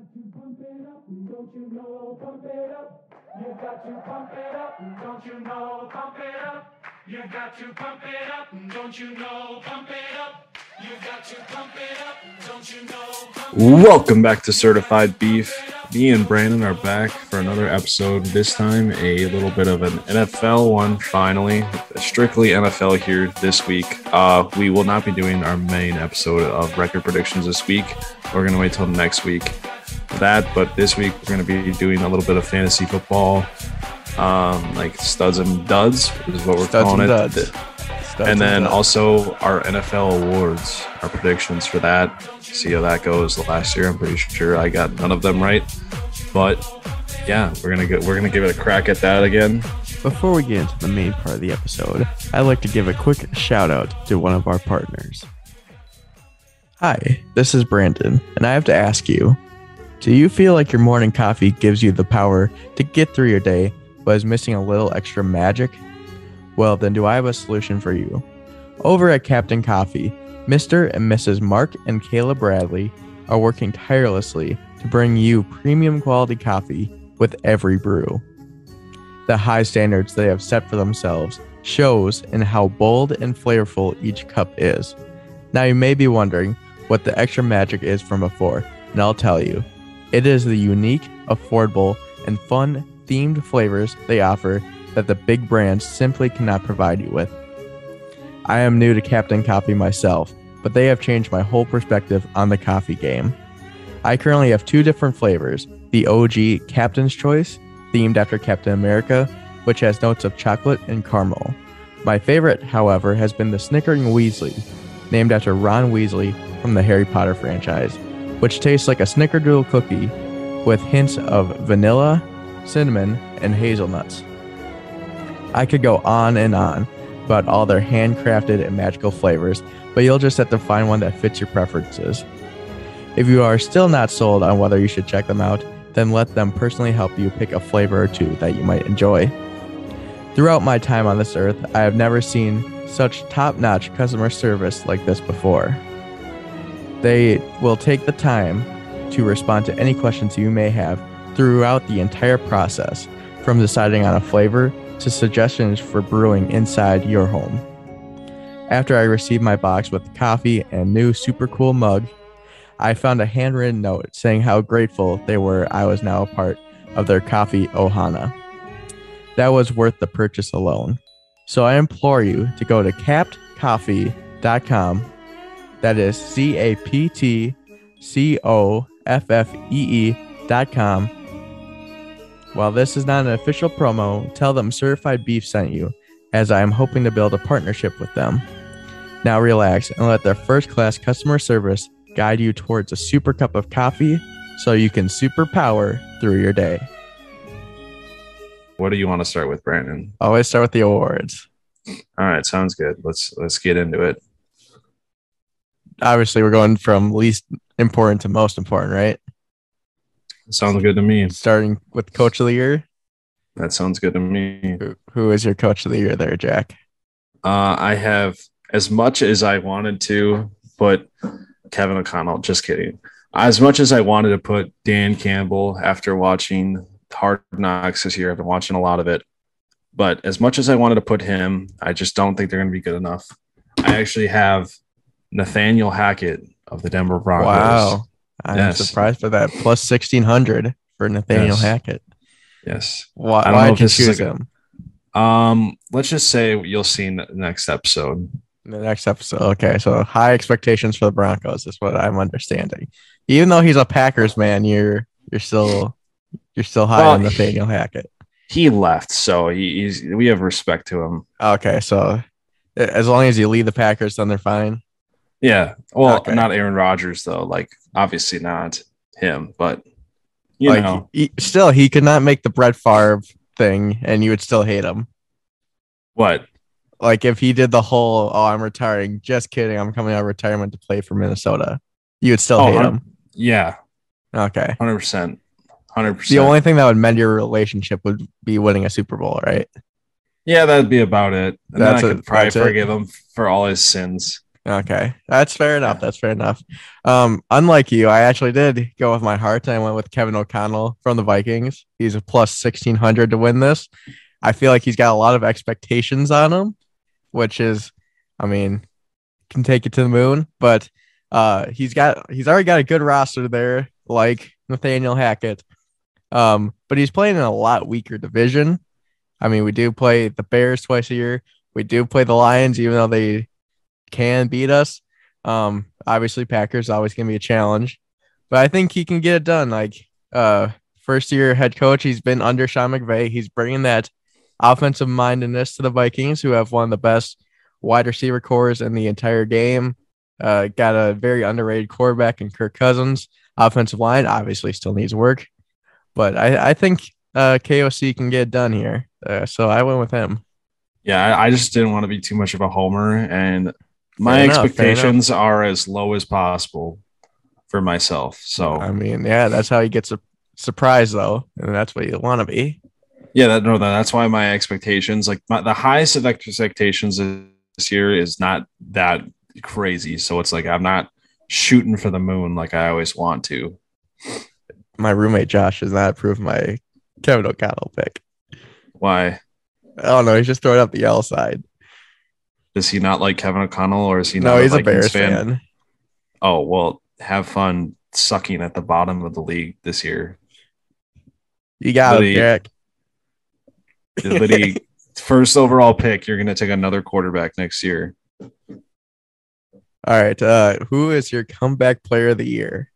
to pump it up, don't you know? Pump it up. You got to pump it up, don't you know? Pump it up. You got to pump it up, don't you know? Pump it up. You got to pump it up, don't you know? Welcome back to Certified Beef. Me and Brandon are back for another episode. This time, a little bit of an NFL one, finally. Strictly NFL here this week. We will not be doing our main episode of record predictions this week. We're going to wait till next week for that. But this week, we're going to be doing a little bit of fantasy football, like studs and duds is what we're calling it. And then also our NFL awards, our predictions for that. See how that goes. Last year, I'm pretty sure I got none of them right, but yeah, we're gonna give it a crack at that again. Before we get into the main part of the episode, I'd like to give a quick shout out to one of our partners. Hi, this is Brandon, and I have to ask you: do you feel like your morning coffee gives you the power to get through your day, but is missing a little extra magic? Well, then do I have a solution for you. Over at Captain Coffee, Mr. and Mrs. Mark and Kayla Bradley are working tirelessly to bring you premium quality coffee with every brew. The high standards they have set for themselves shows in how bold and flavorful each cup is. Now you may be wondering what the extra magic is from before, and I'll tell you. It is the unique, affordable, and fun themed flavors they offer that the big brands simply cannot provide you with. I am new to Captain Coffee myself, but they have changed my whole perspective on the coffee game. I currently have two different flavors, the OG Captain's Choice, themed after Captain America, which has notes of chocolate and caramel. My favorite, however, has been the Snickering Weasley, named after Ron Weasley from the Harry Potter franchise, which tastes like a Snickerdoodle cookie with hints of vanilla, cinnamon, and hazelnuts. I could go on and on about all their handcrafted and magical flavors, but you'll just have to find one that fits your preferences. If you are still not sold on whether you should check them out, then let them personally help you pick a flavor or two that you might enjoy. Throughout my time on this earth, I have never seen such top-notch customer service like this before. They will take the time to respond to any questions you may have throughout the entire process, from deciding on a flavor to suggestions for brewing inside your home. After I received my box with coffee and new super cool mug, I found a handwritten note saying how grateful they were I was now a part of their coffee ohana. That was worth the purchase alone. So I implore you to go to captcoffee.com. That is CAPTCOFFEE.com. While this is not an official promo, tell them Certified Beef sent you, as I am hoping to build a partnership with them. Now relax and let their first-class customer service guide you towards a super cup of coffee so you can super power through your day. What do you want to start with, Brandon? Always start with the awards. All right, sounds good. Let's get into it. Obviously, we're going from least important to most important, right? Sounds good to me. Starting with Coach of the Year. That sounds good to me. Who is your Coach of the Year there, Jack? I have, as much as I wanted to put Kevin O'Connell, just kidding. As much as I wanted to put Dan Campbell after watching Hard Knocks this year, I've been watching a lot of it. But as much as I wanted to put him, I just don't think they're going to be good enough. I actually have Nathaniel Hackett of the Denver Broncos. Wow. I'm surprised by that. Plus 1,600 for Nathaniel Hackett. Yes. Why did you choose him? Let's just say you'll see in the next episode. The next episode. Okay, so high expectations for the Broncos is what I'm understanding. Even though he's a Packers man, you're still high on Nathaniel Hackett. He left, so we have respect to him. Okay, so as long as you lead the Packers, then they're fine. Yeah. Well, not Aaron Rodgers though. Like, obviously not him, but you know, he could not make the Brett Favre thing, and you would still hate him. What? Like if he did the whole, I'm retiring. Just kidding. I'm coming out of retirement to play for Minnesota. You would still hate him. Yeah. Okay. 100%. 100%. The only thing that would mend your relationship would be winning a Super Bowl, right? Yeah, that'd be about it. And then I could probably forgive him for all his sins. Okay, that's fair enough. Yeah. That's fair enough. Unlike you, I actually did go with my heart and I went with Kevin O'Connell from the Vikings. He's a plus 1,600 to win this. I feel like he's got a lot of expectations on him, which is, I mean, can take it to the moon. But he's already got a good roster there, like Nathaniel Hackett. But he's playing in a lot weaker division. I mean, we do play the Bears twice a year. We do play the Lions, even though they can beat us. Obviously, Packers always gonna be a challenge, but I think he can get it done. Like, first year head coach, he's been under Sean McVay. He's bringing that offensive mindedness to the Vikings, who have one of the best wide receiver cores in the entire game. Got a very underrated quarterback in Kirk Cousins. Offensive line obviously still needs work, but I think KOC can get it done here. So I went with him. Yeah, I just didn't want to be too much of a homer, and my Fair enough, expectations are as low as possible for myself. So I mean, yeah, that's how you get surprised though, and that's what you want to be. yeah, that's why my expectations, like the highest of expectations this year, is not that crazy. So it's like I'm not shooting for the moon like I always want to. My roommate Josh does not approve my Kevin O'Connell pick. Why? I don't know. He's just throwing up the L side. Does he not like Kevin O'Connell, or is he No, not he's a Vikings Bears fan. Oh, well, have fun sucking at the bottom of the league this year. You got it, Derek. Liddy, first overall pick, you're going to take another quarterback next year. All right. Who is your comeback player of the year?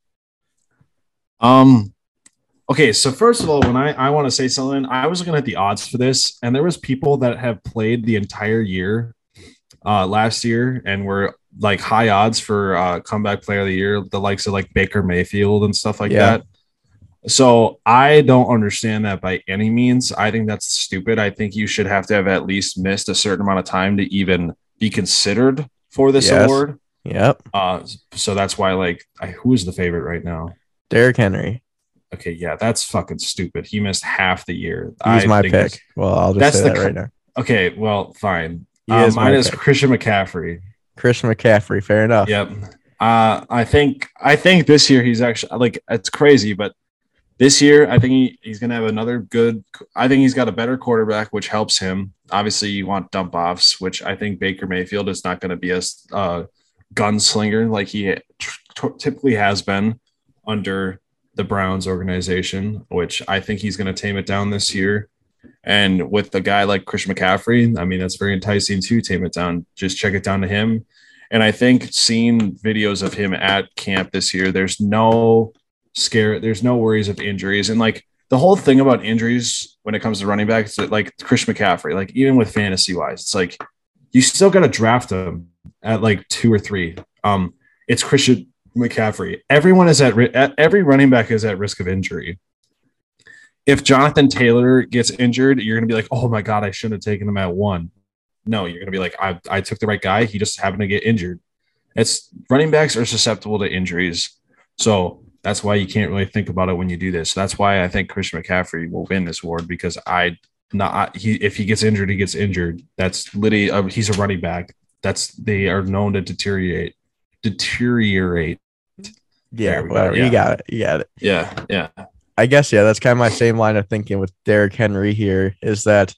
Okay, so first of all, when I want to say something, I was looking at the odds for this, and there was people that have played the entire year last year and were like high odds for comeback player of the year, the likes of like Baker Mayfield and stuff like that. So I don't understand that by any means. I think that's stupid. I think you should have to have at least missed a certain amount of time to even be considered for this award. Yep. So that's why, like, who is the favorite right now? Derrick Henry. Okay, yeah, that's fucking stupid. He missed half the year. He's my pick. Well, I'll just say that right now. Okay, well, fine. Mine is Christian McCaffrey. Christian McCaffrey, fair enough. Yep. I think this year he's actually, like, it's crazy, but this year I think he's gonna have another good. I think he's got a better quarterback, which helps him. Obviously, you want dump offs, which I think Baker Mayfield is not going to be a gunslinger like he typically has been under the Browns organization, which I think he's going to tame it down this year. And with a guy like Christian McCaffrey, I mean, that's very enticing to tame it down. Just check it down to him. And I think seeing videos of him at camp this year, there's no worries of injuries. And like the whole thing about injuries when it comes to running backs, like Christian McCaffrey, like even with fantasy wise, it's like you still got to draft him at like 2 or 3. It's Christian McCaffrey. Everyone is every running back is at risk of injury. If Jonathan Taylor gets injured, you're going to be like, oh my God, I shouldn't have taken him at 1. No, you're going to be like, I took the right guy. He just happened to get injured. Running backs are susceptible to injuries. So that's why you can't really think about it when you do this. That's why I think Christian McCaffrey will win this award, because if he gets injured, he gets injured. That's literally he's a running back. They are known to deteriorate. Yeah, whatever. Yeah. You got it. Yeah. I guess that's kind of my same line of thinking with Derrick Henry here, is that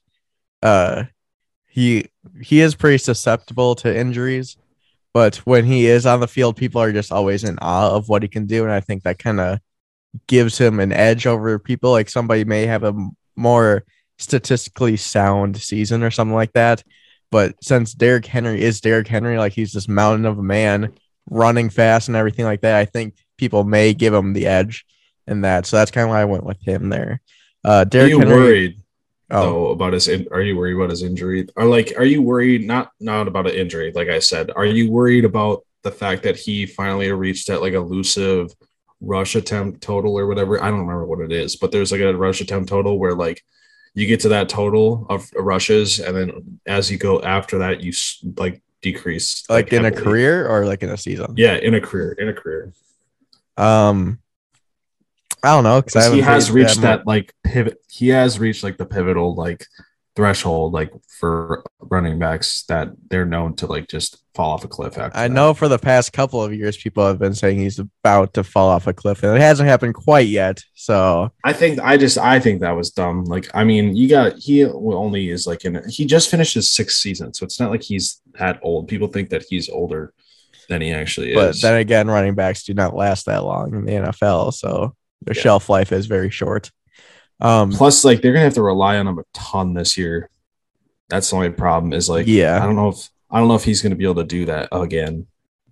he is pretty susceptible to injuries, but when he is on the field, people are just always in awe of what he can do, and I think that kind of gives him an edge over people. Like somebody may have a more statistically sound season or something like that, but since Derrick Henry is Derrick Henry, like he's this mountain of a man running fast and everything like that, I think people may give him the edge in that. So that's kind of why I went with him there. Derrick Henry, worried about his? Are you worried about his injury? Or like, are you worried not about an injury? Like I said, are you worried about the fact that he finally reached that like elusive rush attempt total or whatever? I don't remember what it is, but there's like a rush attempt total where like you get to that total of rushes, and then as you go after that, you like decrease. Like in heavily. A career or like in a season? Yeah, in a career. I don't know, because he has reached that like pivot. He has reached like the pivotal like threshold, like for running backs, that they're known to like just fall off a cliff after I that. know for the past couple of years, people have been saying he's about to fall off a cliff, and it hasn't happened quite yet. So I think that was dumb. Like, I mean, he only is like he just finished his 6th season, so it's not like he's that old. People think that he's older than he actually but is. then again, running backs do not last that long in the NFL, so their shelf life is very short. Plus, like they're gonna have to rely on him a ton this year. That's the only problem. Is like, yeah, I don't know if he's gonna be able to do that again.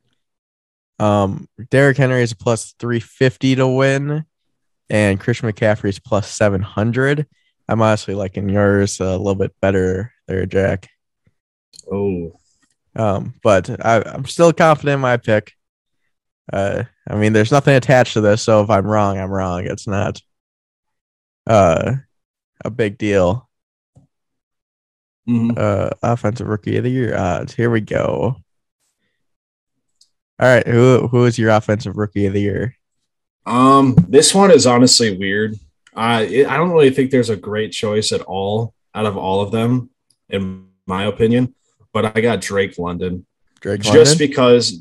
Derrick Henry is plus 350 to win, and Christian McCaffrey is plus 700. I'm honestly liking yours a little bit better there, Jack. Oh, but I'm still confident in my pick. I mean, there's nothing attached to this, so if I'm wrong, I'm wrong. It's not a big deal. Offensive rookie of the year odds. Here we go. All right, who is your offensive rookie of the year? This one is honestly weird. I don't really think there's a great choice at all out of all of them, in my opinion. But I got Drake London. Just because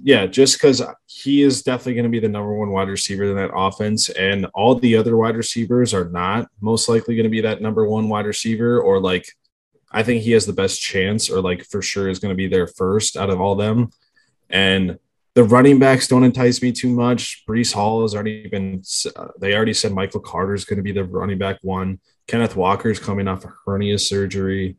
he is definitely going to be the number one wide receiver in that offense, and all the other wide receivers are not most likely going to be that number one wide receiver, or like I think he has the best chance, or like for sure is going to be there first out of all them. And the running backs don't entice me too much. Breece Hall has already been they already said Michael Carter is going to be the running back one. Kenneth Walker is coming off a hernia surgery.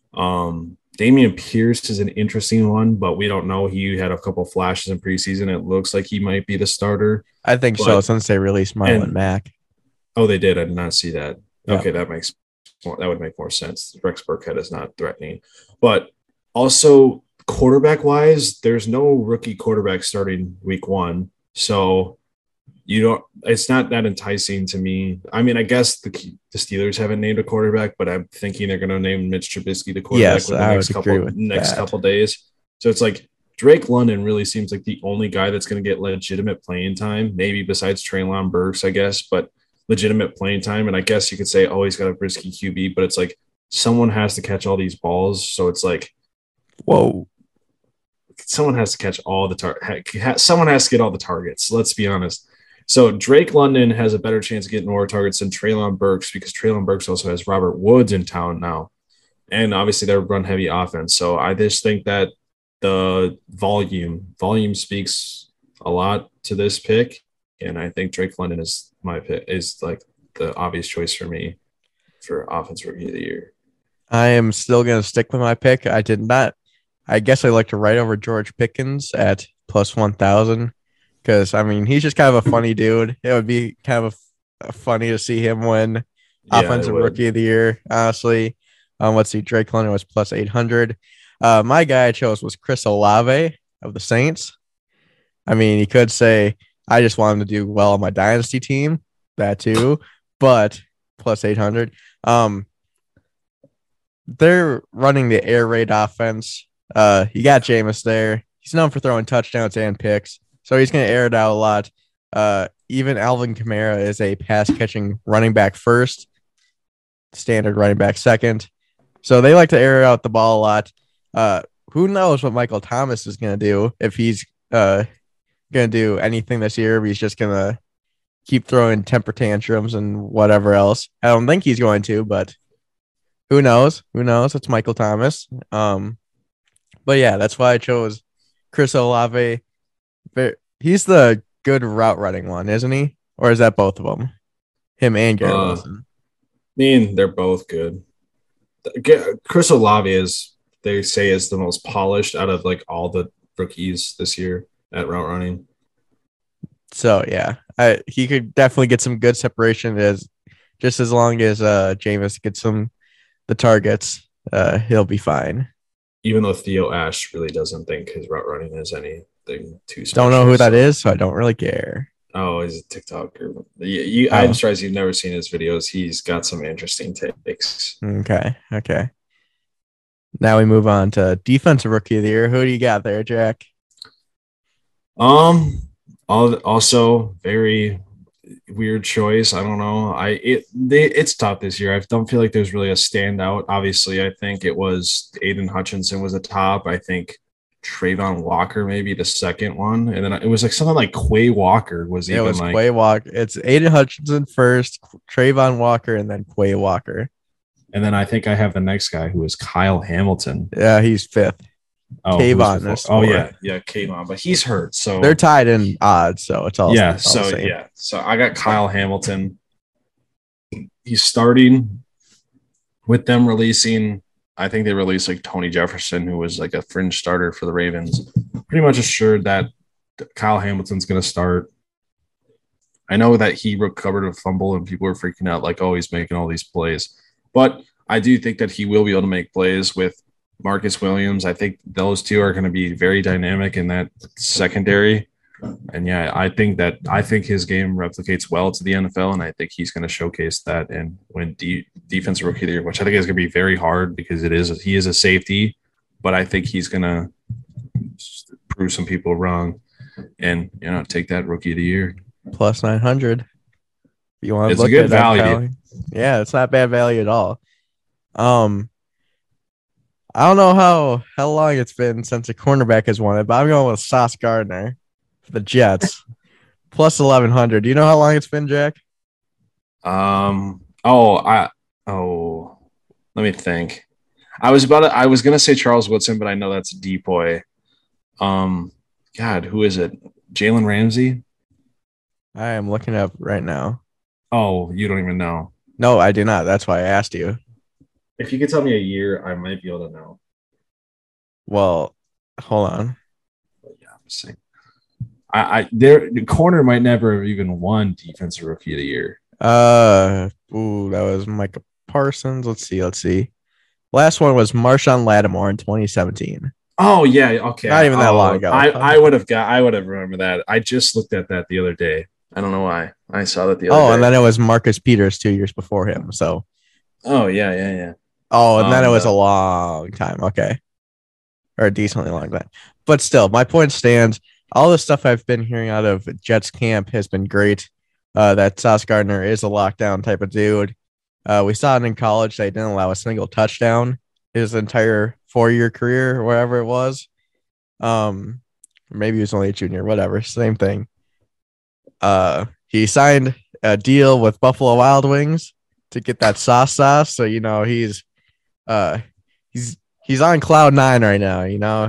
Damian Pierce is an interesting one, but we don't know. He had a couple flashes in preseason. It looks like he might be the starter. I think so, since they released Marlon Mack. Oh, they did. I did not see that. Yep. Okay, that would make more sense. Rex Burkhead is not threatening. But also, quarterback-wise, there's no rookie quarterback starting week 1. So it's not that enticing to me. I mean, I guess the Steelers haven't named a quarterback, but I'm thinking they're going to name Mitch Trubisky the quarterback the next couple days. So it's like Drake London really seems like the only guy that's going to get legitimate playing time, maybe besides Treylon Burks, I guess, but legitimate playing time. And I guess you could say, oh, he's got a risky QB, but it's like someone has to catch all these balls. So it's like, whoa. Someone has to catch all the someone has to get all the targets. Let's be honest. So Drake London has a better chance of getting more targets than Treylon Burks, because Treylon Burks also has Robert Woods in town now. And obviously they're run heavy offense. So I just think that the volume speaks a lot to this pick. And I think Drake London is my pick, is like the obvious choice for me for offensive rookie of the year. I am still going to stick with my pick. I guess I like to write over George Pickens at plus 1,000. Because, I mean, he's just kind of a funny dude. It would be kind of funny to see him win Offensive Rookie of the Year, honestly. Let's see. Drake London was plus 800. My guy I chose was Chris Olave of the Saints. I mean, he could say, I just want him to do well on my dynasty team. That too. But plus 800. They're running the air raid offense. You got Jameis there. He's known for throwing touchdowns and picks. So he's going to air it out a lot. Even Alvin Kamara is a pass-catching running back first, standard running back second. So they like to air out the ball a lot. Who knows what Michael Thomas is going to do, if he's going to do anything this year, if he's just going to keep throwing temper tantrums and whatever else. I don't think he's going to, but who knows? Who knows? It's Michael Thomas. But yeah, that's why I chose Chris Olave. He's the good route running one, isn't he? Or is that both of them? Him and Garrett Wilson. I mean, they're both good. Chris Olave they say, is the most polished out of like all the rookies this year at route running. So yeah, he could definitely get some good separation as long as Jameis gets the targets, he'll be fine. Even though Theo Ash really doesn't think his route running is anything too special. Don't know who that is, so I don't really care. Oh, he's a TikToker. I'm surprised you've never seen his videos. He's got some interesting takes. Okay. Now we move on to defensive rookie of the year. Who do you got there, Jack? Also very weird choice. I don't know. It's tough this year. I don't feel like there's really a standout. Obviously, I think it was Aiden Hutchinson was the top. I think Trayvon Walker maybe the second one, and then it was like something like Quay Walker was It even was like, Quay Walker. It's Aiden Hutchinson first, Trayvon Walker, and then Quay Walker. and then I think I have the next guy who is Kyle Hamilton. Yeah, he's fifth. Oh, Kayvon is oh fourth. yeah, Kayvon, but he's hurt, so They're tied in odds, so it's all yeah. it's all the So same. yeah, so I got Kyle Hamilton. He's starting with them releasing. I think they released like Tony Jefferson, who was like a fringe starter for the Ravens. Pretty much assured that Kyle Hamilton's going to start. I know that he recovered a fumble and people were freaking out like, oh, he's making all these plays. But I do think that he will be able to make plays with Marcus Williams. I think those two are going to be very dynamic in that secondary. And yeah, I think his game replicates well to the NFL, and I think he's going to showcase that and win defensive rookie of the year, which I think is going to be very hard because he is a safety, but I think he's going to prove some people wrong and take that rookie of the year. Plus 900. You want to It's look a good at that value. Yeah, it's not bad value at all. I don't know how long it's been since a cornerback has won it, but I'm going with Sauce Gardner for the Jets. Plus 1100. Do you know how long it's been, Jack? Let me think. I was going to say Charles Woodson, but I know that's a depoy. God, who is it? Jalen Ramsey? I am looking up right now. Oh, you don't even know. No, I do not. That's why I asked you. If you could tell me a year, I might be able to know. Well, hold on. But yeah, I'm saying. The corner might never have even won defensive rookie of the year. That was Micah Parsons. Let's see. Last one was Marshawn Lattimore in 2017. Oh yeah, okay. Not even that long ago. I would have remembered that. I just looked at that the other day. I don't know why. I saw that the other day. Oh, and then it was Marcus Peters 2 years before him. So. Oh yeah. Oh, and then it was a long time. Okay. Or a decently long time. But still, my point stands. All the stuff I've been hearing out of Jets camp has been great. That Sauce Gardner is a lockdown type of dude. We saw it in college. They didn't allow a single touchdown his entire 4-year career or whatever it was. Maybe he was only a junior, whatever. Same thing. He signed a deal with Buffalo Wild Wings to get that sauce. So, he's on cloud 9 right now.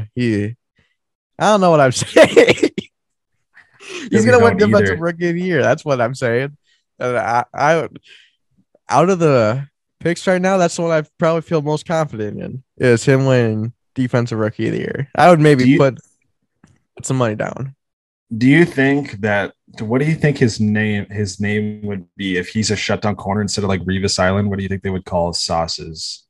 I don't know what I'm saying. He's gonna win defensive rookie of the year. That's what I'm saying. I out of the picks right now, that's the one I probably feel most confident in is him winning defensive rookie of the year. I would maybe put some money down. Do you think that? What do you think his name would be if he's a shutdown corner instead of like Revis Island? What do you think they would call Sauce's?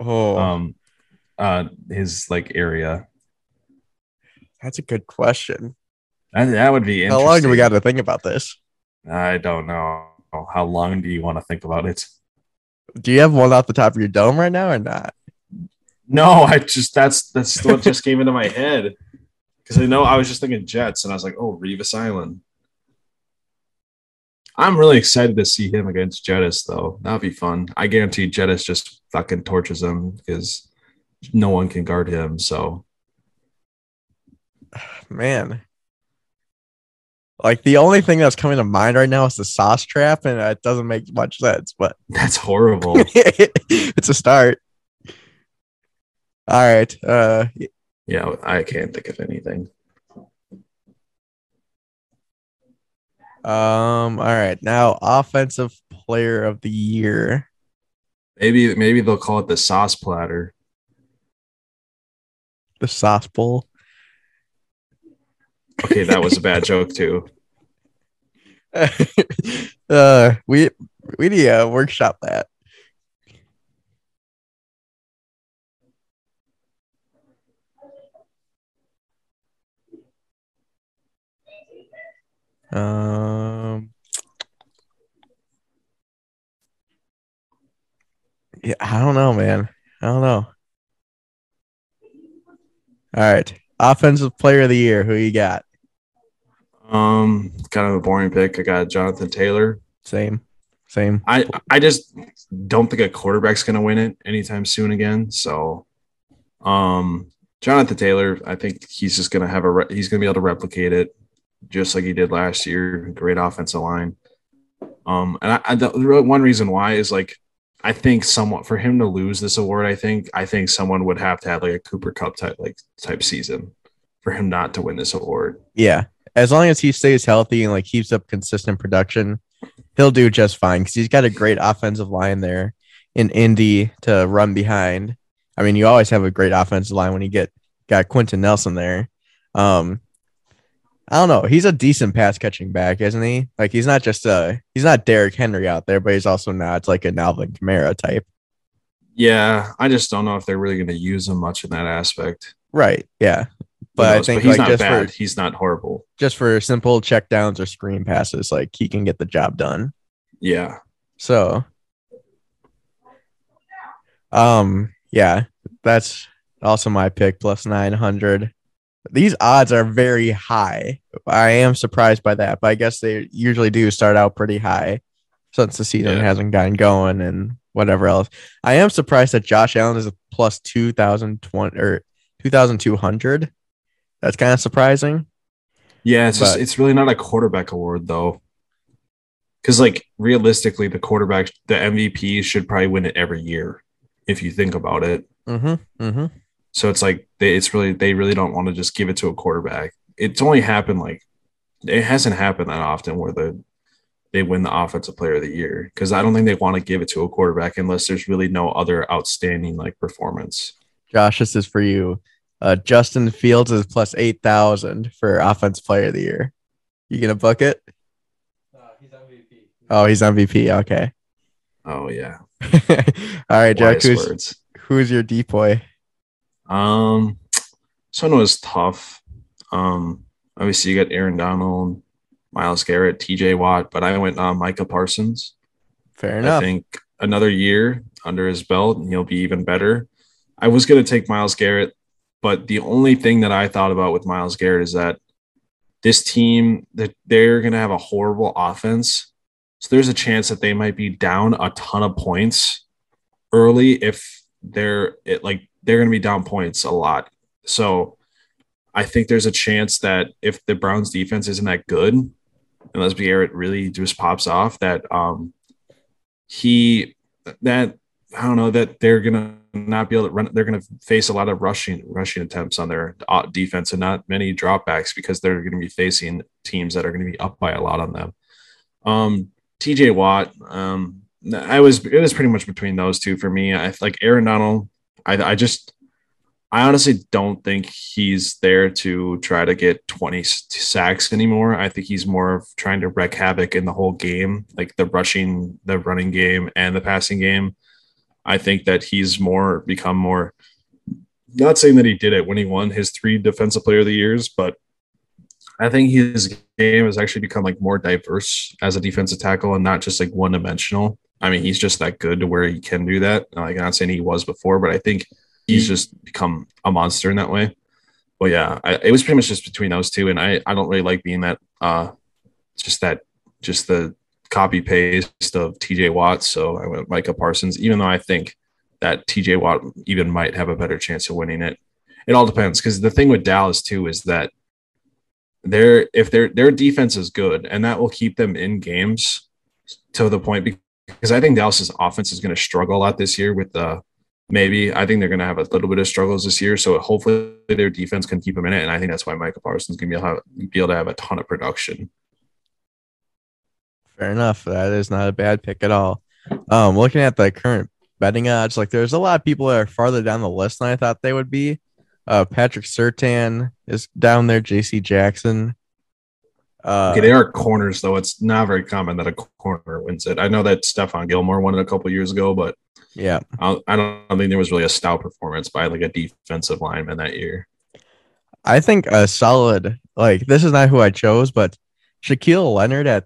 His like area. That's a good question. That would be interesting. How long do we got to think about this? I don't know. How long do you want to think about it? Do you have one off the top of your dome right now or not? No, that's what just came into my head. Because I was just thinking Jets, and I was like, oh, Revis Island. I'm really excited to see him against Jettis, though. That'd be fun. I guarantee Jettis just fucking torches him because no one can guard him. So, man, like the only thing that's coming to mind right now is the sauce trap, and it doesn't make much sense. But that's horrible. It's a start. All right. Yeah, I can't think of anything. All right. Now, offensive player of the year. Maybe they'll call it the sauce platter. The sauce bowl. Okay, that was a bad joke too. We need to workshop that. Yeah, I don't know, man. I don't know. All right. Offensive player of the year. Who you got? Kind of a boring pick. I got Jonathan Taylor. Same. I just don't think a quarterback's going to win it anytime soon again. So, Jonathan Taylor, I think he's just going to he's going to be able to replicate it just like he did last year. Great offensive line. The one reason why is like I think someone for him to lose this award, I think someone would have to have like a Cooper Cup type season for him not to win this award. Yeah. As long as he stays healthy and like keeps up consistent production, he'll do just fine because he's got a great offensive line there in Indy to run behind. I mean, you always have a great offensive line when you got Quentin Nelson there. I don't know. He's a decent pass catching back, isn't he? Like he's not Derrick Henry out there, but he's also not like an Alvin Kamara type. Yeah, I just don't know if they're really going to use him much in that aspect. Right. Yeah. But I think he's like not bad. He's not horrible. Just for simple checkdowns or screen passes, like he can get the job done. Yeah. So, yeah, that's also my pick plus 900. These odds are very high. I am surprised by that, but I guess they usually do start out pretty high since the season hasn't gotten going and whatever else. I am surprised that Josh Allen is a plus 2,020 or 2,200. That's kind of surprising. Yeah, it's really not a quarterback award though. Because like realistically, the MVP should probably win it every year if you think about it. So it's like they really don't want to just give it to a quarterback. It's only happened it hasn't happened that often where they win the offensive player of the year because I don't think they want to give it to a quarterback unless there's really no other outstanding performance. Josh, this is for you. Justin Fields is plus 8,000 for offensive player of the year. You gonna book it? He's MVP. Oh, he's MVP. Okay. Oh yeah. All right, Jack. Who's your depoy? Someone was tough. Obviously you got Aaron Donald, Myles Garrett, TJ Watt, but I went Micah Parsons. Fair enough. I think another year under his belt and he'll be even better. I was going to take Myles Garrett, but the only thing that I thought about with Myles Garrett is that this team, that they're going to have a horrible offense. So there's a chance that they might be down a ton of points early if they're going to be down points a lot. So I think there's a chance that if the Browns defense isn't that good, unless Garrett really just pops off, that that they're gonna not be able to run. They're gonna face a lot of rushing attempts on their defense and not many dropbacks because they're going to be facing teams that are going to be up by a lot on them. TJ Watt, it was pretty much between those two for me. I like Aaron Donald. I honestly don't think he's there to try to get 20 sacks anymore. I think he's more of trying to wreak havoc in the whole game, like the running game and the passing game. I think that he's become more, not saying that he did it when he won his 3 defensive player of the years, but I think his game has actually become more diverse as a defensive tackle and not just one dimensional. I mean, he's just that good to where he can do that. I'm not saying he was before, but I think he's just become a monster in that way. Well, yeah, it was pretty much just between those two, and I don't really like being that just the copy paste of TJ Watt. So I went Micah Parsons, even though I think that TJ Watt even might have a better chance of winning it. It all depends because the thing with Dallas too is that their defense is good, and that will keep them in games to the point because I think Dallas's offense is going to struggle a lot this year with maybe I think they're going to have a little bit of struggles this year. So hopefully their defense can keep them in it. And I think that's why Micah Parsons is going to be able to have a ton of production. Fair enough. That is not a bad pick at all. Looking at the current betting odds, there's a lot of people that are farther down the list than I thought they would be. Patrick Surtain is down there. JC Jackson. Okay, they are corners, though. It's not very common that a corner wins it. I know that Stephon Gilmore won it a couple years ago, but yeah, I don't think there was really a stout performance by a defensive lineman that year. I think a solid, this is not who I chose, but Shaquille Leonard at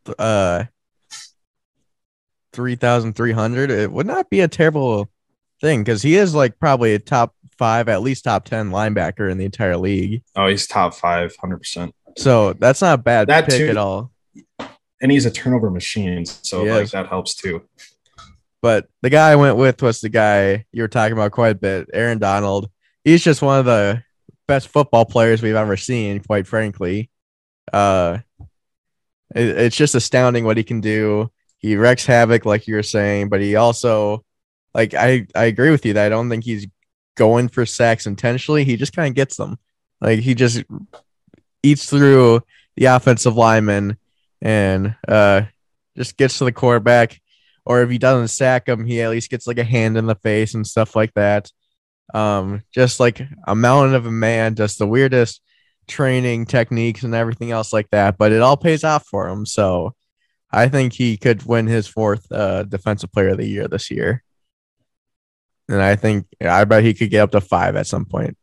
3,300. It would not be a terrible thing because he is probably a top 5, at least top 10 linebacker in the entire league. Oh, he's top 5, 100%. So that's not a bad That pick too. at all. And he's a turnover machine, so He like is. that helps too. But the guy I went with was the guy you were talking about quite a bit, Aaron Donald. He's just one of the best football players we've ever seen, quite frankly. Uh, it's just astounding what he can do. He wreaks havoc, like you were saying, but he also, like, I agree with you that I don't think he's going for sacks intentionally. He just kind of gets them. Like, he just eats through the offensive lineman and just gets to the quarterback. Or if he doesn't sack him, he at least gets like a hand in the face and stuff like that. Just like a mountain of a man, just the weirdest training techniques and everything else like that. But it all pays off for him. So I think he could win his fourth defensive player of the year this year. And I bet he could get up to 5 at some point.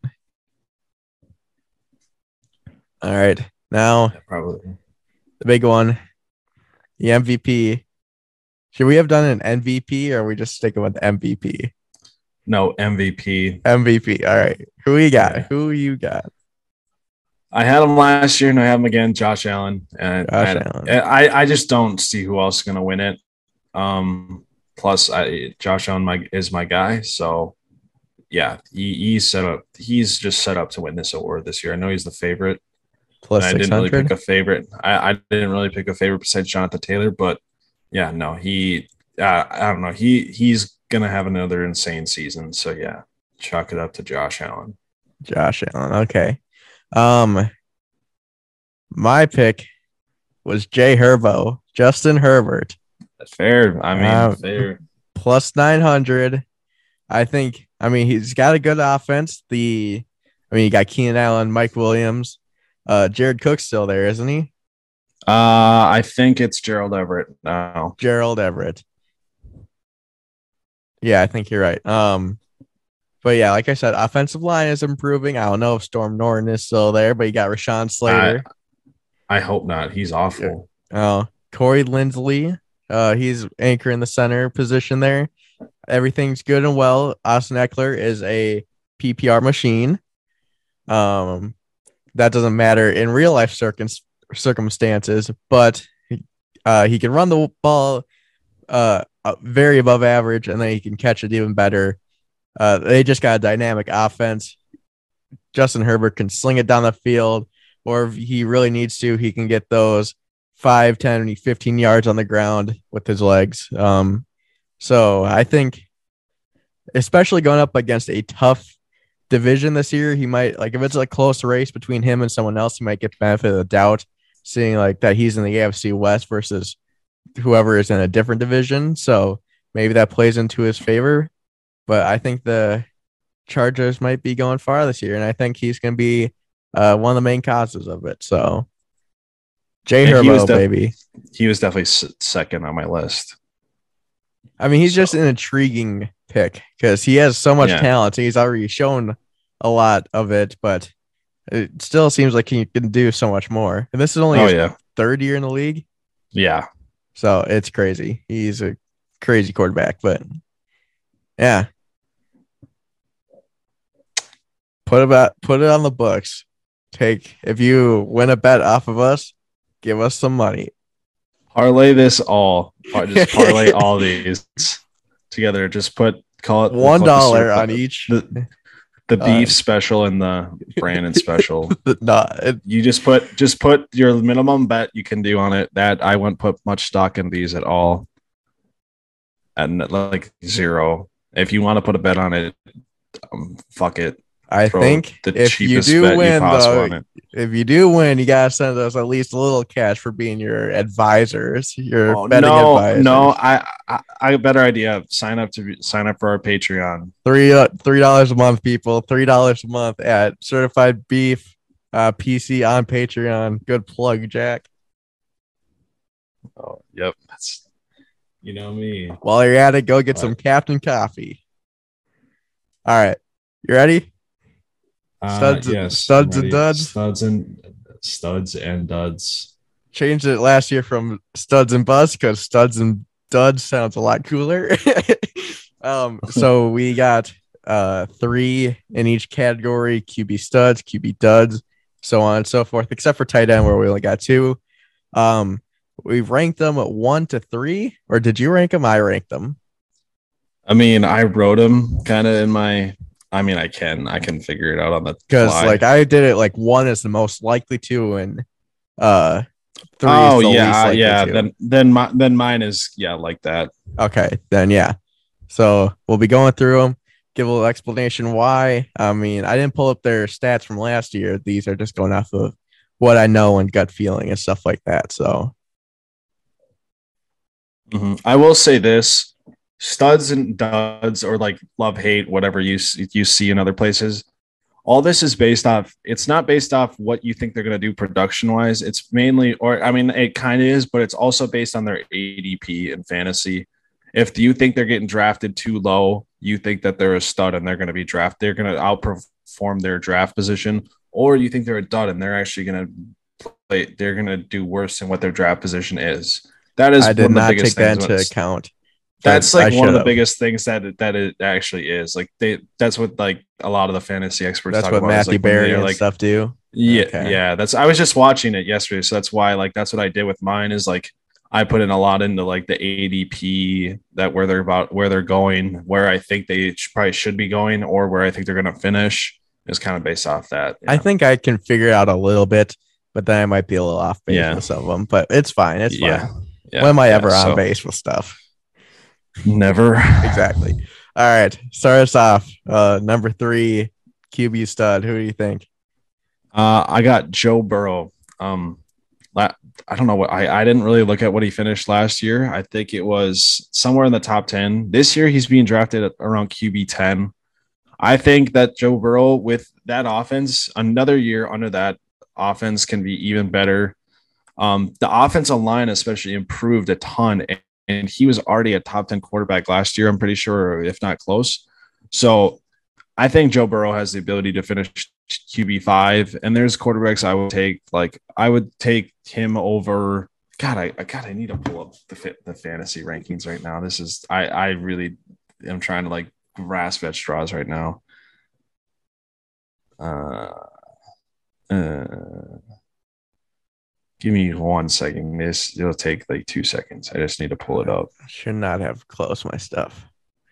All right. Now, Yeah, probably. the big one, the MVP. Should we have done an MVP or are we just sticking with MVP? No, MVP. MVP. All right. Who you got? Yeah. Who you got? I had him last year and I have him again, Josh Allen. And Josh Allen. I just don't see who else is going to win it. Plus, Josh Allen is my guy. So, yeah, he's set up. He's just set up to win this award this year. I know he's the favorite. Plus I didn't really 600. pick a favorite. I didn't really pick a favorite besides Jonathan Taylor. But, yeah, no, I don't know. He's going to have another insane season. So, yeah, chalk it up to Josh Allen. Josh Allen. Okay. My pick was Jay Herbo, Justin Herbert, Fair. I mean, fair. plus 900. He's got a good offense. You got Keenan Allen, Mike Williams, Jared Cook's still there, isn't he? I think it's Gerald Everett now. Gerald Everett. Yeah, I think you're right. But yeah, like I said, offensive line is improving. I don't know if Storm Norton is still there, but you got Rashawn Slater. I hope not. He's awful. Corey Linsley. He's anchoring the center position there. Everything's good and well. Austin Eckler is a PPR machine. That doesn't matter in real life circumstances, but he can run the ball very above average, and then he can catch it even better. They just got a dynamic offense. Justin Herbert can sling it down the field, or if he really needs to, he can get those 5, 10, 15 yards on the ground with his legs. So I think, especially going up against a tough division this year, he might, like, if it's a close race between him and someone else, he might get the benefit of the doubt, seeing like that he's in the AFC West versus whoever is in a different division. So maybe that plays into his favor. But I think the Chargers might be going far this year, and I think he's going to be one of the main causes of it. So, Jay Herbo, baby. He was definitely second on my list. I mean, he's just an intriguing pick because he has so much talent. And he's already shown a lot of it, but it still seems like he can do so much more. And this is only his third year in the league. Yeah. So it's crazy. He's a crazy quarterback, but yeah. Put it on the books. If you win a bet off of us, give us some money. Parlay this all. Just parlay all these together. Just call it $1 on each. The beef special and the Brandon special. You just put your minimum bet you can do on it. That I wouldn't put much stock in these at all. And like 0. If you want to put a bet on it, fuck it. I think if you do win, if you do win, you gotta send us at least a little cash for being your advisors. Betting advisors. No, I better idea. Sign up for our Patreon. $3 a month, people. $3 a month at Certified Beef PC on Patreon. Good plug, Jack. Oh, yep. That's me. While you're at it, go get some Captain Coffee. All right, you ready? Studs and duds. Studs and duds. Changed it last year from studs and busts because studs and duds sounds a lot cooler. So we got 3 in each category: QB studs, QB duds, so on and so forth, except for tight end where we only got two. We've ranked them 1 to 3, or did you rank them? I ranked them. I mean, I wrote them kind of in my. I mean, I can figure it out on the Because fly. like I did it like 1 is the most likely to, and 3 is Oh the least yeah, likely yeah. to. Then mine is like that. Okay, then yeah. So we'll be going through them, give a little explanation why. I mean, I didn't pull up their stats from last year. These are just going off of what I know and gut feeling and stuff like that. So I will say this: studs and duds, or like love hate, whatever you see in other places. All this is based off. It's not based off what you think they're going to do production wise. It's mainly, or I mean, it kind of is, but it's also based on their ADP and fantasy. If you think they're getting drafted too low, you think that they're a stud and they're going to be drafted, they're going to outperform their draft position, or you think they're a dud and they're actually going to play, they're going to do worse than what their draft position is. That is I did one of the not biggest take that things. into account. That's I like one of the should've. biggest things that it actually is. Like that's what like a lot of the fantasy experts That's talk what about. Is Matthew like when Berry they're and like, stuff do. yeah, Okay. yeah. I was just watching it yesterday, so that's why that's what I did with mine. Is like I put in a lot into like the ADP, that where they're going, where I think they probably should be going, or where I think they're going to finish is kind of based off that. I think I can figure it out a little bit, but then I might be a little off base Yeah. with some of them. But it's fine. It's Yeah. fine. Yeah. When am I Yeah, ever on so base with stuff? never. Exactly. All right. Start us off. Number 3, QB stud. Who do you think? I got Joe Burrow. I don't know what I didn't really look at what he finished last year. I think it was somewhere in the top 10. This year he's being drafted at around QB 10. I think that Joe Burrow with that offense, another year under that offense can be even better. The offensive line especially improved a ton, and he was already a top 10 quarterback last year, I'm pretty sure, if not close. So I think Joe Burrow has the ability to finish QB5, and there's quarterbacks I would take. Like I would take him over. God, I need to pull up the fantasy rankings right now. This is I really am trying to like grasp at straws right now. Give me 1 second. It'll take like 2 seconds. I just need to pull it up. Should not have closed my stuff.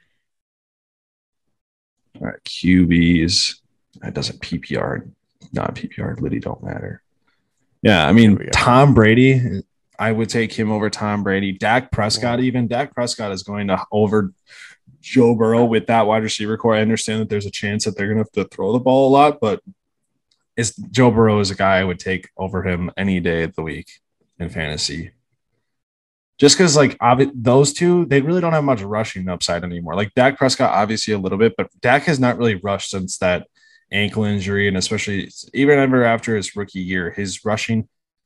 All right, QBs. It doesn't PPR, not PPR. Liddy don't matter. Yeah, I mean Tom Brady. I would take him over Tom Brady. Dak Prescott, even Dak Prescott is going to over Joe Burrow with that wide receiver core. I understand that there's a chance that they're going to have to throw the ball a lot, but Joe Burrow is a guy I would take over him any day of the week in fantasy. Just because, like, those two, they really don't have much rushing upside anymore. Like, Dak Prescott, obviously a little bit, but Dak has not really rushed since that ankle injury, and especially even ever after his rookie year, his rushing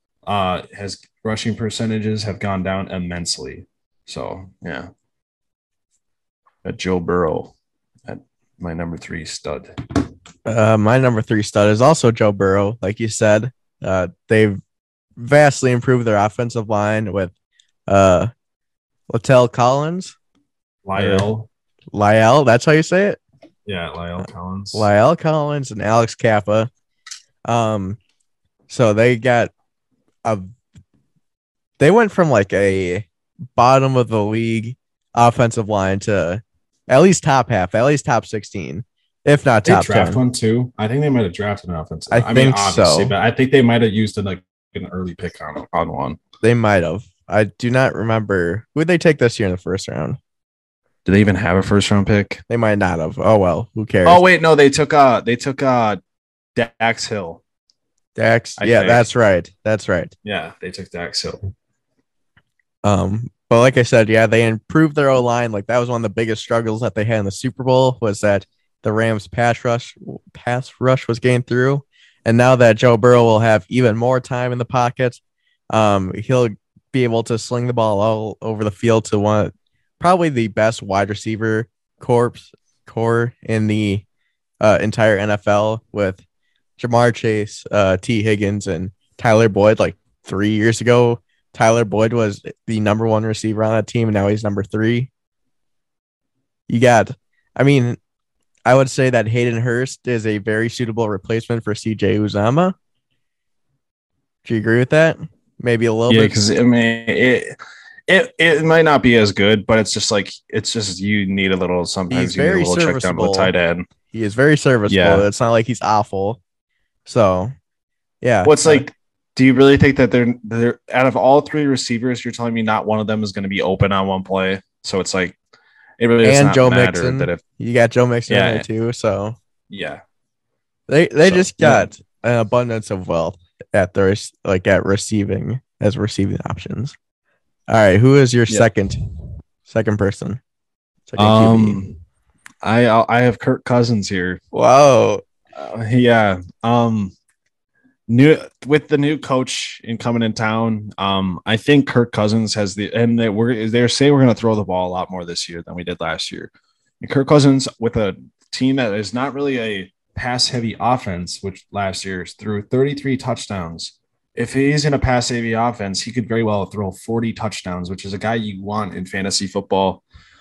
percentages have gone down immensely. So, yeah. At Joe Burrow at my number 3 stud. My number 3 stud is also Joe Burrow. Like you said, they've vastly improved their offensive line with La'el Collins. La'el. That's how you say it? Yeah, La'el Collins. La'el Collins and Alex Kappa. So they went from like a bottom of the league offensive line to at least top half, at least top 16, if not top 10. Draft one too. I think they might have drafted an offensive. I think so, but I think they might have used an early pick on one. They might have. I do not remember. Who did they take this year in the first round? Do they even have a first round pick? They might not have. Oh well, who cares? Oh wait, no, they took Dax Hill. Dax, yeah, think. That's right. Yeah, they took Dax Hill. But like I said, yeah, they improved their O-line. Like that was one of the biggest struggles that they had in the Super Bowl, was that the Rams pass rush was getting through. And now that Joe Burrow will have even more time in the pocket, he'll be able to sling the ball all over the field to probably the best wide receiver core in the entire NFL, with Jamar Chase, T. Higgins, and Tyler Boyd. Like 3 years ago, Tyler Boyd was the number 1 receiver on that team, and now he's number 3. I would say that Hayden Hurst is a very suitable replacement for CJ Uzomah. Do you agree with that? Maybe a little Yeah, bit. because I mean it might not be as good, but it's just you need a little. He's Sometimes you need a very little check down to the serviceable. tight end. He is very serviceable. Yeah. It's not like he's awful. So, yeah. What's like? Do you really think that they're out of all three receivers? You're telling me not one of them is going to be open on one play? So it's like it really does And not Joe matter Mixon. that if You got Joe Mixon in yeah there too. So yeah. they So, just yeah. got an abundance of wealth at their at receiving options. All right, who is your Yeah. second person? Second QB. I have Kirk Cousins here. Wow. Yeah. New with the new coach coming in town. I think Kirk Cousins has they're saying we're going to throw the ball a lot more this year than we did last year. And Kirk Cousins with a team that is not really a pass heavy offense, which last year threw 33 touchdowns. If he's in a pass heavy offense, he could very well throw 40 touchdowns, which is a guy you want in fantasy football.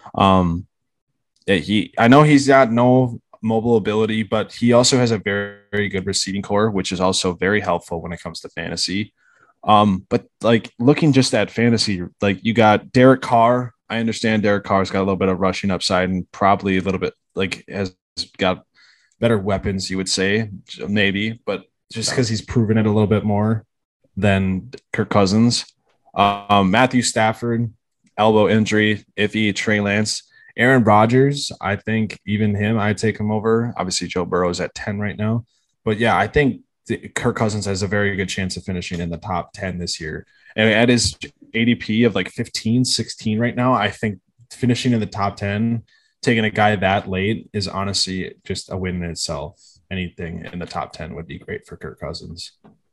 I know he's got no mobile ability, but he also has a very, very good receiving core, which is also very helpful when it comes to fantasy. But like looking just at fantasy, like you got Derek Carr. I understand Derek Carr's got a little bit of rushing upside and probably a little bit like has got better weapons, you would say, maybe, but just because he's proven it a little bit more than Kirk Cousins. Matthew Stafford, elbow injury, iffy. Trey Lance. Aaron Rodgers, I think even him, I'd take him over. Obviously, Joe Burrow is at 10 right now. But yeah, I think Kirk Cousins has a very good chance of finishing in the top 10 this year. And at his ADP of like 15, 16 right now, I think finishing in the top 10, taking a guy that late is honestly just a win in itself. Anything in the top 10 would be great for Kirk Cousins.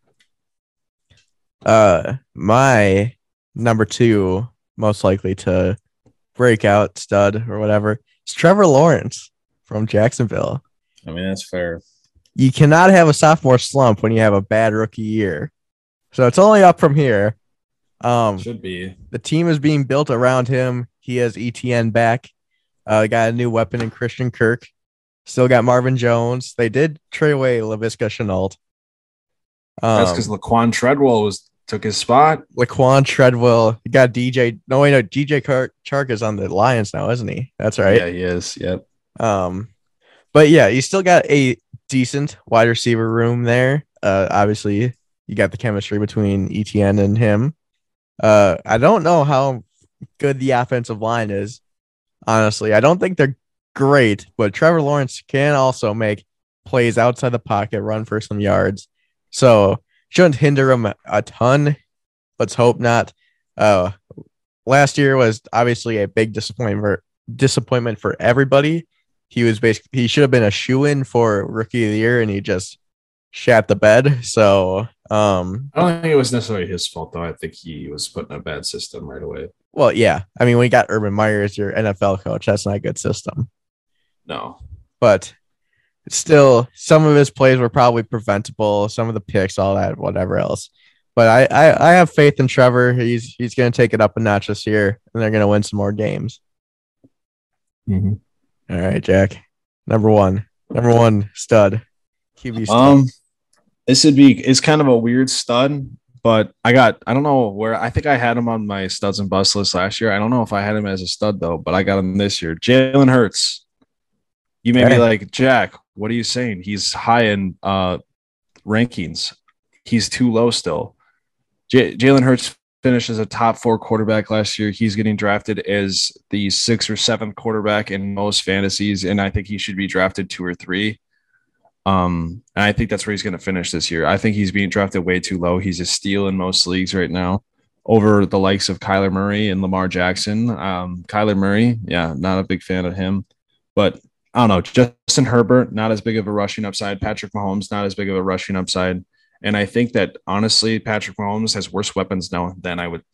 My number 2 most likely to breakout stud or whatever is Trevor Lawrence from Jacksonville. I mean, that's fair. You cannot have a sophomore slump when you have a bad rookie year. So it's only up from here. Should be. The team is being built around him. He has ETN back. Got a new weapon in Christian Kirk. Still got Marvin Jones. They did trade away Laviska Shenault. That's because Laquan Treadwell took his spot. Laquan Treadwell. You got DJ. No, wait, no. DJ Chark is on the Lions now, isn't he? That's right. Yeah, he is. Yep. But yeah, you still got a decent wide receiver room there. Obviously, you got the chemistry between ETN and him. I don't know how good the offensive line is. Honestly, I don't think they're great, but Trevor Lawrence can also make plays outside the pocket, run for some yards. So shouldn't hinder him a ton. Let's hope not. Last year was obviously a big disappointment for everybody. He should have been a shoo-in for rookie of the year, and he just shat the bed. So I don't think it was necessarily his fault, though. I think he was put in a bad system right away. Well, yeah. I mean, when you got Urban Meyer as your NFL coach, that's not a good system. No. But still, some of his plays were probably preventable. Some of the picks, all that, whatever else. But I have faith in Trevor. He's going to take it up a notch this year, and they're going to win some more games. Mm-hmm. All right, Jack. Number one stud. QB stud. It's kind of a weird stud, but I don't know where. I think I had him on my studs and bust list last year. I don't know if I had him as a stud though, but I got him this year. Jalen Hurts. You may be like, Jack, what are you saying? He's high in rankings. He's too low still. Jalen Hurts finished as a top 4 quarterback last year. He's getting drafted as the 6th or 7th quarterback in most fantasies, and I think he should be drafted 2 or 3. And I think that's where he's going to finish this year. I think he's being drafted way too low. He's a steal in most leagues right now over the likes of Kyler Murray and Lamar Jackson. Kyler Murray, yeah, not a big fan of him, but I don't know. Justin Herbert, not as big of a rushing upside. Patrick Mahomes, not as big of a rushing upside. And I think that honestly, Patrick Mahomes has worse weapons now than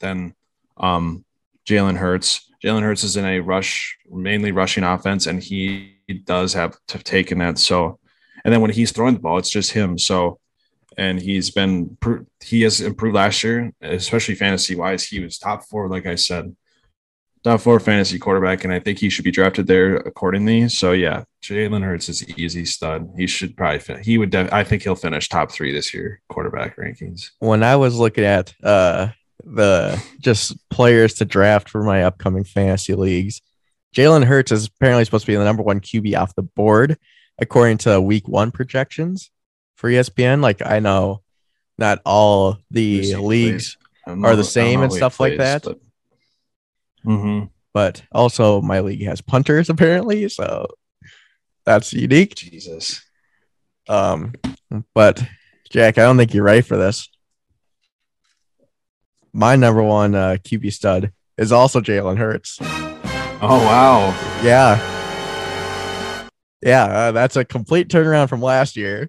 Jalen Hurts. Jalen Hurts is in a mainly rushing offense, and he does have to take in that. So, and then when he's throwing the ball, it's just him. So, and he has improved last year, especially fantasy wise. He was top 4, like I said. top 4 fantasy quarterback, and I think he should be drafted there accordingly. So yeah, Jalen Hurts is easy stud. He should probably I think he'll finish top 3 this year quarterback rankings. When I was looking at the just players to draft for my upcoming fantasy leagues, Jalen Hurts is apparently supposed to be the number 1 QB off the board according to week 1 projections for ESPN. Like, I know not all the leagues are the same and stuff like that. But also my league has punters apparently, so that's unique. Jesus. But Jack, I don't think you're ready for this. My number 1 QB stud is also Jalen Hurts. Oh wow. Yeah, that's a complete turnaround from last year.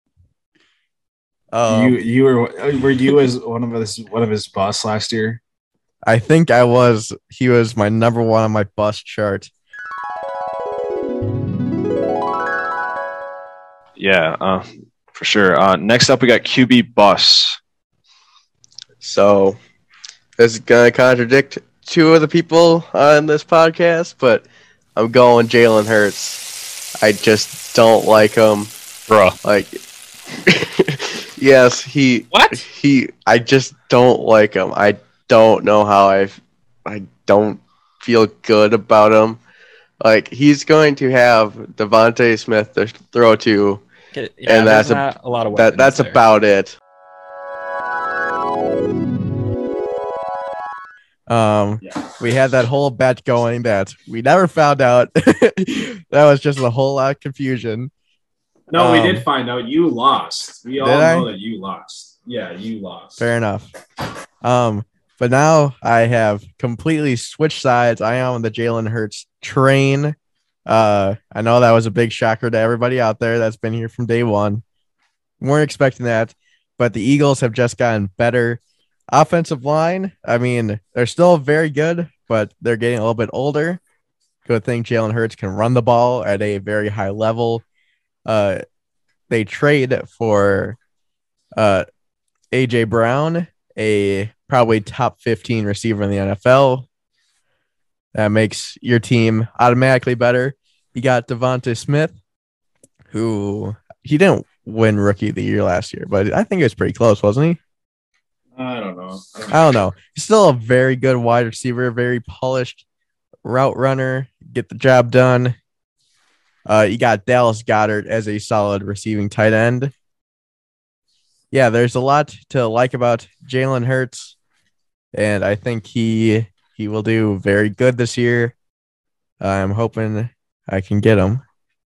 You were you as one of his busts last year? I think I was. He was my number 1 on my bust chart. Yeah, for sure. Next up, we got QB busts. So this is gonna contradict 2 of the people on this podcast, but I'm going Jalen Hurts. I just don't like him, Bruh. Like, yes, I just don't like him. I don't know how I don't feel good about him. Like, he's going to have Devontae Smith to throw to, and that's not a lot of weapons that's there. about it. We had that whole bet going that we never found out. That was just a whole lot of confusion. No, we did find out. You lost. We all know that you lost. Yeah, you lost. Fair enough. But now I have completely switched sides. I am on the Jalen Hurts train. I know that was a big shocker to everybody out there that's been here from day one. Weren't expecting that, but the Eagles have just gotten better. Offensive line, I mean, they're still very good, but they're getting a little bit older. Good thing Jalen Hurts can run the ball at a very high level. They trade for A.J. Brown, a probably top 15 receiver in the NFL. That makes your team automatically better. You got Devontae Smith, who he didn't win Rookie of the Year last year, but I think it was pretty close, wasn't he? I don't know. I don't know. He's still a very good wide receiver, very polished route runner, get the job done. You got Dallas Goedert as a solid receiving tight end. Yeah, there's a lot to like about Jalen Hurts, and I think he will do very good this year. I'm hoping I can get him.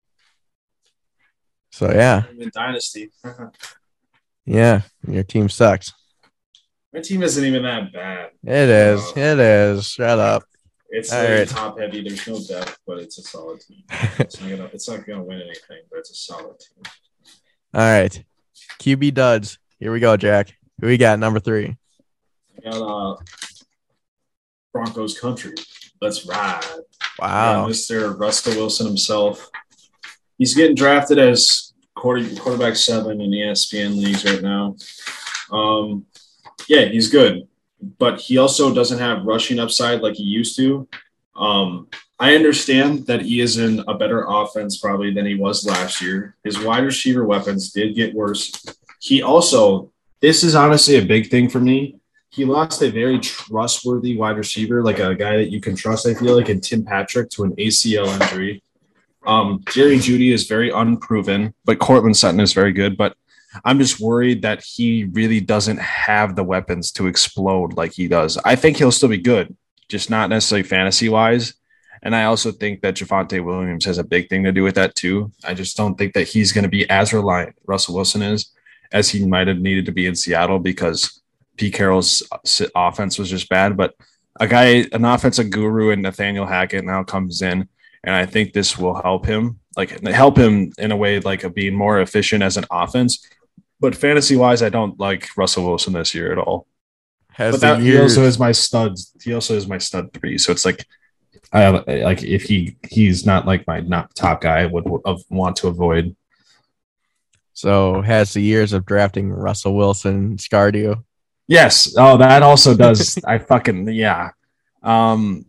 So, yeah. In Dynasty. Yeah, your team sucks. My team isn't even that bad. It is. It is. Shut up. It's All very right. top heavy. There's no depth, but it's a solid team. It's not gonna win anything, but it's a solid team. All right. QB duds. Here we go, Jack. Who we got number 3? I got Broncos country. Let's ride. Wow. Yeah, Mr. Russell Wilson himself. He's getting drafted as quarterback 7 in ESPN leagues right now. Yeah, he's good, but he also doesn't have rushing upside like he used to. I understand that he is in a better offense probably than he was last year. His wide receiver weapons did get worse. He also, this is honestly a big thing for me. He lost a very trustworthy wide receiver, like a guy that you can trust, I feel like, in Tim Patrick to an ACL injury. Jerry Jeudy is very unproven, but Cortland Sutton is very good. But I'm just worried that he really doesn't have the weapons to explode like he does. I think he'll still be good, just not necessarily fantasy-wise. And I also think that Javonte Williams has a big thing to do with that too. I just don't think that he's going to be as reliant, Russell Wilson is, as he might have needed to be in Seattle because Pete Carroll's offense was just bad. But an offensive guru in Nathaniel Hackett now comes in, and I think this will help him in a way like of being more efficient as an offense. But fantasy-wise, I don't like Russell Wilson this year at all. He also is my stud. He also is my stud 3. So it's like, if he's not like my not top guy, I would want to avoid. So has the years of drafting Russell Wilson scarred you? Yes. Oh, that also does. Yeah.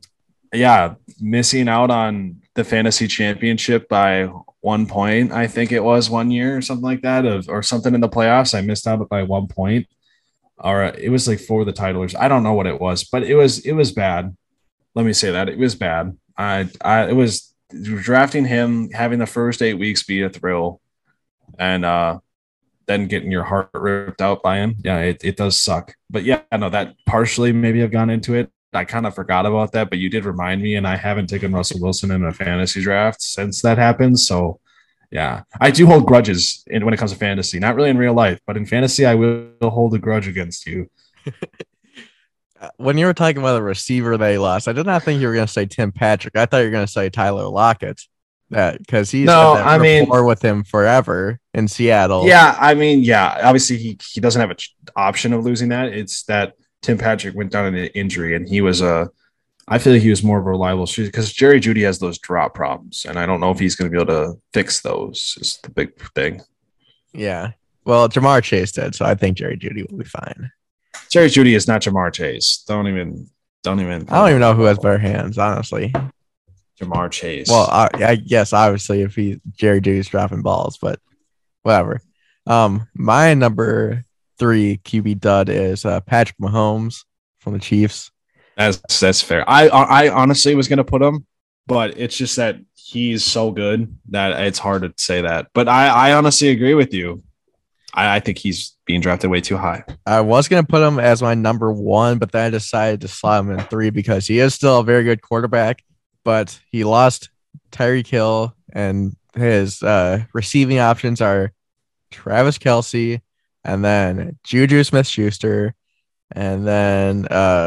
Yeah, missing out on the fantasy championship by 1 point. I think it was 1 year or something like that, or something in the playoffs. I missed out by 1 point, or it was like for the titles. I don't know what it was, but it was bad. Let me say that it was bad. It was drafting him, having the first 8 weeks be a thrill, and then getting your heart ripped out by him. Yeah, it does suck. But yeah, no, that partially maybe I've gone into it. I kind of forgot about that, but you did remind me, and I haven't taken Russell Wilson in a fantasy draft since that happened. So yeah, I do hold grudges when it comes to fantasy. Not really in real life, but in fantasy, I will hold a grudge against you. When you were talking about the receiver they lost, I did not think you were going to say Tim Patrick. I thought you were going to say Tyler Lockett. That because he's No, had that I mean, rapport with him forever in Seattle. yeah, I mean, yeah. Obviously, he doesn't have an option of losing that. It's that Tim Patrick went down in an injury, and he was a. I feel like he was more of a reliable shooter because Jerry Judy has those drop problems, and I don't know if he's going to be able to fix those. Is the big thing. Yeah. Well, Jamar Chase did, so I think Jerry Judy will be fine. Jerry Judy is not Jamar Chase. Don't even. I don't even know who has better hands, honestly. Jamar Chase. Well, I guess obviously if Jerry Judy's dropping balls, but whatever. My number 3 QB dud is Patrick Mahomes from the Chiefs. That's fair. I honestly was going to put him, but it's just that he's so good that it's hard to say that. But I honestly agree with you. I think he's being drafted way too high. I was going to put him as my number 1, but then I decided to slot him in 3 because he is still a very good quarterback, but he lost Tyreek Hill, and his receiving options are Travis Kelce, and then Juju Smith-Schuster, and then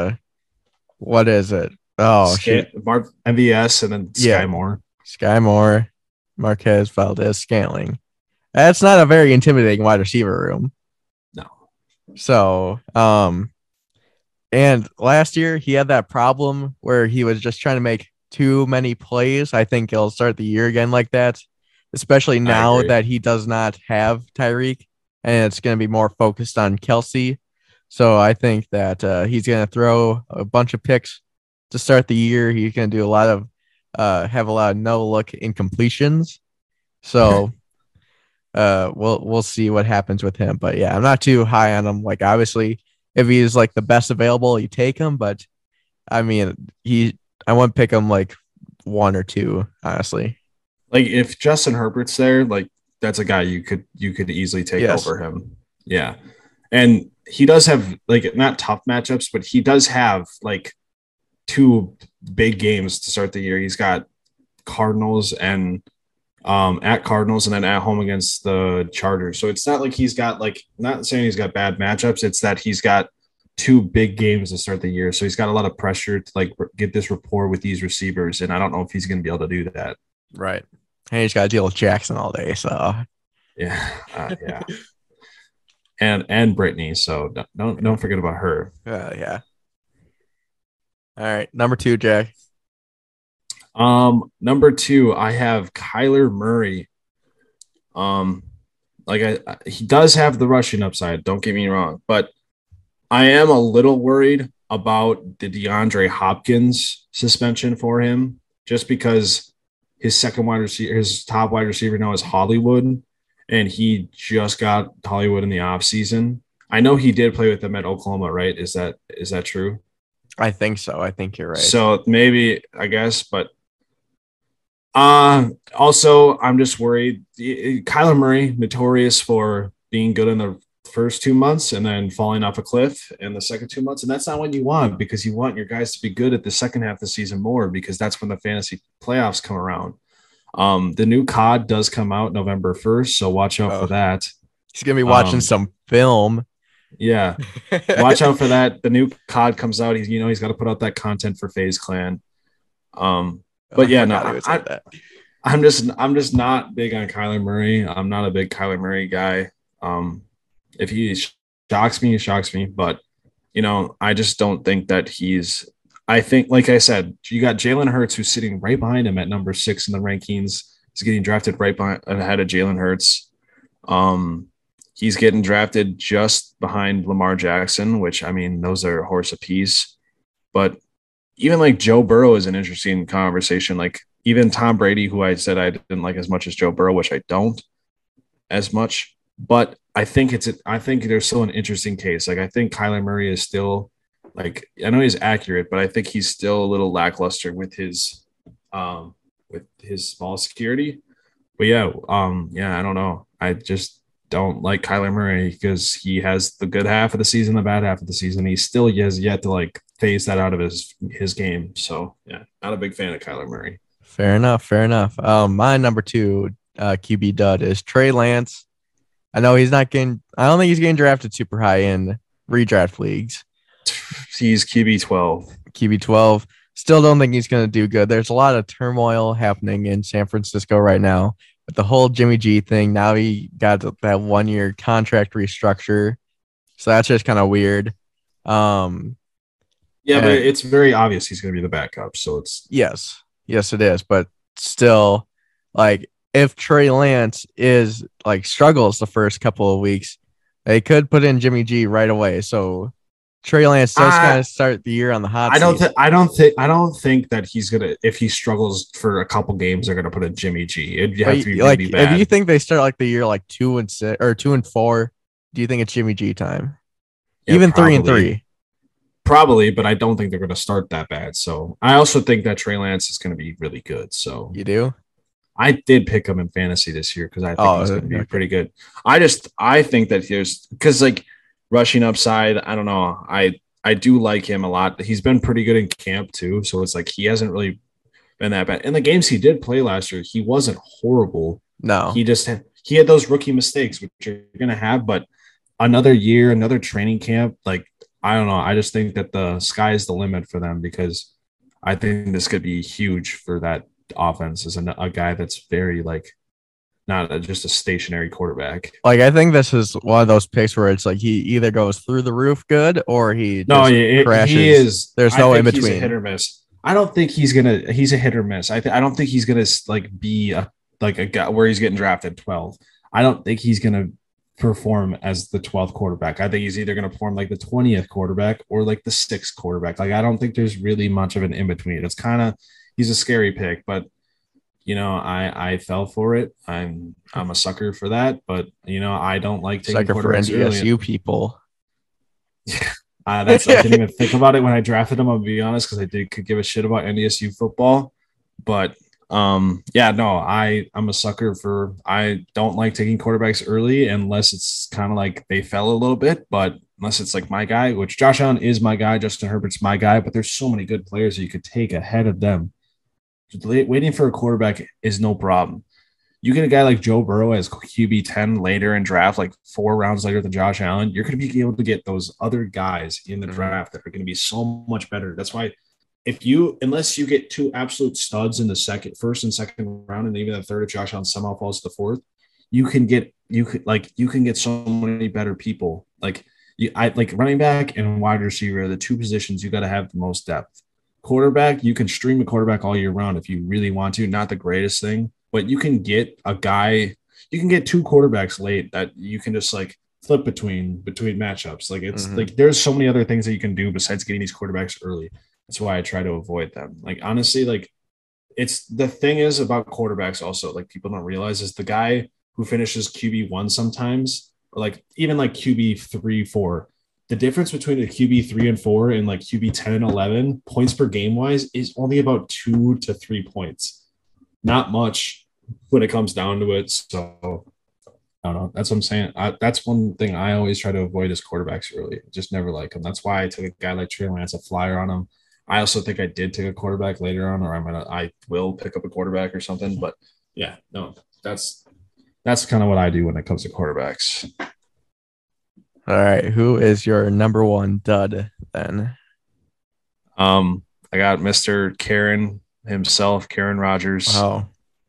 what is it? Oh, MVS, and then Sky Moore. Sky Moore, Marquez Valdez-Scantling. That's not a very intimidating wide receiver room. No. So, and last year he had that problem where he was just trying to make too many plays. I think he'll start the year again like that, especially now that he does not have Tyreek, and it's going to be more focused on Kelce. So I think that he's going to throw a bunch of picks to start the year. He's going to do have a lot of no look incompletions. So we'll see what happens with him. But yeah, I'm not too high on him. Like obviously, if he's like the best available, you take him. But I mean, I wouldn't pick him like 1 or 2, honestly. Like if Justin Herbert's there, like that's a guy you could easily take over him. Yeah. And he does have like not tough matchups, but he does have like 2 big games to start the year. He's got Cardinals and at Cardinals and then at home against the Chargers. So it's not like he's got not saying he's got bad matchups. It's that he's got 2 big games to start the year. So he's got a lot of pressure to like get this rapport with these receivers. And I don't know if he's going to be able to do that. Right. And he's got to deal with Jackson all day. So yeah. Yeah. And Brittany. So don't forget about her. Yeah. All right. Number 2, Jack. Number 2, I have Kyler Murray. He does have the rushing upside, don't get me wrong, but I am a little worried about the DeAndre Hopkins suspension for him, just because his top wide receiver now is Hollywood, and he just got Hollywood in the offseason. I know he did play with them at Oklahoma, right? Is that true? I think so. I think you're right. So maybe, I guess, but also I'm just worried. Kyler Murray, notorious for being good in the first 2 months and then falling off a cliff in the second 2 months. And that's not what you want, because you want your guys to be good at the second half of the season more, because that's when the fantasy playoffs come around. The new COD does come out November 1st, so watch out for that. He's going to be watching some film. Yeah. Watch out for that. The new COD comes out. He's got to put out that content for FaZe Clan. But yeah, no, I'm just not big on Kyler Murray. I'm not a big Kyler Murray guy. If he shocks me, he shocks me. But, I just don't think that I think, like I said, you got Jalen Hurts, who's sitting right behind him at number 6 in the rankings. He's getting drafted right ahead of Jalen Hurts. He's getting drafted just behind Lamar Jackson, which, I mean, those are a horse apiece. But even like Joe Burrow is an interesting conversation. Like even Tom Brady, who I said I didn't like as much as Joe Burrow, which I don't as much, but I think there's still an interesting case. Like I think Kyler Murray is still like, I know he's accurate, but I think he's still a little lackluster with his ball security. But yeah, I don't know. I just don't like Kyler Murray because he has the good half of the season, the bad half of the season. He still has yet to like phase that out of his game. So yeah, not a big fan of Kyler Murray. Fair enough. My number 2 QB dud is Trey Lance. I know I don't think he's getting drafted super high in redraft leagues. He's QB 12. QB 12. Still don't think he's going to do good. There's a lot of turmoil happening in San Francisco right now with the whole Jimmy G thing. Now he got that 1-year contract restructure. So that's just kind of weird. But it's very obvious he's going to be the backup. So it's yes, it is. But still, like if Trey Lance is like struggles the first couple of weeks, they could put in Jimmy G right away. So Trey Lance does kind of start the year on the hot seat. I don't think that he's gonna, if he struggles for a couple games, they're gonna put a Jimmy G. It'd have to be like really bad. If you think they start like the year like 2-6 or 2-4, do you think it's Jimmy G time? Yeah, even probably. 3-3. Probably, but I don't think they're going to start that bad. So I also think that Trey Lance is going to be really good. So you do? I did pick him in fantasy this year because I think he's going to be pretty good. I think that because like rushing upside, I don't know. I do like him a lot. He's been pretty good in camp too. So it's like he hasn't really been that bad. In the games he did play last year, he wasn't horrible. No. He had those rookie mistakes, which you're going to have, but another year, another training camp, like, I don't know. I just think that the sky is the limit for them because I think this could be huge for that offense as a guy that's very like not just a stationary quarterback. Like I think this is one of those picks where it's like he either goes through the roof good or he crashes. He is. There's no in between. He's a hit or miss. I don't think he's gonna. He's a hit or miss. I don't think he's gonna like be a guy where he's getting drafted 12. I don't think he's gonna perform as the 12th quarterback. I think he's either going to perform like the 20th quarterback or like the 6th quarterback. Like, I don't think there's really much of an in between. It's kind of, he's a scary pick, but you know, I fell for it. I'm a sucker for that, but you know, I don't like taking sucker for NDSU people. I didn't even think about it when I drafted him. I'll be honest, because could give a shit about NDSU football, but I'm a sucker for, I don't like taking quarterbacks early unless it's kind of like they fell a little bit, but unless it's like my guy, which Josh Allen is my guy, Justin Herbert's my guy, but there's so many good players that you could take ahead of them. Waiting for a quarterback is no problem. You get a guy like Joe Burrow as QB 10 later in draft, like 4 rounds later than Josh Allen, you're going to be able to get those other guys in the draft that are going to be so much better. That's why unless you get 2 absolute studs in the first and second round, and even the third, if Josh Allen somehow falls to the 4th, you can get so many better people. Like running back and wide receiver are the 2 positions you got to have the most depth. Quarterback, you can stream a quarterback all year round if you really want to. Not the greatest thing, but you can get a guy. You can get 2 quarterbacks late that you can just like flip between matchups. Like it's like there's so many other things that you can do besides getting these quarterbacks early. That's why I try to avoid them. Like, honestly, like it's the thing is about quarterbacks also, like people don't realize is the guy who finishes QB1 sometimes, or like even like QB3, 4, the difference between a QB3 and 4 and like QB 10 and 11 points per game wise is only about 2 to 3 points. Not much when it comes down to it. So I don't know. That's what I'm saying. That's one thing I always try to avoid is quarterbacks early. Just never like them. That's why I took a guy like Trey Lance, a flyer on him. I also think I did take a quarterback later on, or I will pick up a quarterback or something. But yeah, no, that's kind of what I do when it comes to quarterbacks. All right, who is your number 1 dud then? I got Mr. Karen himself, Karen Rodgers. Oh,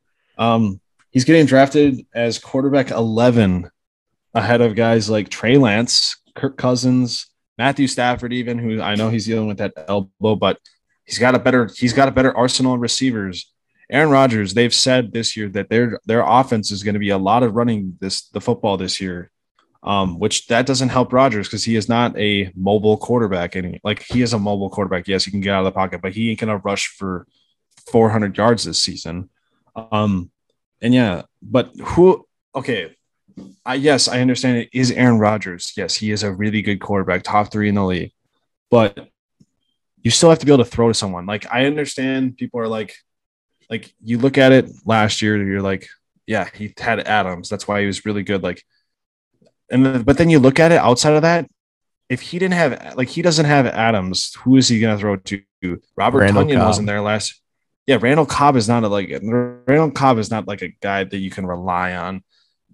he's getting drafted as quarterback 11 ahead of guys like Trey Lance, Kirk Cousins, Matthew Stafford, even, who I know he's dealing with that elbow, but he's got a better arsenal of receivers. Aaron Rodgers, they've said this year that their offense is going to be a lot of running the football this year. which that doesn't help Rodgers because he is not a mobile quarterback. Like he is a mobile quarterback. Yes, he can get out of the pocket, but he ain't gonna rush for 400 yards this season. And yeah, but who? Okay, yes, I understand it is Aaron Rodgers. Yes, he is a really good quarterback, top 3 in the league, but you still have to be able to throw to someone. Like I understand people are like you look at it last year, you're like, yeah, he had Adams. That's why he was really good. Like, but then you look at it outside of that. If he didn't have, like, he doesn't have Adams, who is he going to throw to? Robert Randall Tonyan Cobb. wasn't there last. Yeah, Randall Cobb is not Randall Cobb is not like a guy that you can rely on.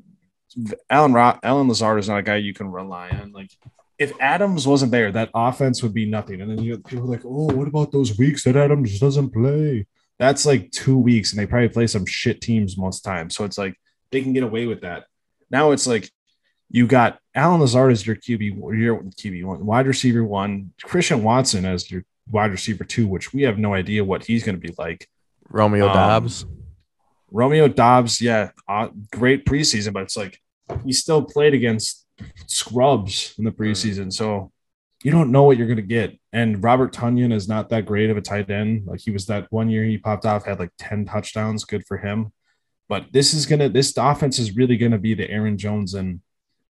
Alan Lazard is not a guy you can rely on. Like, if Adams wasn't there, that offense would be nothing. And then people are like, oh, what about those weeks that Adams doesn't play? That's like 2 weeks, and they probably play some shit teams most times. So it's like they can get away with that. Now it's like you got Alan Lazard as your QB1, wide receiver 1, Christian Watson as your wide receiver 2, which we have no idea what he's going to be like. Romeo Dobbs. Romeo Dobbs, yeah, great preseason, but it's like he still played against scrubs in the preseason, so you don't know what you're going to get. And Robert Tonyan is not that great of a tight end. Like he was that one year he popped off, had like 10 touchdowns, good for him. But this offense is really going to be the Aaron Jones and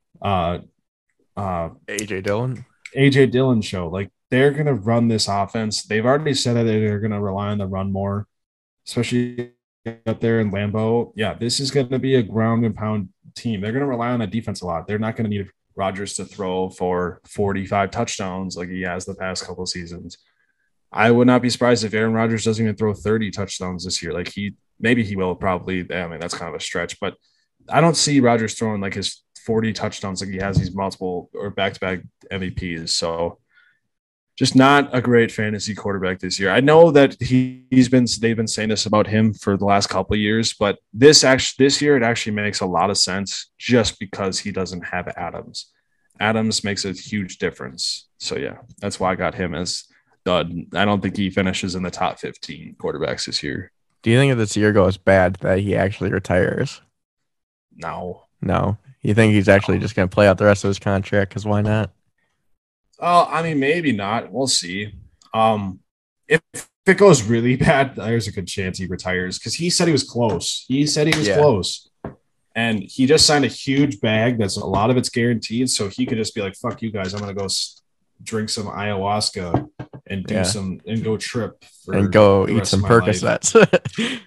AJ Dillon show. Like they're going to run this offense. They've already said that they're going to rely on the run more, especially up there in Lambeau. Yeah, this is going to be a ground and pound team. They're going to rely on that defense a lot. They're not going to need Rodgers to throw for 45 touchdowns like he has the past couple of seasons. I would not be surprised if Aaron Rodgers doesn't even throw 30 touchdowns this year. Like maybe he will probably. I mean, that's kind of a stretch, but I don't see Rodgers throwing like his 40 touchdowns like he has these multiple or back-to-back MVPs. So just not a great fantasy quarterback this year. I know that they've been saying this about him for the last couple of years, but this year it actually makes a lot of sense just because he doesn't have Adams. Adams makes a huge difference. So yeah, that's why I got him as dud. I don't think he finishes in the top 15 quarterbacks this year. Do you think if this year goes bad that he actually retires? No. You think he's actually just going to play out the rest of his contract? Because why not? Oh, I mean, maybe not. We'll see. If it goes really bad, there's a good chance he retires because he said he was close. Close. And he just signed a huge bag that's a lot of it's guaranteed. So he could just be like, fuck you guys. I'm going to go drink some ayahuasca and and go trip. And go eat some Percocets.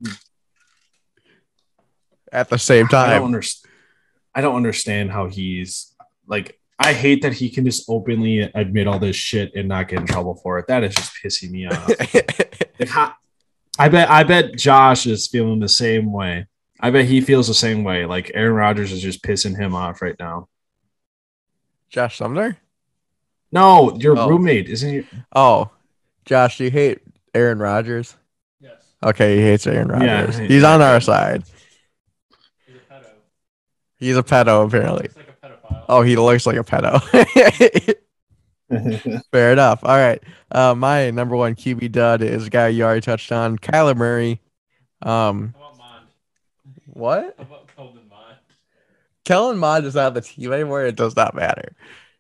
At the same time. I don't understand how he's like, I hate that he can just openly admit all this shit and not get in trouble for it. That is just pissing me off. I bet Josh is feeling the same way. I bet he feels the same way. Like Aaron Rodgers is just pissing him off right now. Josh Sumner? No, your roommate, isn't he? Oh, Josh, do you hate Aaron Rodgers? Yes. Okay, he hates Aaron Rodgers. Yeah, he's on our side. He's a pedo. He's a pedo, apparently. Looks like a pedophile. Oh, he looks like a pedo. Fair enough. All right. My number one QB dud is a guy you already touched on, Kyler Murray. How about Mond? What? How about Colvin Mond? Kellen Mond is not on the team anymore. It does not matter.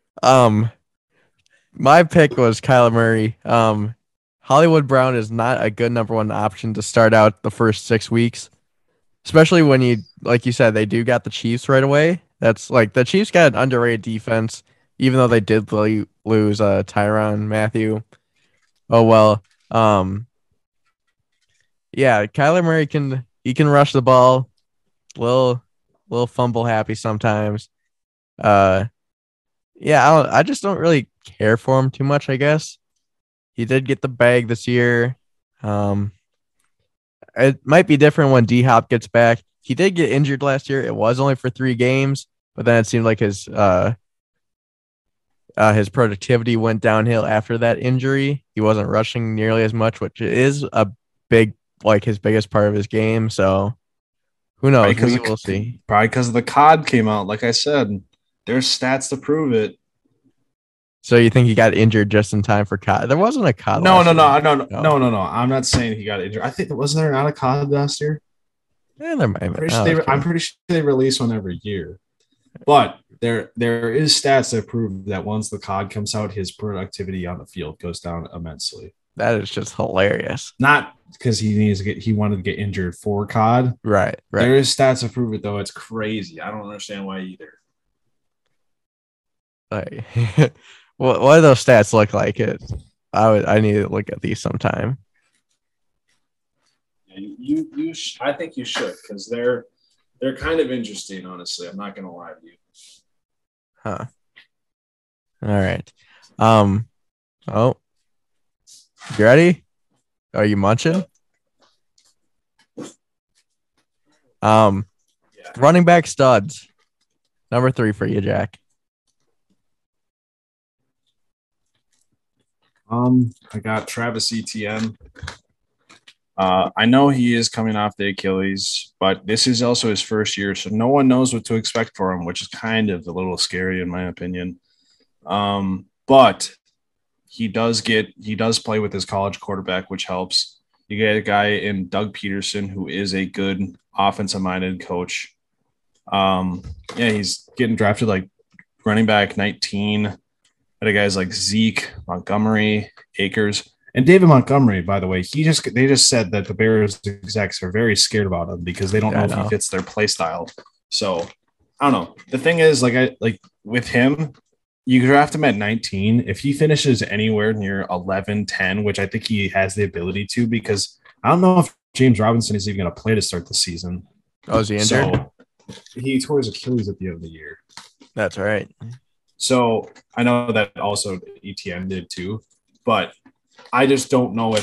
My pick was Kyler Murray. Hollywood Brown is not a good number one option to start out the first 6 weeks, especially when you, like you said, they do got the Chiefs right away. That's like the Chiefs got an underrated defense, even though they did lose Tyrann Mathieu. Oh well. Yeah, Kyler Murray can rush the ball, little fumble happy sometimes. Yeah, I just don't really care for him too much, I guess. He did get the bag this year. It might be different when D-Hop gets back. He did get injured last year. It was only for 3 games, but then it seemed like his productivity went downhill after that injury. He wasn't rushing nearly as much, which is a big, like his biggest part of his game. So who knows? We'll see. Probably because the COD came out. Like I said, there's stats to prove it. So you think he got injured just in time for COD? There wasn't a COD. No. I'm not saying he got injured. I think wasn't there not a COD last year? Yeah, there might have been. I'm pretty sure they release one every year. But there is stats that prove that once the COD comes out, his productivity on the field goes down immensely. That is just hilarious. Not because he wanted to get injured for COD. Right. There is stats that prove it though. It's crazy. I don't understand why either. Like, what do those stats look like? I need to look at these sometime. I think you should, because they're kind of interesting. Honestly, I'm not gonna lie to you. Huh. All right. Oh, you ready? Are you munching? Yeah. Running back studs. Number 3 for you, Jack. I got Travis Etienne. I know he is coming off the Achilles, but this is also his first year, so no one knows what to expect for him, which is kind of a little scary in my opinion. But he does play with his college quarterback, which helps. You get a guy in Doug Peterson, who is a good offensive-minded coach. He's getting drafted like running back 19. Other guys like Zeke, Montgomery, Akers. And David Montgomery, by the way, they just said that the Bears execs are very scared about him because they don't know if he fits their play style. So I don't know. The thing is, like with him, you draft him at 19. If he finishes anywhere near 11, 10, which I think he has the ability to, because I don't know if James Robinson is even going to play to start the season. Oh, is he injured? So he tore his Achilles at the end of the year. That's right. So I know that also ETN did too, but I just don't know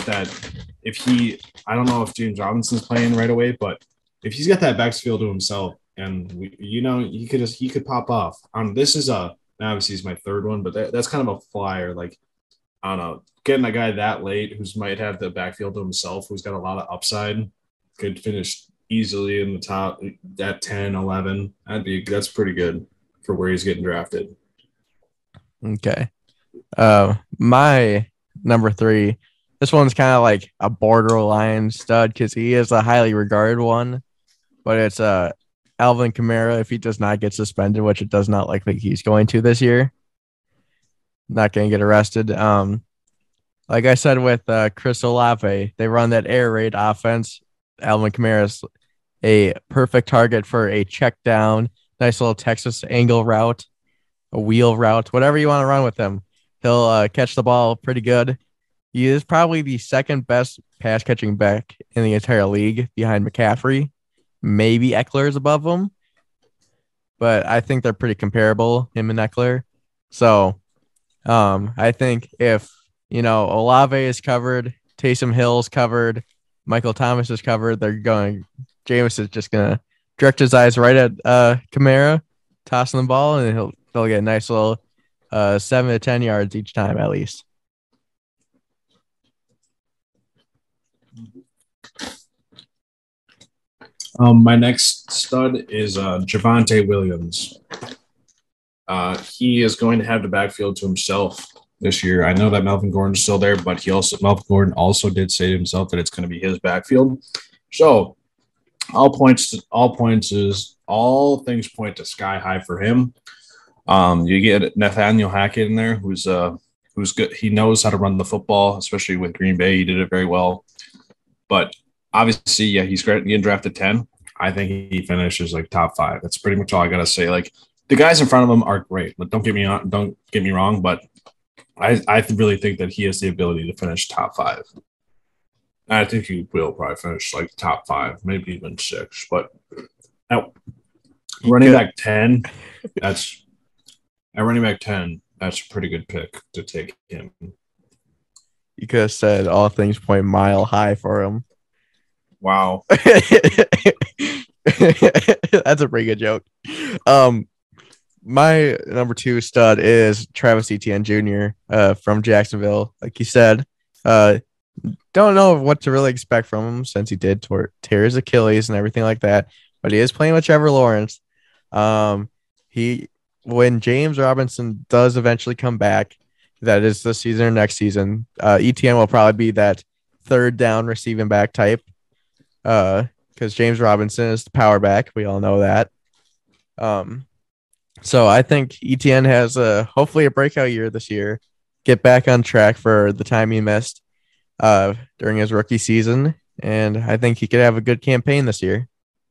I don't know if James Robinson's playing right away, but if he's got that backfield to himself, and he could pop off. This is obviously he's my third one, but that's kind of a flyer. Like, I don't know, getting a guy that late who's might have the backfield to himself, who's got a lot of upside, could finish easily in the top at 10, 11. That's pretty good for where he's getting drafted. Okay. My number 3, this one's kind of like a borderline stud because he is a highly regarded one, but it's Alvin Kamara if he does not get suspended, which it does not look like he's going to this year. Not going to get arrested. Like I said with Chris Olave, they run that air raid offense. Alvin Kamara is a perfect target for a check down, nice little Texas angle route, a wheel route, whatever you want to run with him. He'll catch the ball pretty good. He is probably the second best pass catching back in the entire league behind McCaffrey. Maybe Eckler is above him, but I think they're pretty comparable, him and Eckler. So I think if, Olave is covered, Taysom Hill's covered, Michael Thomas is covered, Jameis is just going to direct his eyes right at Kamara, tossing the ball, and they'll get a nice little 7 to 10 yards each time at least. My next stud is Javonte Williams. He is going to have the backfield to himself this year. I know that Melvin Gordon's still there, but Melvin Gordon also did say to himself that it's going to be his backfield. So all things point to sky high for him. You get Nathaniel Hackett in there, who's good. He knows how to run the football, especially with Green Bay. He did it very well. But obviously, yeah, he's getting drafted 10. I think he finishes like top 5. That's pretty much all I gotta say. Like, the guys in front of him are great. But don't get me wrong. But I really think that he has the ability to finish top 5. I think he will probably finish like top 5, maybe even 6. But running back 10, that's a pretty good pick to take him. You could have said all things point mile high for him. Wow. That's a pretty good joke. My number 2 stud is Travis Etienne Jr. From Jacksonville. Like you said, don't know what to really expect from him since he did tear his Achilles and everything like that. But he is playing with Trevor Lawrence. When James Robinson does eventually come back, that is this season or next season, Etienne will probably be that third down receiving back type. Because James Robinson is the power back. We all know that. So I think ETN has hopefully a breakout year this year, get back on track for the time he missed during his rookie season, and I think he could have a good campaign this year.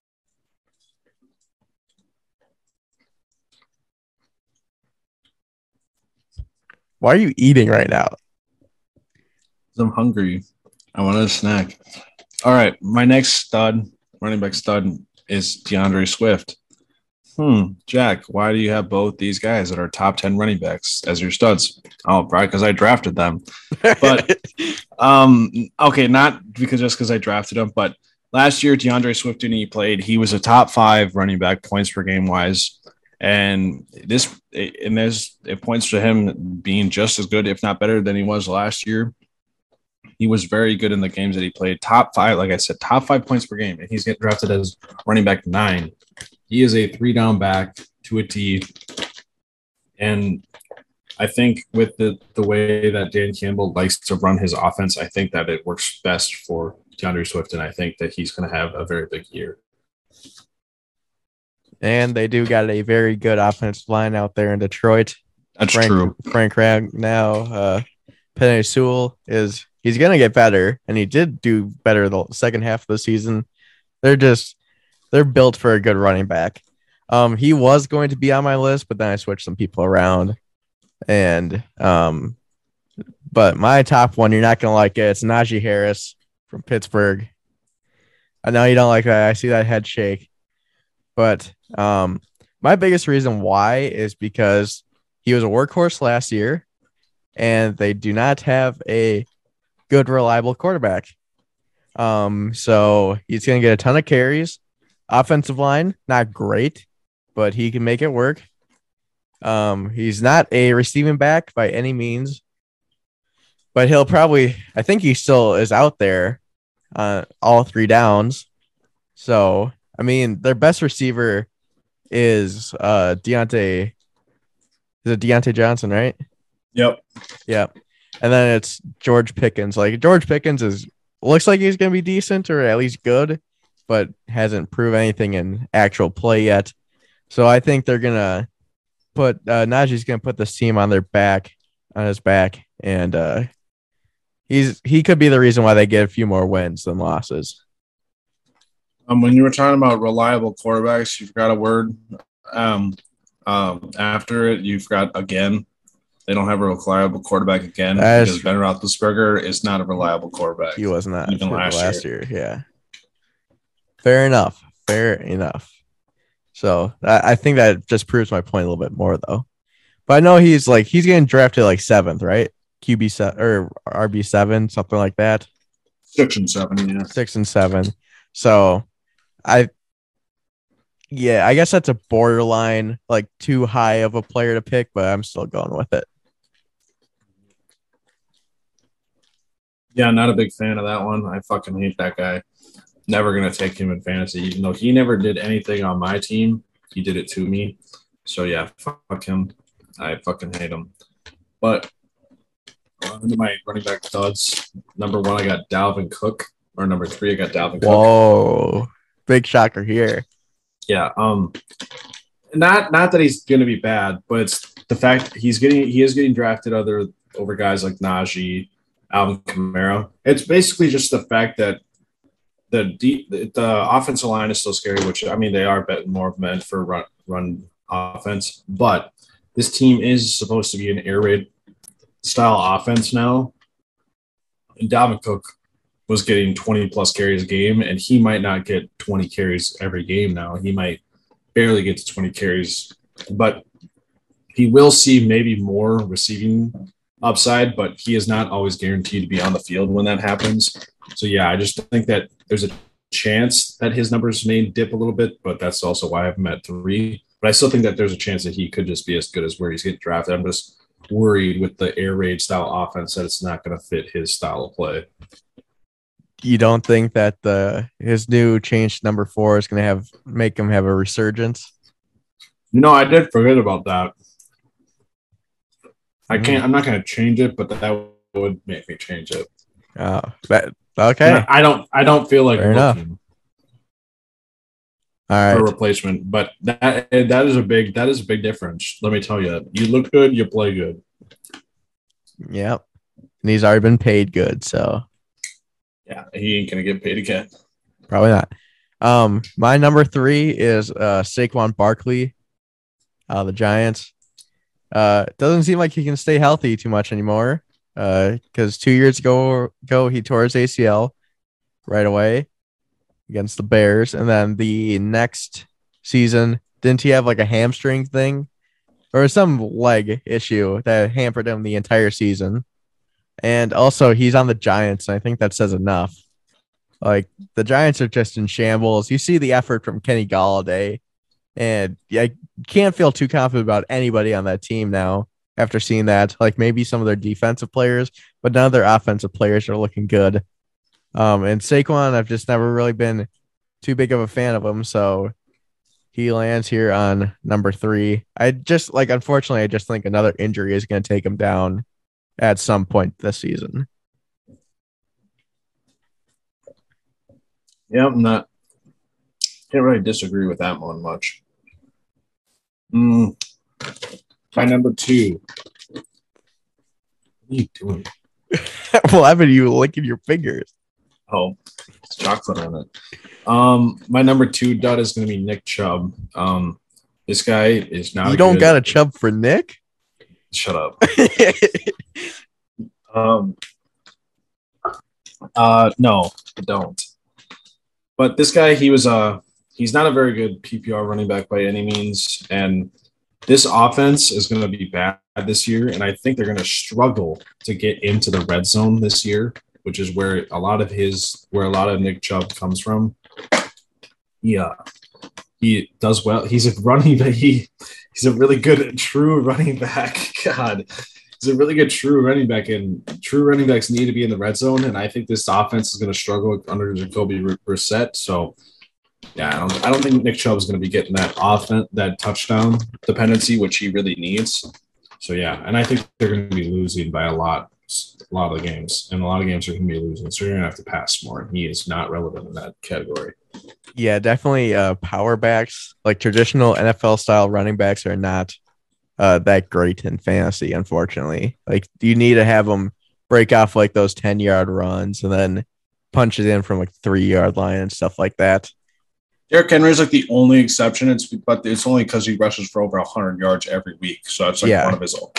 Why are you eating right now? I'm hungry. I want a snack. All right, my next stud, running back stud, is DeAndre Swift. Jack, why do you have both these guys that are top 10 running backs as your studs? Oh, probably because I drafted them. But okay, not because I drafted them, but last year DeAndre Swift when he played, he was a top 5 running back points per game wise, and it points to him being just as good, if not better, than he was last year. He was very good in the games that he played. Top 5, like I said, top 5 points per game, and he's getting drafted as running back 9. He is a 3-down back to a T, and I think with the way that Dan Campbell likes to run his offense, I think that it works best for DeAndre Swift, and I think that he's going to have a very big year. And they do got a very good offensive line out there in Detroit. That's true. Frank Ragnow, Penei Sewell he's going to get better, and he did do better the second half of the season. They're built for a good running back. He was going to be on my list, but then I switched some people around. And but my top one, you're not gonna like it. It's Najee Harris from Pittsburgh. I know you don't like that. I see that head shake. But my biggest reason why is because he was a workhorse last year, and they do not have a good, reliable quarterback. So he's gonna get a ton of carries. Offensive line, not great, but he can make it work. He's not a receiving back by any means, but I think he still is out there on all 3 downs. So, I mean, their best receiver is Deontay Johnson, right? Yep. And then it's George Pickens. Like, George Pickens looks like he's going to be decent or at least good, but hasn't proved anything in actual play yet. So I think they're going to Najee's going to put this team on his back, and he could be the reason why they get a few more wins than losses. When you were talking about reliable quarterbacks, you forgot a word. After it, you forgot again. They don't have a reliable quarterback again because Ben Roethlisberger is not a reliable quarterback. He was not even last year. Yeah. Fair enough. So I think that just proves my point a little bit more, though. But I know he's getting drafted like 7th, right? QB7 or RB7, something like that. 6 and 7, yeah. 6 and 7. So I guess that's a borderline, like, too high of a player to pick, but I'm still going with it. Yeah, not a big fan of that one. I fucking hate that guy. Never going to take him in fantasy, even though he never did anything on my team. He did it to me. So, yeah, fuck him. I fucking hate him. But into my running back studs, number 1, I got Dalvin Cook. Or number 3, I got Dalvin Cook. Whoa. Big shocker here. Yeah. Not that he's going to be bad, but it's the fact he is getting drafted over guys like Najee, Alvin Kamara. It's basically just the fact that the offensive line is still scary, which, I mean, they are more meant for run offense, but this team is supposed to be an air raid style offense now. And Dalvin Cook was getting 20 plus carries a game, and he might not get 20 carries every game now. He might barely get to 20 carries, but he will see maybe more receiving upside, but he is not always guaranteed to be on the field when that happens. So, yeah, I just think that there's a chance that his numbers may dip a little bit, but that's also why I have him at 3. But I still think that there's a chance that he could just be as good as where he's getting drafted. I'm just worried with the air raid style offense that it's not going to fit his style of play. You don't think that his new change number 4 is going to make him have a resurgence? No, I did forget about that. I'm not going to change it, but that would make me change it. Oh, okay. I don't feel like Fair enough. All for a right. replacement. But that is a big difference. Let me tell you, you look good, you play good. Yep. And he's already been paid good, so Yeah, he ain't gonna get paid again. probably not. My number 3 is Saquon Barkley, the Giants. Doesn't seem like he can stay healthy too much anymore. Because 2 years ago he tore his ACL right away against the Bears, and then the next season, didn't he have like a hamstring thing or some leg issue that hampered him the entire season? And also, he's on the Giants, and I think that says enough. Like the Giants are just in shambles. You see the effort from Kenny Galladay, and I can't feel too confident about anybody on that team now after seeing that. Like maybe some of their defensive players, but none of their offensive players are looking good. And Saquon, I've just never really been too big of a fan of him, so he lands here on number 3. Unfortunately, I just think another injury is going to take him down at some point this season. Yeah, can't really disagree with that one much. My number 2. What are you doing? Well, haven't you licking your fingers? Oh, it's chocolate on it. My number 2 dud is going to be Nick Chubb. This guy is not. You don't got a Chubb for Nick? Shut up. No, I don't. But this guy, he's not a very good PPR running back by any means, and this offense is going to be bad this year, and I think they're going to struggle to get into the red zone this year, which is where a lot of Nick Chubb comes from. Yeah, he does well. He's a running back. He's a really good true running back. God, he's a really good true running back, and true running backs need to be in the red zone. And I think this offense is going to struggle under Jacoby Brissett. So, yeah, I don't think Nick Chubb is going to be getting that touchdown dependency, which he really needs. So yeah, and I think they're going to be losing by a lot of the games, and a lot of games are going to be losing. So you're going to have to pass more. And he is not relevant in that category. Yeah, definitely. Power backs, like traditional NFL style running backs, are not that great in fantasy, unfortunately. Like you need to have them break off like those 10-yard runs and then punch it in from like 3-yard line and stuff like that. Derrick Henry is like the only exception, but it's only because he rushes for over 100 yards every week. So that's like one of his own.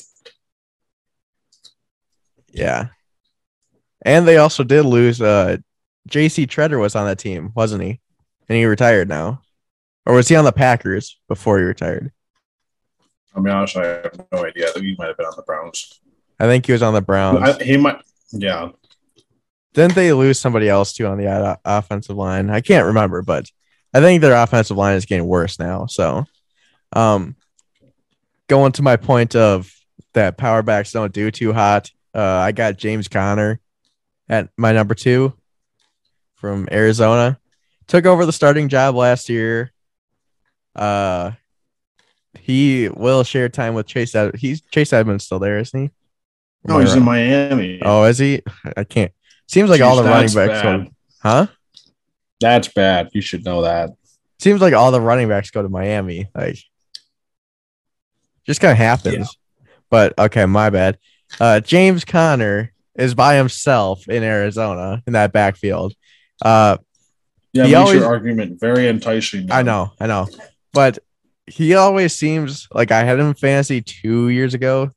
Yeah. And they also did lose JC Treader was on that team, wasn't he? And he retired now. Or was he on the Packers before he retired? I mean, honestly, I have no idea. I think he might have been on the Browns. I think he was on the Browns. He might, yeah. Didn't they lose somebody else too on the offensive line? I can't remember, but I think their offensive line is getting worse now. So, going to my point of that power backs don't do too hot. I got James Conner at my number 2 from Arizona. Took over the starting job last year. He will share time with Chase. Chase Edmonds still there, isn't he? No, he's in Miami. Oh, is he? I can't. Seems like all the running backs go. Huh? That's bad. You should know that. Seems like all the running backs go to Miami. Like, just kind of happens. Yeah. But okay, my bad. James Conner is by himself in Arizona in that backfield. Yeah, makes your argument very enticing. Now. I know. But he always seems like I had him in fantasy 3 years ago.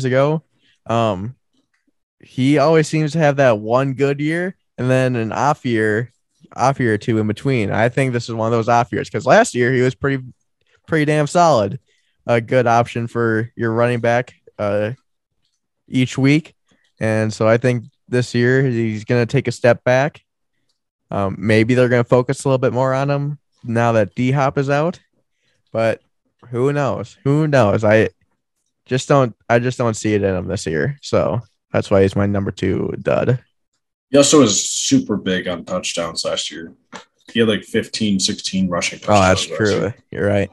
He always seems to have that one good year and then an off year or two in between. I think this is one of those off years because last year he was pretty damn solid. A good option for your running back each week. And so I think this year he's going to take a step back. Maybe they're going to focus a little bit more on him now that D-Hop is out. But who knows? I just don't see it in him this year. So that's why he's my number 2 dud. He also was super big on touchdowns last year. He had like 15, 16 rushing touchdowns. Oh, that's true. You're right.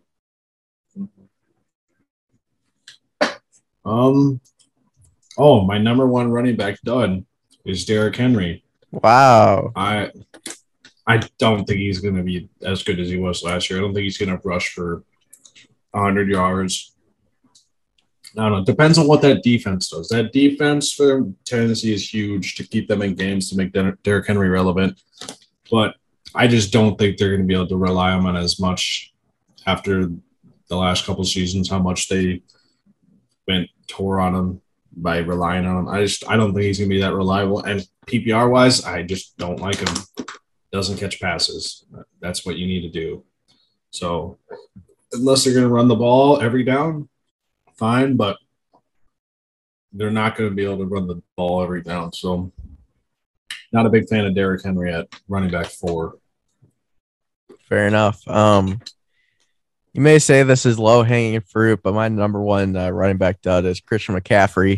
My number 1 running back dud is Derrick Henry. Wow. I don't think he's going to be as good as he was last year. I don't think he's going to rush for 100 yards. I don't know. Depends on what that defense does. That defense for Tennessee is huge to keep them in games to make Derrick Henry relevant. But I just don't think they're going to be able to rely on him as much after the last couple seasons, how much they tore on him by relying on him. I don't think he's going to be that reliable. And PPR wise, I just don't like him. Doesn't catch passes. That's what you need to do. So unless they're going to run the ball every down, fine, but they're not going to be able to run the ball every down. So not a big fan of Derrick Henry at running back 4. Fair enough. You may say this is low hanging fruit, but my number one running back dud is Christian McCaffrey.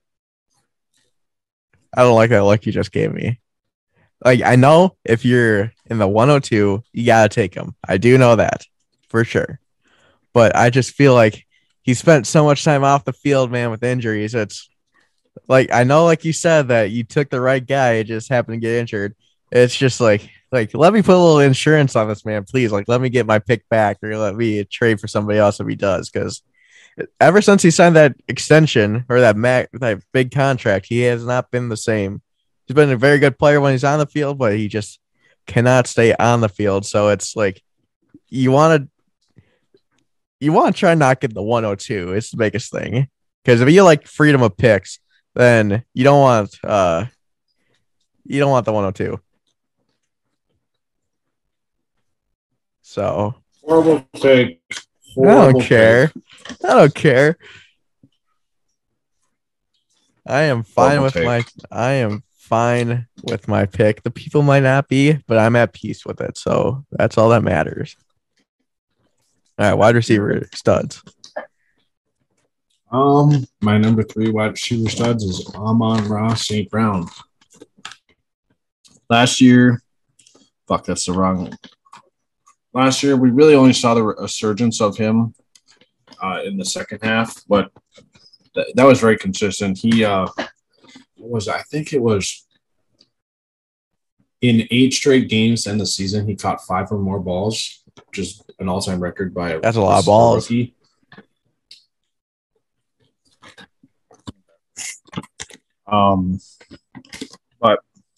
I don't like that look you just gave me. Like, I know if you're in the 102, you got to take him. I do know that for sure. But I just feel like he spent so much time off the field, man, with injuries. It's like, I know, like you said, that you took the right guy. It just happened to get injured. It's just like, let me put a little insurance on this, man, please. Like, let me get my pick back or let me trade for somebody else if he does. Because ever since he signed that extension or that big contract, he has not been the same. He's been a very good player when he's on the field, but he just cannot stay on the field. So it's like you want to try not get the 102. It's the biggest thing. Because if you like freedom of picks, then you don't want the 102. So Horrible take. I don't care. I am fine with my pick. The people might not be, but I'm at peace with it. So that's all that matters. All right, wide receiver studs. My number 3 wide receiver studs is Amon-Ra St. Brown. Last year, that's the wrong one. Last year, we really only saw the resurgence of him in the second half, but that was very consistent. He I think it was in 8 straight games in the season, he caught 5 or more balls, which is an all-time record by That's a lot of balls. Rookie. But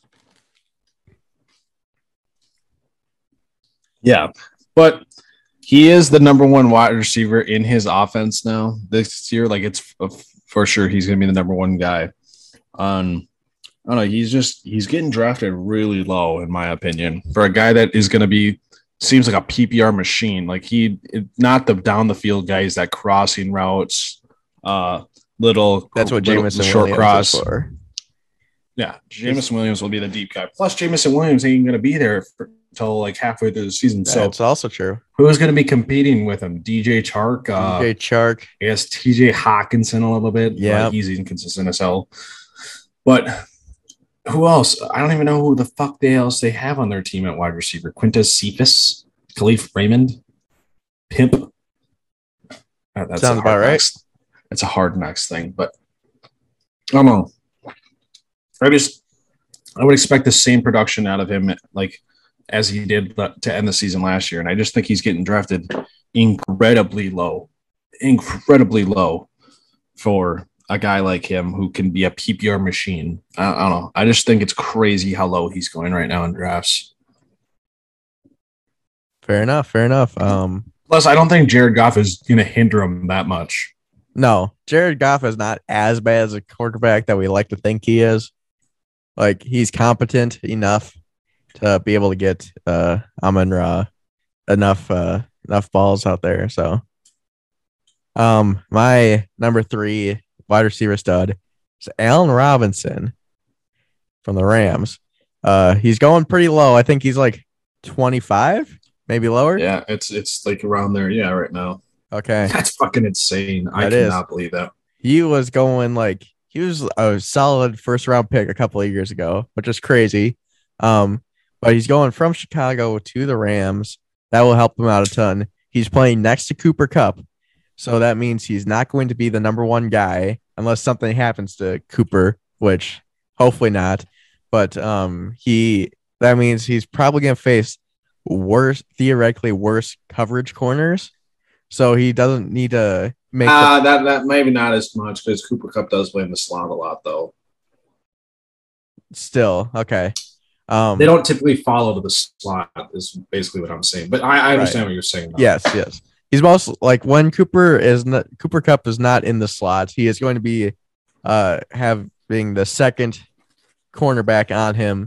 yeah, but he is the number 1 wide receiver in his offense now this year. Like, it's for sure he's going to be the number 1 guy. I don't know. He's getting drafted really low, in my opinion, for a guy that is going to seems like a PPR machine. Like, not the down the field guys that crossing routes, That's what Jameson short Williams cross. is for. Yeah, Jameson Williams will be the deep guy. Plus, Jameson Williams ain't going to be there until like halfway through the season. That's also true. Who's going to be competing with him? DJ Chark. I guess TJ Hawkinson a little bit. Yeah, he's inconsistent as hell. But who else? I don't even know who the fuck they have on their team at wide receiver. Quintez Cephas, Khalif Raymond, Pimp. That sounds about right. That's a Hard Knocks thing, but I don't know. I would expect the same production out of him, like as he did to end the season last year, and I just think he's getting drafted incredibly low for a guy like him who can be a PPR machine. I don't know. I just think it's crazy how low he's going right now in drafts. Fair enough. Plus, I don't think Jared Goff is going to hinder him that much. No, Jared Goff is not as bad as a quarterback that we like to think he is. Like, he's competent enough to be able to get Amon-Ra enough balls out there. So, my number 3 wide receiver stud is Allen Robinson from the Rams. He's going pretty low. I think he's like 25, maybe lower. Yeah, it's like around there. Yeah, right now. Okay, that's fucking insane. I cannot believe that. He was a solid first round pick a couple of years ago, which is crazy. But he's going from Chicago to the Rams. That will help him out a ton. He's playing next to Cooper Kupp. So that means he's not going to be the number 1 guy unless something happens to Cooper, which hopefully not. But the that means he's probably going to face theoretically worse coverage corners. So he doesn't need to make that maybe not as much because Cooper Cup does play in the slot a lot, though. Still, okay. They don't typically follow to the slot, is basically what I'm saying. But I understand what you're saying. Though. Yes. He's most like when Cooper Cup is not in the slot, he is going to be having the second cornerback on him.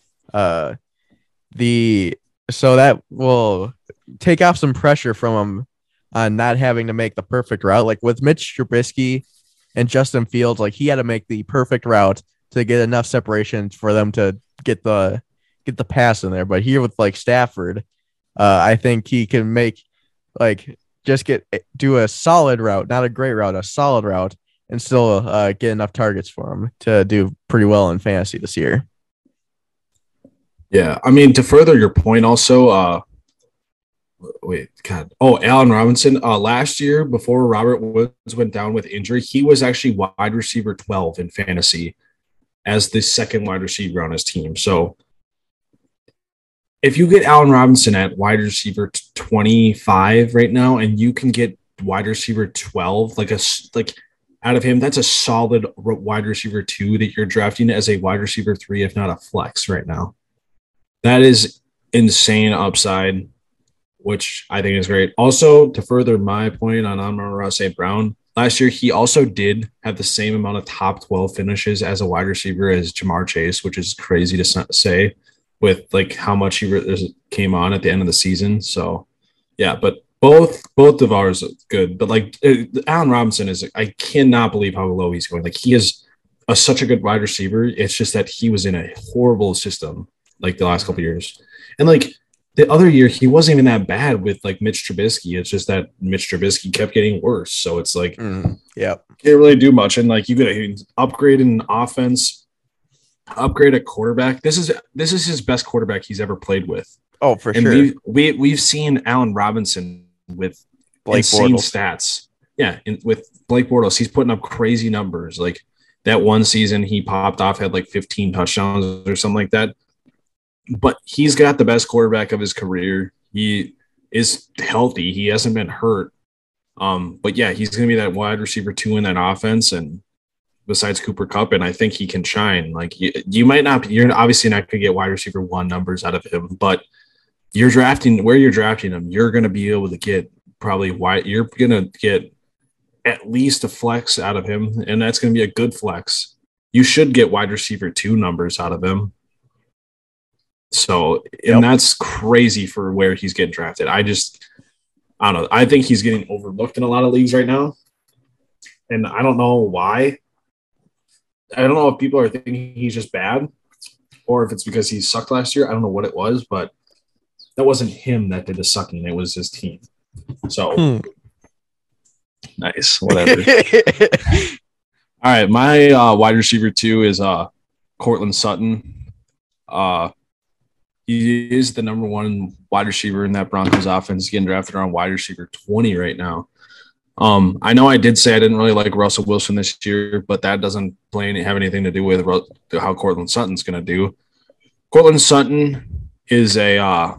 So that will take off some pressure from him on not having to make the perfect route. Like with Mitch Trubisky and Justin Fields, like he had to make the perfect route to get enough separation for them to get the pass in there. But here with like Stafford, I think he can make do a solid route, not a great route, a solid route, and still get enough targets for him to do pretty well in fantasy this year. Yeah, I mean, to further your point also, Allen Robinson, last year before Robert Woods went down with injury, he was actually wide receiver 12 in fantasy as the second wide receiver on his team. So if you get Allen Robinson at wide receiver 25 right now, and you can get wide receiver 12, like out of him, that's a solid wide receiver 2 that you're drafting as a wide receiver 3, if not a flex right now. That is insane upside, which I think is great. Also, to further my point on Amon-Ra St. Brown, last year he also did have the same amount of top 12 finishes as a wide receiver as Jamar Chase, which is crazy to say with like how much he came on at the end of the season. So, yeah, but both of ours are good. But like Allen Robinson I cannot believe how low he's going. Like he is such a good wide receiver. It's just that he was in a horrible system like the last couple of years. And like the other year, he wasn't even that bad with like Mitch Trubisky. It's just that Mitch Trubisky kept getting worse. So it's like, can't really do much. And like you could upgrade in offense, upgrade at quarterback. This is his best quarterback he's ever played with. Oh, for sure. We've seen Allen Robinson with insane stats. Yeah, with Blake Bortles, he's putting up crazy numbers. Like that one season he popped off, had like 15 touchdowns or something like that. But he's got the best quarterback of his career. He is healthy. He hasn't been hurt. But yeah, he's going to be that wide receiver 2 in that offense. And besides Cooper Kupp, and I think he can shine. Like you're obviously not going to get wide receiver 1 numbers out of him, but you're drafting him. You're going to be able to get you're going to get at least a flex out of him. And that's going to be a good flex. You should get wide receiver 2 numbers out of him. So, and that's crazy for where he's getting drafted. I don't know. I think he's getting overlooked in a lot of leagues right now. And I don't know why. I don't know if people are thinking he's just bad or if it's because he sucked last year. I don't know what it was, but that wasn't him that did the sucking. It was his team. So, nice. Whatever. All right. My wide receiver 2 is Courtland Sutton. He is the number 1 wide receiver in that Broncos offense. He's getting drafted around wide receiver 20 right now. I know I did say I didn't really like Russell Wilson this year, but that doesn't have anything to do with how Courtland Sutton's going to do. Courtland Sutton is what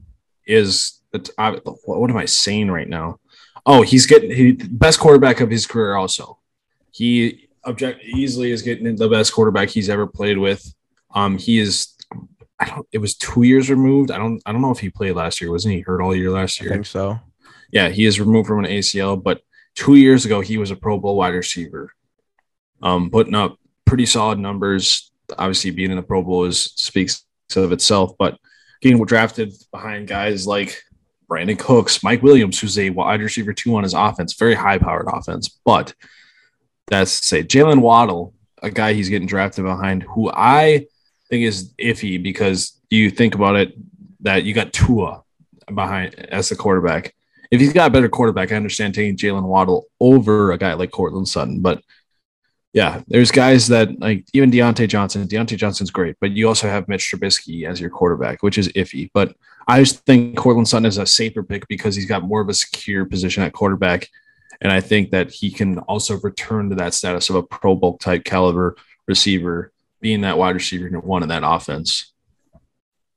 am I saying right now? Oh, he's getting best quarterback of his career also. He easily is getting the best quarterback he's ever played with. He is it was 2 years removed. I don't know if he played last year. Wasn't he hurt all year last year? I think so. Yeah, he is removed from an ACL, but 2 years ago he was a Pro Bowl wide receiver. Putting up pretty solid numbers. Obviously being in the Pro Bowl speaks of itself, but getting drafted behind guys like Brandon Cooks, Mike Williams, who's a wide receiver 2 on his offense, very high-powered offense. But that's to say, Jalen Waddle, a guy he's getting drafted behind, who I think is iffy because you think about it that you got Tua behind as the quarterback. If he's got a better quarterback, I understand taking Jalen Waddle over a guy like Courtland Sutton. But yeah, there's guys that like even Deontay Johnson. Deontay Johnson's great, but you also have Mitch Trubisky as your quarterback, which is iffy. But I just think Courtland Sutton is a safer pick because he's got more of a secure position at quarterback. And I think that he can also return to that status of a Pro Bowl type caliber receiver, being that wide receiver 1 in that offense.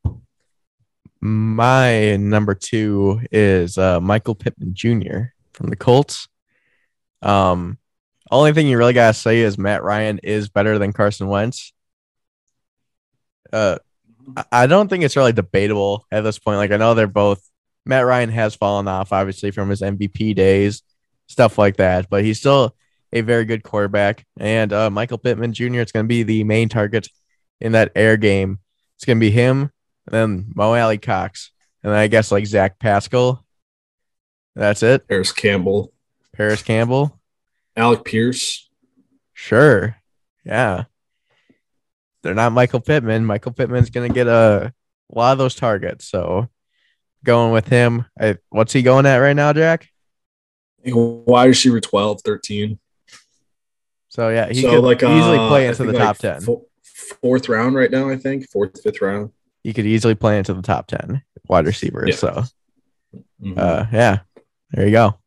My number 2 is Michael Pittman Jr. from the Colts. Only thing you really gotta say is Matt Ryan is better than Carson Wentz. I don't think it's really debatable at this point. Like I know they're both. Matt Ryan has fallen off, obviously, from his MVP days, stuff like that, but he's still a very good quarterback. And Michael Pittman Jr. It's going to be the main target in that air game. It's going to be him, and then Mo Alley Cox, and then I guess like Zach Pascal. That's it. Paris Campbell, Paris Campbell. Alec Pierce. Sure. Yeah. They're not Michael Pittman. Michael Pittman's going to get a lot of those targets. So going with him. What's he going at right now, Jack? Wide receiver 12, 13. So, yeah, he could easily play into the top 10. Fourth round right now, I think. Fourth, fifth round. He could easily play into the top 10 wide receivers. Yeah. So, yeah, there you go.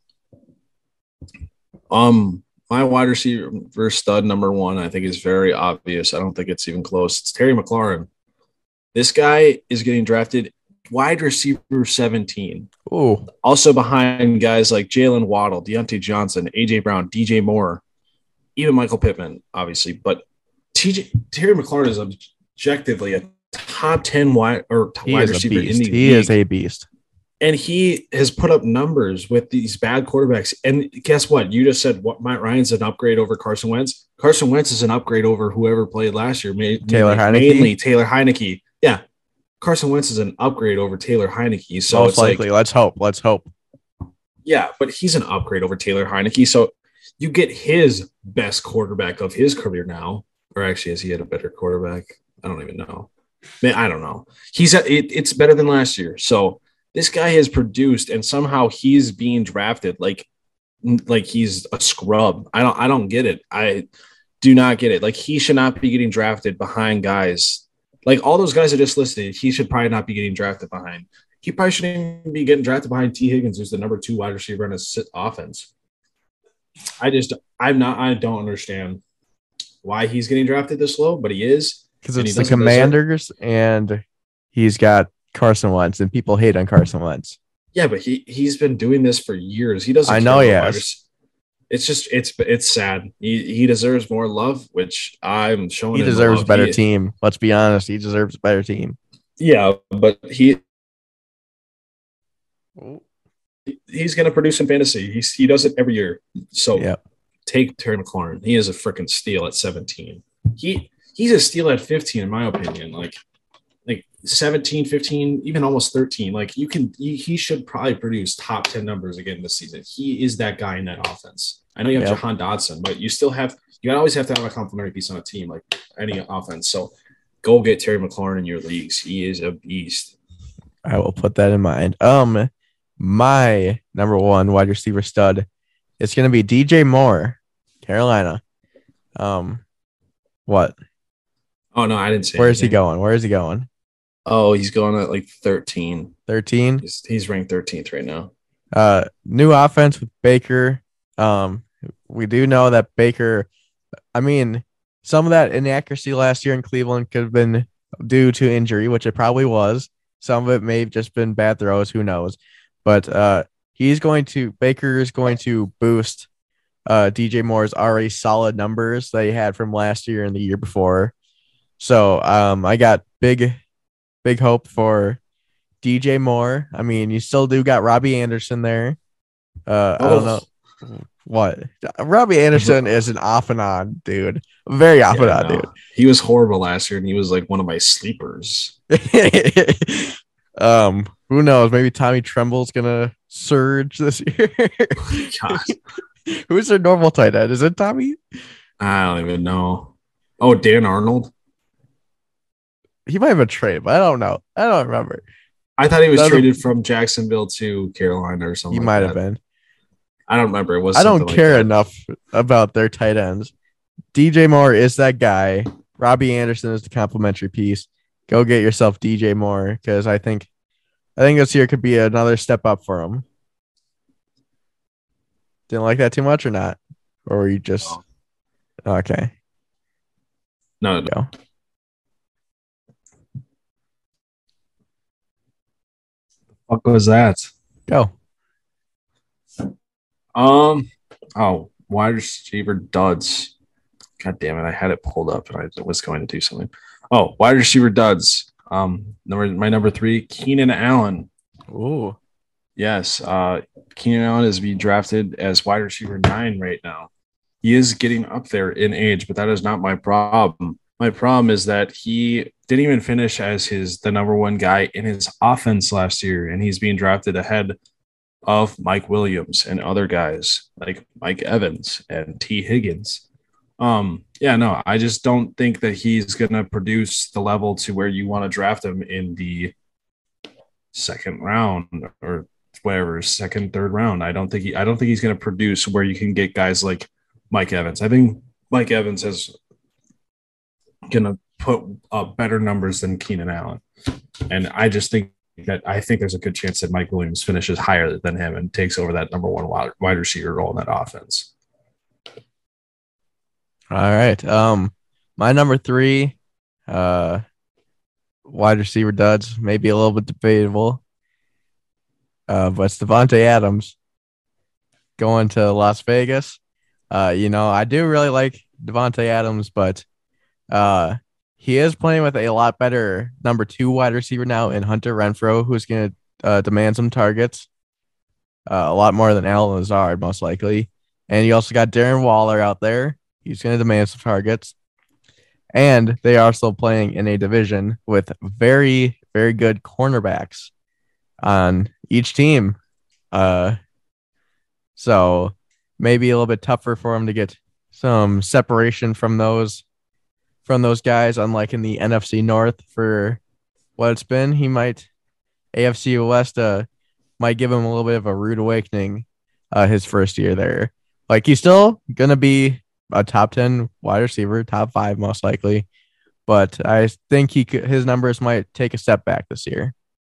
My wide receiver stud number 1, I think, is very obvious. I don't think it's even close. It's Terry McLaurin. This guy is getting drafted wide receiver 17. Ooh. Also behind guys like Jalen Waddle, Deontay Johnson, A.J. Brown, DJ Moore, even Michael Pittman, obviously. But Terry McLaurin is objectively a top 10 wide receiver in the league. He is a beast. And he has put up numbers with these bad quarterbacks. And guess what? You just said Matt Ryan's an upgrade over Carson Wentz. Carson Wentz is an upgrade over whoever played last year. Taylor Heineke. Mainly Taylor Heineke. Yeah. Carson Wentz is an upgrade over Taylor Heineke. So most likely. Let's hope. Yeah, but he's an upgrade over Taylor Heineke. So you get his best quarterback of his career now. Or actually, has he had a better quarterback? I don't even know. Man, I don't know. It's better than last year. So this guy has produced, and somehow he's being drafted like he's a scrub. I don't get it. I do not get it. Like, he should not be getting drafted behind guys like all those guys I just listed. He should probably not be getting drafted behind. He probably shouldn't even be getting drafted behind T. Higgins, who's the number 2 wide receiver in his offense. I don't understand why he's getting drafted this low, but he is. Because it's the Commanders, and he's got Carson Wentz, and people hate on Carson Wentz. Yeah, but he's been doing this for years. He doesn't. I know he has. It's just it's sad. He deserves more love, which I'm showing. He deserves a better team. Let's be honest. He deserves a better team. Yeah, but he's going to produce in fantasy. He does it every year. So Take Terry McLaurin. He is a freaking steal at 17. He's a steal at 15, in my opinion. Like 17, 15, even almost 13. Like, he should probably produce top 10 numbers again this season. He is that guy in that offense. I know you have Jahan Dotson, but you always have to have a complimentary piece on a team, like any offense. So go get Terry McLaurin in your leagues. He is a beast. I will put that in mind. My number 1 wide receiver stud, it's going to be DJ Moore, Carolina. What? Oh, no, I didn't say Where is he going? Oh, he's going at like 13. 13? He's ranked 13th right now. New offense with Baker. We do know that Baker, some of that inaccuracy last year in Cleveland could have been due to injury, which it probably was. Some of it may have just been bad throws. Who knows? But Baker is going to boost DJ Moore's already solid numbers that he had from last year and the year before. So I got big hope for DJ Moore. You still do got Robbie Anderson there. I don't know what. Robbie Anderson is an off and on dude. Very off and on dude. He was horrible last year, and he was like one of my sleepers. Who knows? Maybe Tommy Tremble's gonna surge this year. God. Who's their normal tight end? Is it Tommy? I don't even know. Oh, Dan Arnold. He might have been traded, but I don't know. I don't remember. I thought he was traded from Jacksonville to Carolina or something. He might have been. I don't remember. It was. I don't care enough about their tight ends. DJ Moore is that guy. Robbie Anderson is the complimentary piece. Go get yourself DJ Moore, because I think this year could be another step up for him. Didn't like that too much or not? Or were you just okay? No. Go. What was that? Go. Wide receiver duds. God damn it! I had it pulled up and I was going to do something. Oh, wide receiver duds. My number 3, Keenan Allen. Ooh. Yes, Keenan Allen is being drafted as wide receiver 9 right now. He is getting up there in age, but that is not my problem. My problem is that he didn't even finish as the number 1 guy in his offense last year, and he's being drafted ahead of Mike Williams and other guys like Mike Evans and T. Higgins. I just don't think that he's gonna produce the level to where you want to draft him in the second round or whatever, second, third round. I don't think he's gonna produce where you can get guys like Mike Evans. I think Mike Evans is gonna put up better numbers than Keenan Allen, and I think there's a good chance that Mike Williams finishes higher than him and takes over that number 1 wide receiver role in that offense. All right. My number 3, wide receiver duds, maybe a little bit debatable. But it's Davante Adams going to Las Vegas. I do really like Davante Adams, but he is playing with a lot better number 2 wide receiver now in Hunter Renfrow, who's going to demand some targets, a lot more than Allen Lazard, most likely. And you also got Darren Waller out there. He's going to demand some targets. And they are also playing in a division with very, very good cornerbacks on each team. So maybe a little bit tougher for him to get some separation from those guys, unlike in the NFC North for what it's been. AFC West might give him a little bit of a rude awakening his first year there. Like, he's still going to be a top 10 wide receiver, top 5 most likely, but I think his numbers might take a step back this year.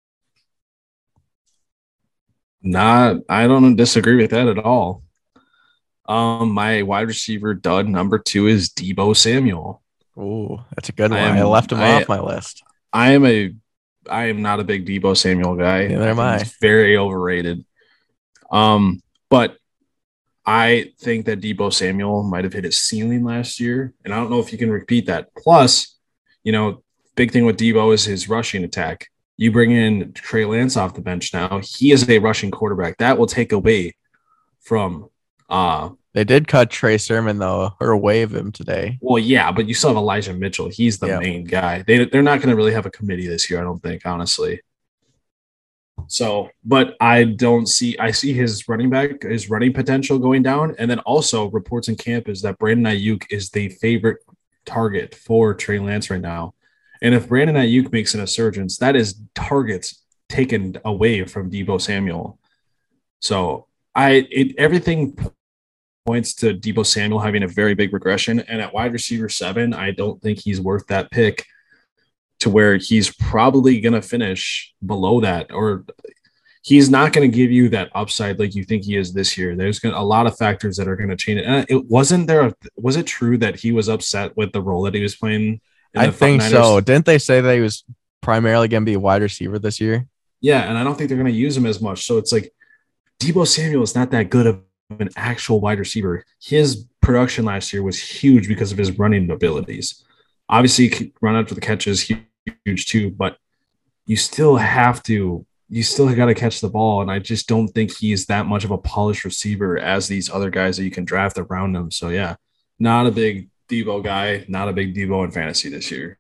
I don't disagree with that at all. My wide receiver dud number 2 is Deebo Samuel. Oh, that's a good one. I left him off my list. I am not a big Deebo Samuel guy. Neither am I. He's very overrated. But I think that Deebo Samuel might have hit his ceiling last year, and I don't know if you can repeat that. Plus, big thing with Deebo is his rushing attack. You bring in Trey Lance off the bench now. He is a rushing quarterback. That will take away from They did cut Trey Sermon, though, or waive him today. Well, yeah, but you still have Elijah Mitchell. He's the main guy. They're not going to really have a committee this year, I don't think, honestly. So, but I see his running potential going down. And then also reports in camp is that Brandon Ayuk is the favorite target for Trey Lance right now. And if Brandon Ayuk makes an resurgence, that is targets taken away from Deebo Samuel. So everything points to Deebo Samuel having a very big regression. And at wide receiver 7, I don't think he's worth that pick to where he's probably going to finish below that, or he's not going to give you that upside like you think he is this year. There's a lot of factors that are going to change it. And was it true that he was upset with the role that he was playing? I think so. Didn't they say that he was primarily going to be a wide receiver this year? Yeah, and I don't think they're going to use him as much. So it's like Deebo Samuel is not that good of an actual wide receiver. His production last year was huge because of his running abilities. Obviously, run after the catch is huge too, but you still got to catch the ball. And I just don't think he's that much of a polished receiver as these other guys that you can draft around him. So yeah, not a big Deebo guy, not a big Deebo in fantasy this year.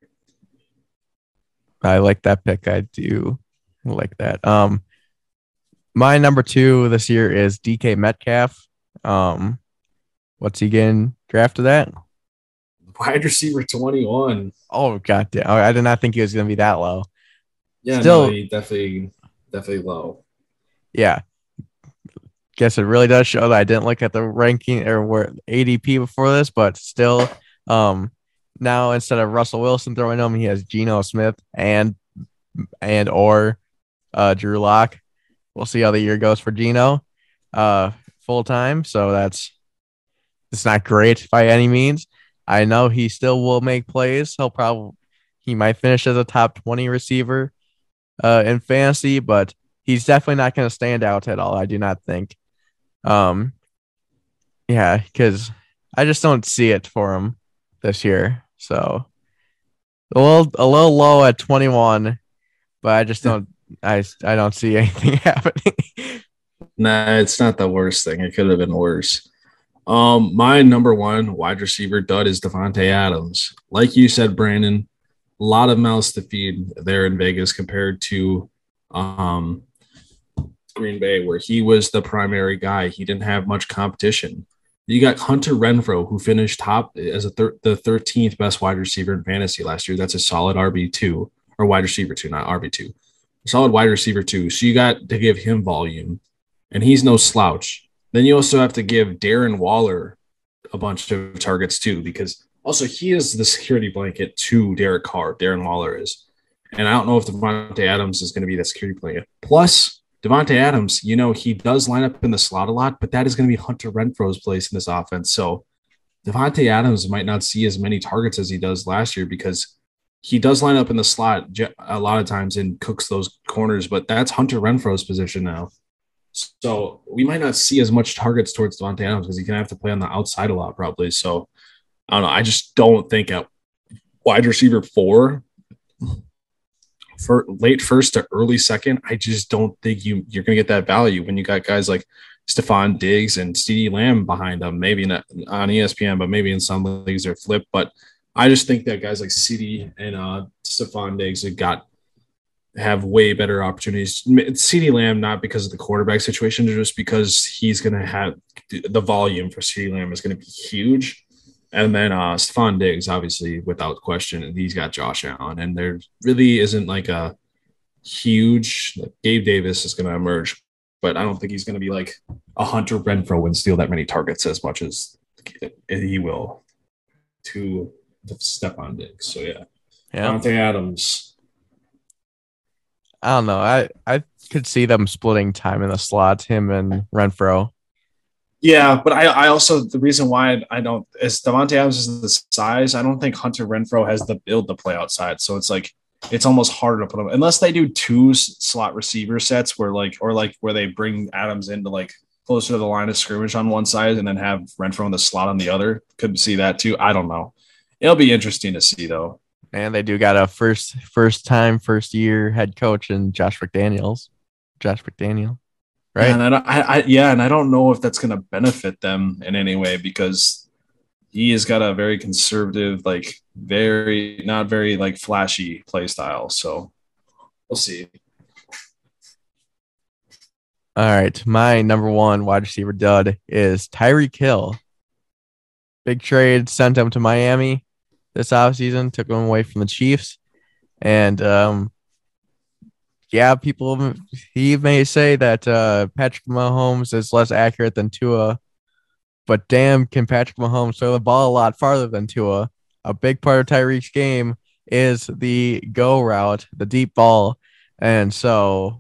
I like that pick. I do like that. My number 2 this year is DK Metcalf. What's he getting drafted at? Wide receiver 21. Oh, God damn. I did not think he was going to be that low. Yeah, still, no, definitely low. Yeah. Guess it really does show that I didn't look at the ranking or ADP before this, but still, now instead of Russell Wilson throwing him, he has Geno Smith and Drew Lock. We'll see how the year goes for Geno full time. So it's not great by any means. I know he still will make plays. He might finish as a top 20 receiver in fantasy, but he's definitely not going to stand out at all. I do not think. Yeah, because I just don't see it for him this year. So a little low at 21, but I just don't. I don't see anything happening. Nah, it's not the worst thing. It could have been worse. My number one wide receiver dud is Devontae Adams. Like you said, Brandon, a lot of mouths to feed there in Vegas compared to Green Bay, where he was the primary guy. He didn't have much competition. You got Hunter Renfrow, who finished top as the 13th best wide receiver in fantasy last year. That's a solid RB2 or wide receiver 2, not RB2. Solid wide receiver 2. So you got to give him volume, and he's no slouch. Then you also have to give Darren Waller a bunch of targets too, because also he is the security blanket to Derek Carr. Darren Waller is. And I don't know if Devontae Adams is going to be that security blanket. Plus, Devontae Adams, he does line up in the slot a lot, but that is going to be Hunter Renfrow's place in this offense. So Devontae Adams might not see as many targets as he does last year because he does line up in the slot a lot of times and cooks those corners, but that's Hunter Renfrow's position now. So we might not see as much targets towards Devontae Adams because he's going to have to play on the outside a lot probably. So I don't know. I just don't think at wide receiver 4 for late first to early second, I just don't think you're going to get that value when you got guys like Stephon Diggs and CeeDee Lamb behind them. Maybe not on ESPN, but maybe in some leagues they're flipped. But I just think that guys like CeeDee and Stephon Diggs have way better opportunities. CeeDee Lamb, not because of the quarterback situation, just because he's going to have the volume for CeeDee Lamb is going to be huge. And then Stephon Diggs, obviously, without question, he's got Josh Allen. And there really isn't like a huge Gabe Davis is going to emerge, but I don't think he's going to be like a Hunter Renfrow and steal that many targets as much as he will to Stephon Diggs. So, yeah. Devontae Adams. I don't know. I could see them splitting time in the slot, him and Renfrow. Yeah, but I also, the reason why I don't, is Devontae Adams is the size. I don't think Hunter Renfrow has the build to play outside. So it's like, it's almost harder to put him, unless they do 2 slot receiver sets where where they bring Adams into like closer to the line of scrimmage on one side and then have Renfrow in the slot on the other. Could see that too. I don't know. It'll be interesting to see though. And they do got a first year head coach in Josh McDaniel, right? And I don't know if that's going to benefit them in any way because he has got a very conservative, like not very like flashy play style. So we'll see. All right, my number 1 wide receiver dud is Tyreek Hill. Big trade, sent him to Miami this offseason, took him away from the Chiefs. And he may say that Patrick Mahomes is less accurate than Tua, but damn, can Patrick Mahomes throw the ball a lot farther than Tua. A big part of Tyreek's game is the go route, the deep ball. And so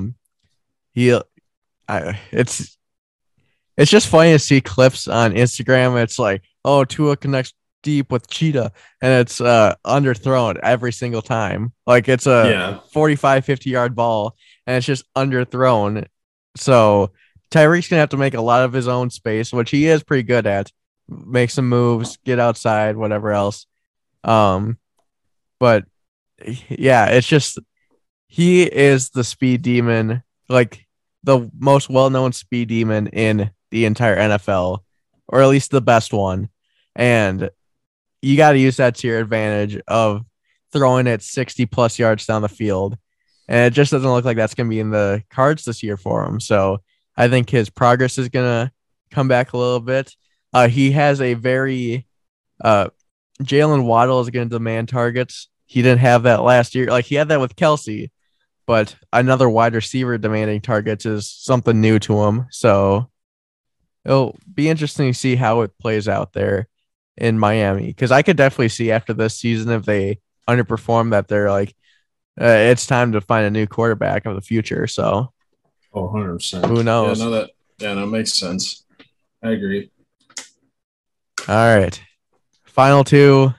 it's just funny to see clips on Instagram. It's like, oh, Tua connects deep with Cheetah, and it's underthrown every single time. Like it's a 45, 50-yard ball, and it's just underthrown. So Tyreek's going to have to make a lot of his own space, which he is pretty good at. Make some moves, get outside, whatever else. But yeah, it's just he is the speed demon, like the most well-known speed demon in the entire NFL, or at least the best one. And you got to use that to your advantage of throwing it 60-plus yards down the field. And it just doesn't look like that's going to be in the cards this year for him. So I think his progress is going to come back a little bit. He has a very Jalen Waddle is going to demand targets. He didn't have that last year. Like he had that with Kelsey, but another wide receiver demanding targets is something new to him. So it'll be interesting to see how it plays out there in Miami, because I could definitely see after this season, if they underperform, that they're like, it's time to find a new quarterback of the future. So 100%. Who knows? That makes sense. I agree. All right. Final 2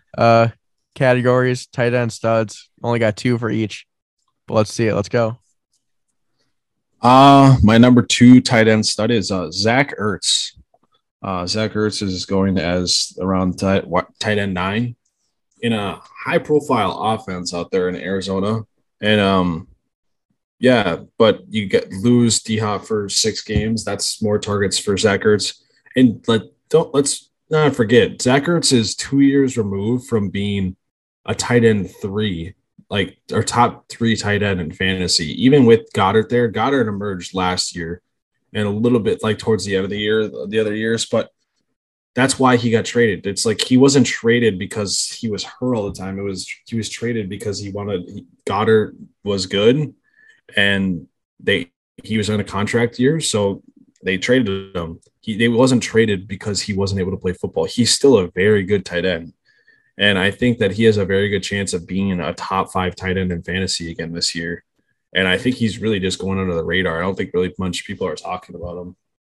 categories, tight end studs. Only got 2 for each. But let's see it. Let's go. My number 2 tight end stud is Zach Ertz. Zach Ertz is going as around tight end 9 in a high profile offense out there in Arizona. And yeah, but you lose D Hop for 6 games. That's more targets for Zach Ertz. And let's not forget, Zach Ertz is 2 years removed from being a tight end 3, like our top 3 tight end in fantasy. Even with Goddard there, Goddard emerged last year and a little bit like towards the end of the year, the other years, but that's why he got traded. It's like he wasn't traded because he was hurt all the time. He was traded because Goddard was good, and he was on a contract year, so they traded him. They wasn't traded because he wasn't able to play football. He's still a very good tight end, and I think that he has a very good chance of being a top 5 tight end in fantasy again this year. And I think he's really just going under the radar. I don't think really much people are talking about him.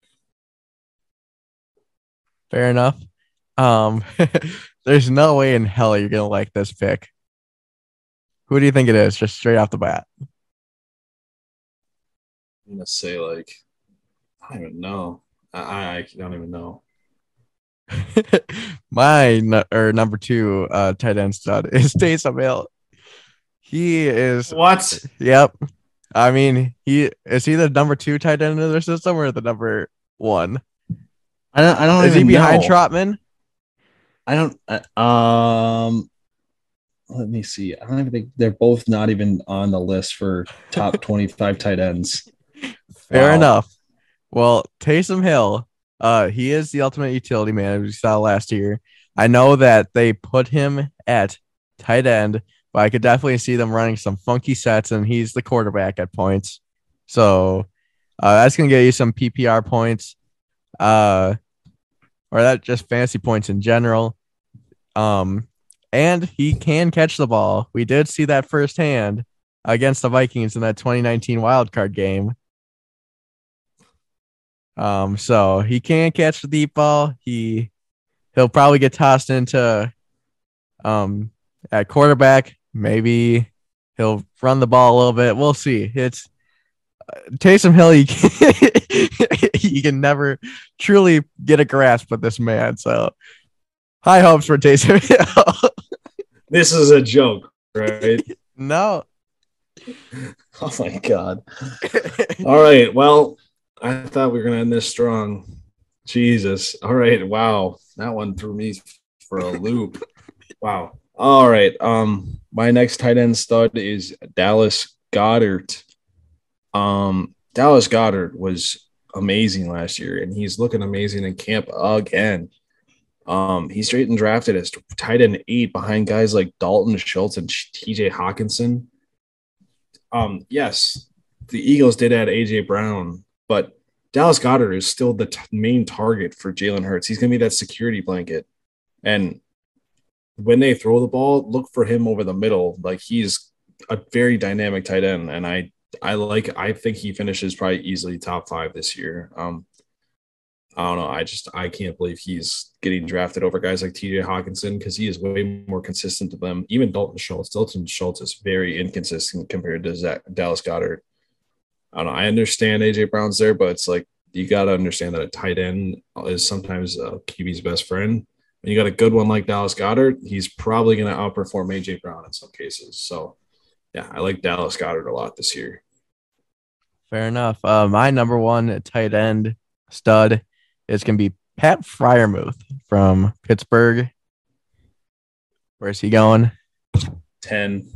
Fair enough. There's no way in hell you're gonna like this pick. Who do you think it is? Just straight off the bat. I'm gonna say I don't even know. I don't even know. My number 2 tight end stud is Taysom Hill. He is What? Yep. I mean, he the number 2 tight end in their system or the number 1? I don't. Is he even behind know. Trotman? I don't. Let me see. I don't even think they're both not even on the list for top 25 tight ends. Fair Wow. enough. Well, Taysom Hill, he is the ultimate utility man, as we saw last year. I know that they put him at tight end, but I could definitely see them running some funky sets, and he's the quarterback at points. So that's going to get you some PPR points, or that just fantasy points in general. And he can catch the ball. We did see that firsthand against the Vikings in that 2019 wildcard game. So he can catch the deep ball. He'll probably get tossed into at quarterback. Maybe he'll run the ball a little bit. We'll see. It's Taysom Hill. You can never truly get a grasp of this man. So high hopes for Taysom Hill. This is a joke, right? No. Oh my god. All right. Well, I thought we were gonna end this strong. Jesus. All right. Wow. That one threw me for a loop. Wow. All right. My next tight end stud is Dallas Goedert. Dallas Goedert was amazing last year, and he's looking amazing in camp again. He's straight and drafted as tight end 8 behind guys like Dalton Schultz and TJ Hawkinson. Yes, the Eagles did add AJ Brown, but Dallas Goedert is still the main target for Jalen Hurts. He's going to be that security blanket. And when they throw the ball, look for him over the middle. Like, he's a very dynamic tight end, and I think he finishes probably easily top 5 this year. I don't know. I can't believe he's getting drafted over guys like TJ Hawkinson because he is way more consistent to them. Even Dalton Schultz. Dalton Schultz is very inconsistent compared to Dallas Goedert. I don't know. I understand AJ Brown's there, but it's like you got to understand that a tight end is sometimes a QB's best friend. When you got a good one like Dallas Goedert, he's probably going to outperform AJ Brown in some cases. So, yeah, I like Dallas Goedert a lot this year. Fair enough. My number 1 tight end stud is going to be Pat Freiermuth from Pittsburgh. Where's he going? 10.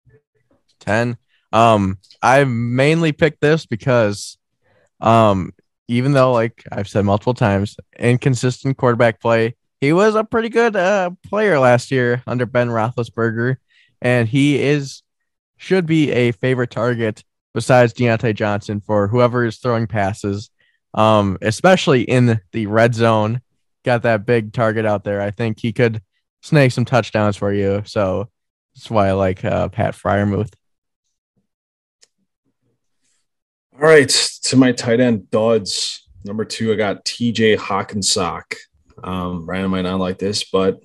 I mainly picked this because even though, like I've said multiple times, inconsistent quarterback play, he was a pretty good player last year under Ben Roethlisberger, and he should be a favorite target besides Deontay Johnson for whoever is throwing passes, especially in the red zone. Got that big target out there. I think he could snake some touchdowns for you. So that's why I like Pat Freiermuth. All right, to my tight end duds. Number 2, I got TJ Hawkinsock. Ryan might not like this, but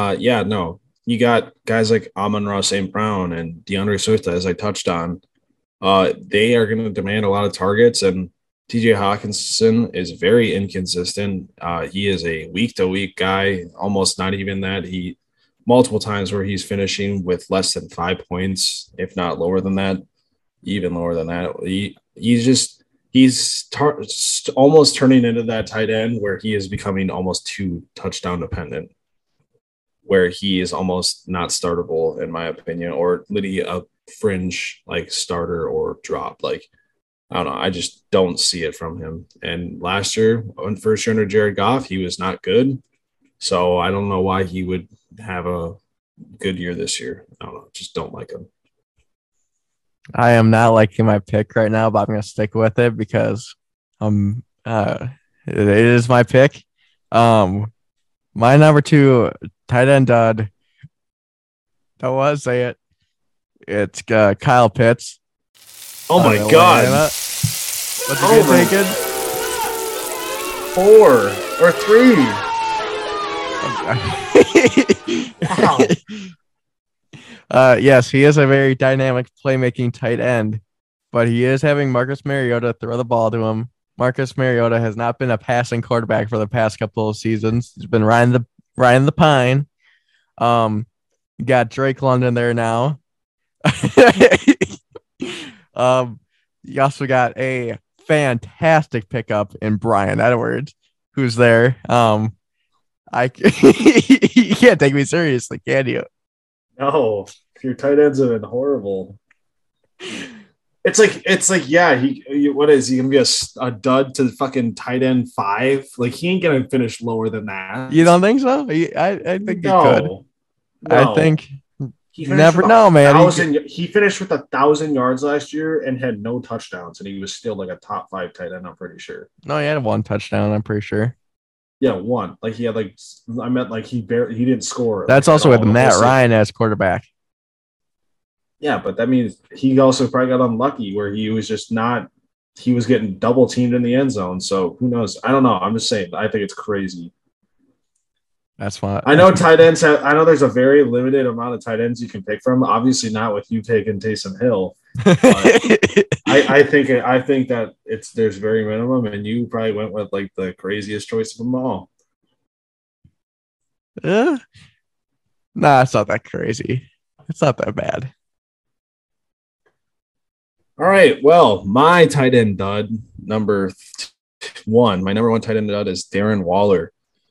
you got guys like Amon-Ra St. Brown and DeAndre Swift, as I touched on. They are going to demand a lot of targets, and TJ Hawkinson is very inconsistent. He is a week-to-week guy, almost not even that. He multiple times where he's finishing with less than 5 points, if not lower than that, even lower than that. He's almost turning into that tight end where he is becoming almost too touchdown dependent, where he is almost not startable in my opinion, or literally a fringe like starter or drop. Like I don't know, I just don't see it from him. And last year, on first year under Jared Goff, he was not good. So I don't know why he would have a good year this year. I don't know, just don't like him. I am not liking my pick right now, but I'm going to stick with it because it is my pick. My number 2 tight end dud. Don't want to say it. It's Kyle Pitts. Oh my God. Atlanta. What's he taking? 4 or 3. Wow. Yes, he is a very dynamic playmaking tight end, but he is having Marcus Mariota throw the ball to him. Marcus Mariota has not been a passing quarterback for the past couple of seasons. He's been riding the pine. You got Drake London there now. You also got a fantastic pickup in Brian Edwards, who's there. You can't take me seriously, can you? No, your tight ends have been horrible. It's like yeah, what is he gonna be a dud to fucking tight end 5? Like he ain't gonna finish lower than that. You don't think so? I think he could. No. I think He you never know, man. He finished with 1,000 yards last year and had no touchdowns, and he was still like a top 5 tight end. I'm pretty sure. No, he had 1 touchdown. I'm pretty sure. Yeah, 1. Like he had I meant like he didn't score. That's also with Matt Ryan as quarterback. Yeah, but that means he also probably got unlucky where he was just not. He was getting double teamed in the end zone. So who knows? I don't know. I'm just saying. I think it's crazy. That's why I know tight ends I know there's a very limited amount of tight ends you can pick from. Obviously, not with you taking Taysom Hill. I think that there's very minimum, and you probably went with like the craziest choice of them all. Nah, it's not that crazy. It's not that bad. All right. Well, my tight end dud number 1. My number 1 tight end dud is Darren Waller.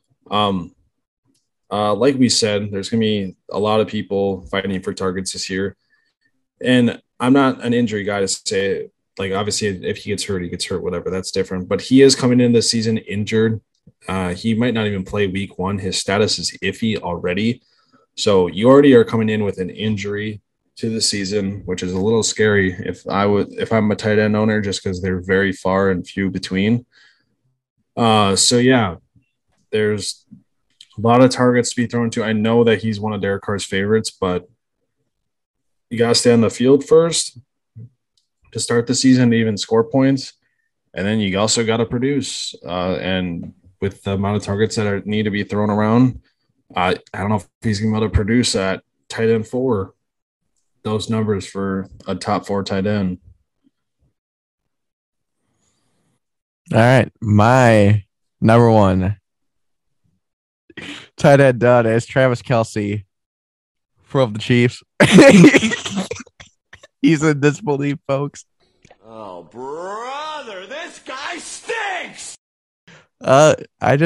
Like we said, there's going to be a lot of people fighting for targets this year. And I'm not an injury guy to say, like, obviously, if he gets hurt, whatever, that's different. But he is coming into the season injured. He might not even play week 1. His status is iffy already. So you already are coming in with an injury to the season, which is a little scary if I'm a tight end owner, just because they're very far and few between. So, yeah, there's a lot of targets to be thrown to. I know that he's one of Derek Carr's favorites, but you got to stay on the field first to start the season to even score points. And then you also got to produce. And with the amount of targets that need to be thrown around, I don't know if he's going to be able to produce at tight end 4, those numbers for a top 4 tight end. All right. My number 1 tight end dud is Travis Kelce from the Chiefs. He's in disbelief, folks. Oh, brother, this guy stinks! I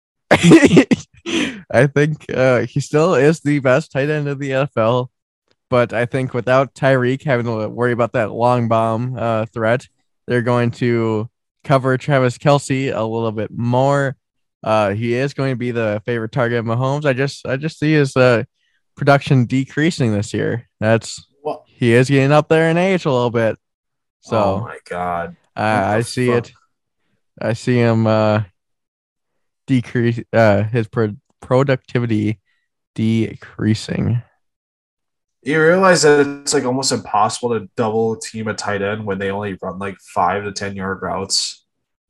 think he still is the best tight end of the NFL, but I think without Tyreek having to worry about that long bomb threat, they're going to cover Travis Kelce a little bit more. He is going to be the favorite target of Mahomes. I just see his production decreasing this year. He is getting up there in age a little bit. So, oh my God, I see it. I see him decrease his productivity decreasing. You realize that it's like almost impossible to double team a tight end when they only run like 5 to 10 yard routes.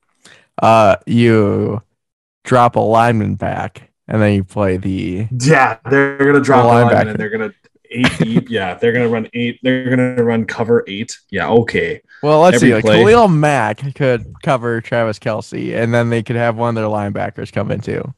You drop a lineman back and then you play the they're gonna drop a lineman and they're gonna 8 deep. Yeah, they're gonna run 8. They're gonna run cover 8. Yeah, okay. Well, let's Every see. Like play. Khalil Mack could cover Travis Kelce, and then they could have one of their linebackers come in too.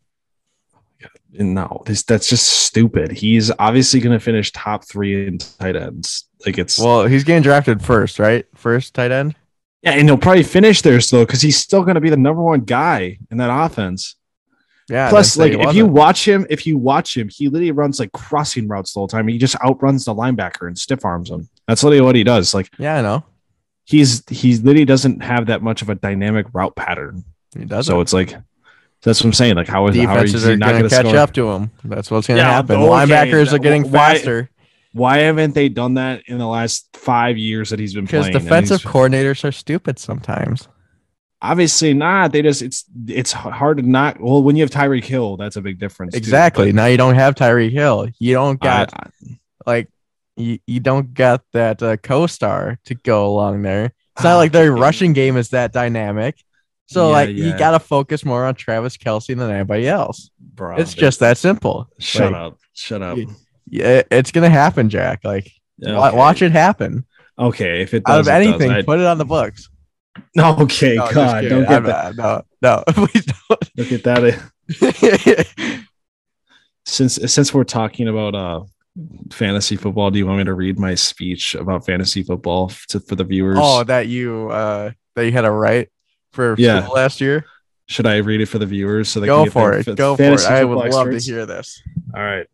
No, that's just stupid. He's obviously gonna finish top 3 in tight ends. Like it's Well, he's getting drafted first, right? First tight end. yeah, and he'll probably finish there still because he's still gonna be the number 1 guy in that offense. Yeah. Plus, then say like he if you wasn't. watch him, he literally runs like crossing routes the whole time. He just outruns the linebacker and stiff arms him. That's literally what he does. Like Yeah, I know. he's literally doesn't have that much of a dynamic route pattern. He does. So it's like that's what I'm saying. Like how is Defenses he are not going to gonna catch score? up to him. That's what's going to Yeah, happen. okay. Linebackers are getting Why- faster Why haven't they done that in the last 5 years that he's been because playing? And defensive he's- coordinators are stupid sometimes. Obviously not. They just it's hard to not. Well, when you have Tyreek Hill, that's a big difference. too. Exactly. But Now you don't have Tyreek Hill. You don't got I- like you don't got that co-star to go along there. It's not like their rushing game is that dynamic. So Yeah, like yeah. you got to focus more on Travis Kelce than anybody else. bro, It's just that simple. Shut Like, up. Shut up. Yeah, it's gonna happen, Jack. Like Okay. watch it happen. Okay, if it Out does, of it does. anything, put it on the books. No, okay, No, just God, kidding. don't get I'm that. not- no, please Look at that. don't. Since we're talking about fantasy football, do you want me to read my speech about fantasy football for the viewers? Oh, that you had a right for Yeah. school last year. Should I read it for the viewers so they Go can get for their it. Go for it. fantasy I would football love to experts? hear this. All right.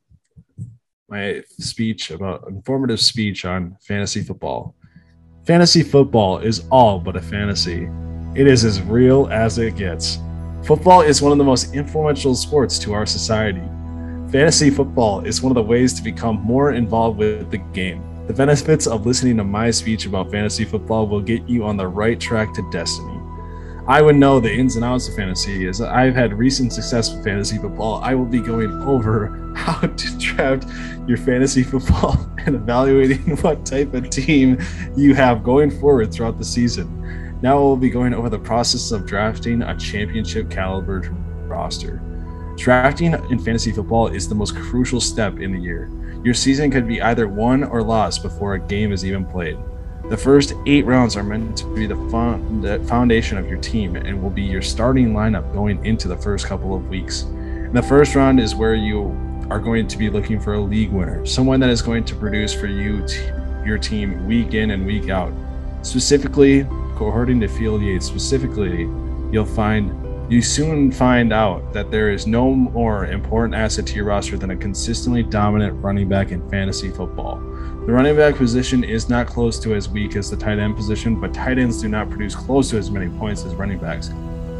My speech about informative speech on fantasy football. Fantasy football is all but a fantasy. It is as real as it gets. Football is one of the most influential sports to our society. Fantasy football is one of the ways to become more involved with the game. The benefits of listening to my speech about fantasy football will get you on the right track to destiny. I would know the ins and outs of fantasy as I've had recent success with fantasy football. I will be going over how to draft your fantasy football and evaluating what type of team you have going forward throughout the season. Now we'll be going over the process of drafting a championship caliber roster. Drafting in fantasy football is the most crucial step in the year. Your season could be either won or lost before a game is even played. The first 8 rounds are meant to be the foundation of your team and will be your starting lineup going into the first couple of weeks. And the first round is where you are going to be looking for a league winner, someone that is going to produce for you, your team, week in and week out. Specifically, according to Field Yates, specifically, you soon find out that there is no more important asset to your roster than a consistently dominant running back in fantasy football. The running back position is not close to as weak as the tight end position, but tight ends do not produce close to as many points as running backs.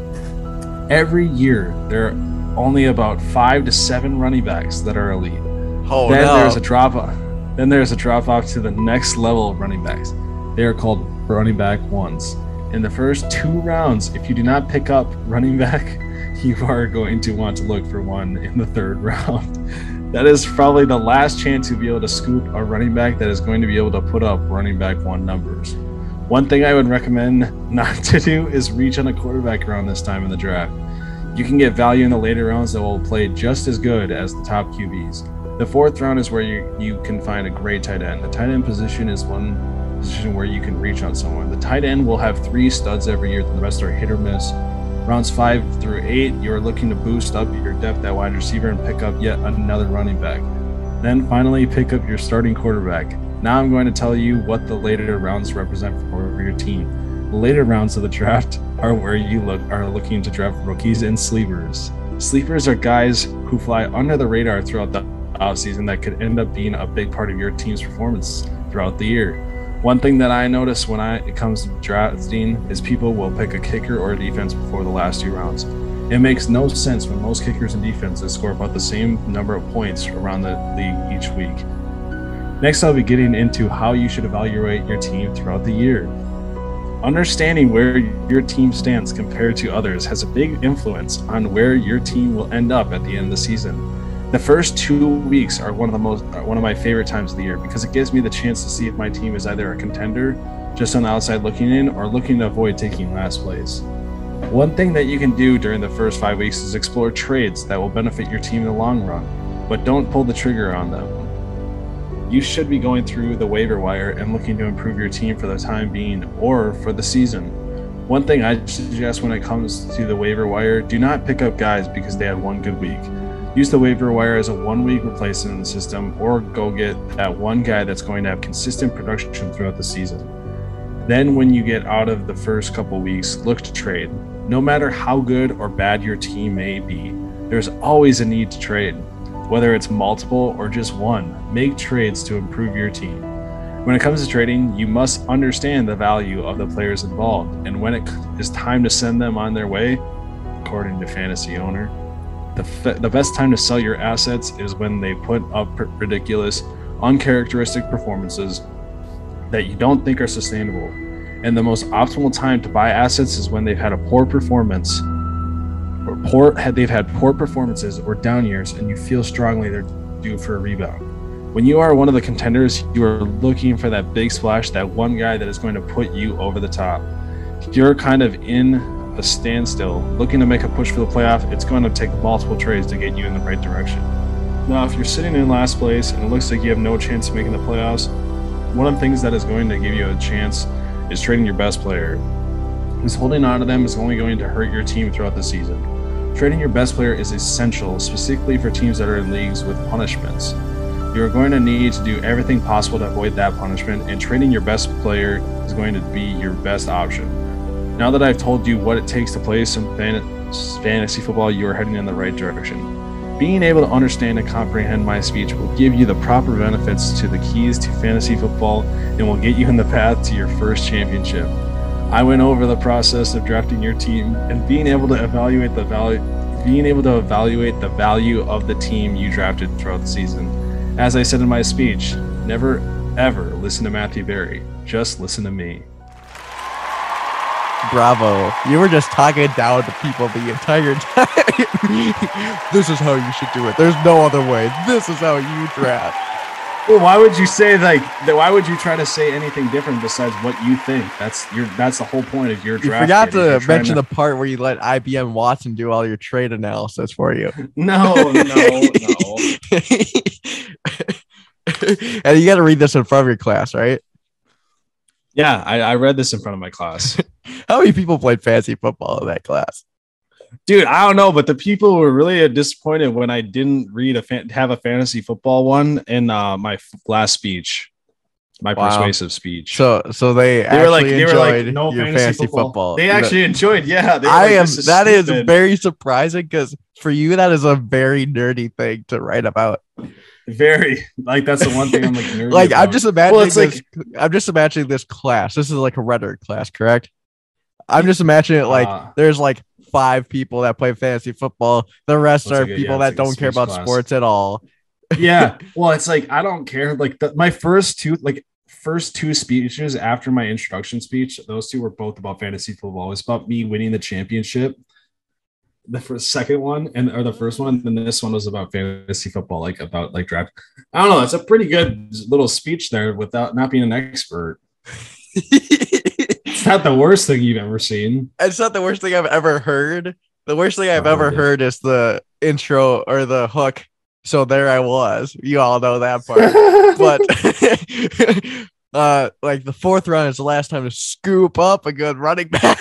Every year, there are only about 5 to 7 running backs that are elite. Oh Then no! there's a drop off. Then there's a drop off to the next level of running backs. They are called running back ones. In the first 2 rounds, if you do not pick up running back, you are going to want to look for one in the 3rd round. That is probably the last chance you'll be able to scoop a running back that is going to be able to put up running back 1 numbers. One thing I would recommend not to do is reach on a quarterback around this time in the draft. You can get value in the later rounds that will play just as good as the top QBs. The 4th round is where you can find a great tight end. The tight end position is one position where you can reach on someone. The tight end will have 3 studs every year, the rest are hit or miss. Rounds 5 through 8, you're looking to boost up your depth at wide receiver and pick up yet another running back. Then finally pick up your starting quarterback. Now I'm going to tell you what the later rounds represent for your team. The later rounds of the draft are where you are looking to draft rookies and sleepers. Sleepers are guys who fly under the radar throughout the offseason that could end up being a big part of your team's performance throughout the year. One thing that I notice when it comes to drafting is people will pick a kicker or a defense before the last 2 rounds. It makes no sense when most kickers and defenses score about the same number of points around the league each week. Next, I'll be getting into how you should evaluate your team throughout the year. Understanding where your team stands compared to others has a big influence on where your team will end up at the end of the season. The first 2 weeks are one of my favorite times of the year because it gives me the chance to see if my team is either a contender, just on the outside looking in, or looking to avoid taking last place. One thing that you can do during the first 5 weeks is explore trades that will benefit your team in the long run, but don't pull the trigger on them. you should be going through the waiver wire and looking to improve your team for the time being or for the season. One thing I suggest when it comes to the waiver wire, do not pick up guys because they had one good week. Use the waiver wire as a 1 week replacement in the system, or go get that one guy that's going to have consistent production throughout the season. Then when you get out of the first couple weeks, look to trade. No matter how good or bad your team may be, there's always a need to trade. Whether it's multiple or just one, make trades to improve your team. When it comes to trading, you must understand the value of the players involved, and when it is time to send them on their way, according to Fantasy Owner, the best time to sell your assets is when they put up ridiculous, uncharacteristic performances that you don't think are sustainable. And the most optimal time to buy assets is when they've had a poor performance, they've had poor performances or down years, and you feel strongly they're due for a rebound. When you are one of the contenders, you are looking for that big splash, that one guy that is going to put you over the top. If you're kind of in a standstill, looking to make a push for the playoff, it's going to take multiple trades to get you in the right direction. Now, if you're sitting in last place and it looks like you have no chance of making the playoffs, one of the things that is going to give you a chance is trading your best player. Because holding on to them is only going to hurt your team throughout the season. Trading your best player is essential, specifically for teams that are in leagues with punishments. You are going to need to do everything possible to avoid that punishment, and trading your best player is going to be your best option. Now that I've told you what it takes to play some fantasy football, you are heading in the right direction. Being able to understand and comprehend my speech will give you the proper benefits to the keys to fantasy football and will get you in the path to your first championship. I went over the process of drafting your team and being able to evaluate the value of the team you drafted throughout the season. As I said in my speech, never ever listen to Matthew Berry. Just listen to me. Bravo. You were just talking down to people the entire time. This is how you should do it. There's no other way. This is how you draft. Well, why would you say like that? Why would you try to say anything different besides what you think? That's the whole point of your draft. You forgot to mention the part where you let IBM Watson do all your trade analysis for you. No. And you got to read this in front of your class, right? Yeah, I read this in front of my class. How many people played fantasy football in that class? Dude, I don't know, but the people were really disappointed when I didn't have a fantasy football one in my last speech, my persuasive speech. So they were like, no your fantasy football. They actually enjoyed, yeah. That is very surprising because for you, that is a very nerdy thing to write about. Very, like that's the one thing I'm like nerdy like about. I'm just imagining this class. This is like a rhetoric class, correct? I'm just imagining it like there's like 5 people that play fantasy football. The rest are people that don't care about sports at all. Yeah. Well, it's like I don't care. Like my first two speeches after my introduction speech, those two were both about fantasy football. It's about me winning the championship. The second one or the first one, then this one was about fantasy football, like about like draft. I don't know. It's a pretty good little speech there without not being an expert. It's not the worst thing you've ever seen. It's not the worst thing I've ever heard. The worst thing I've ever heard is the intro or the hook. So there I was. You all know that part. But like the 4th round is the last time to scoop up a good running back.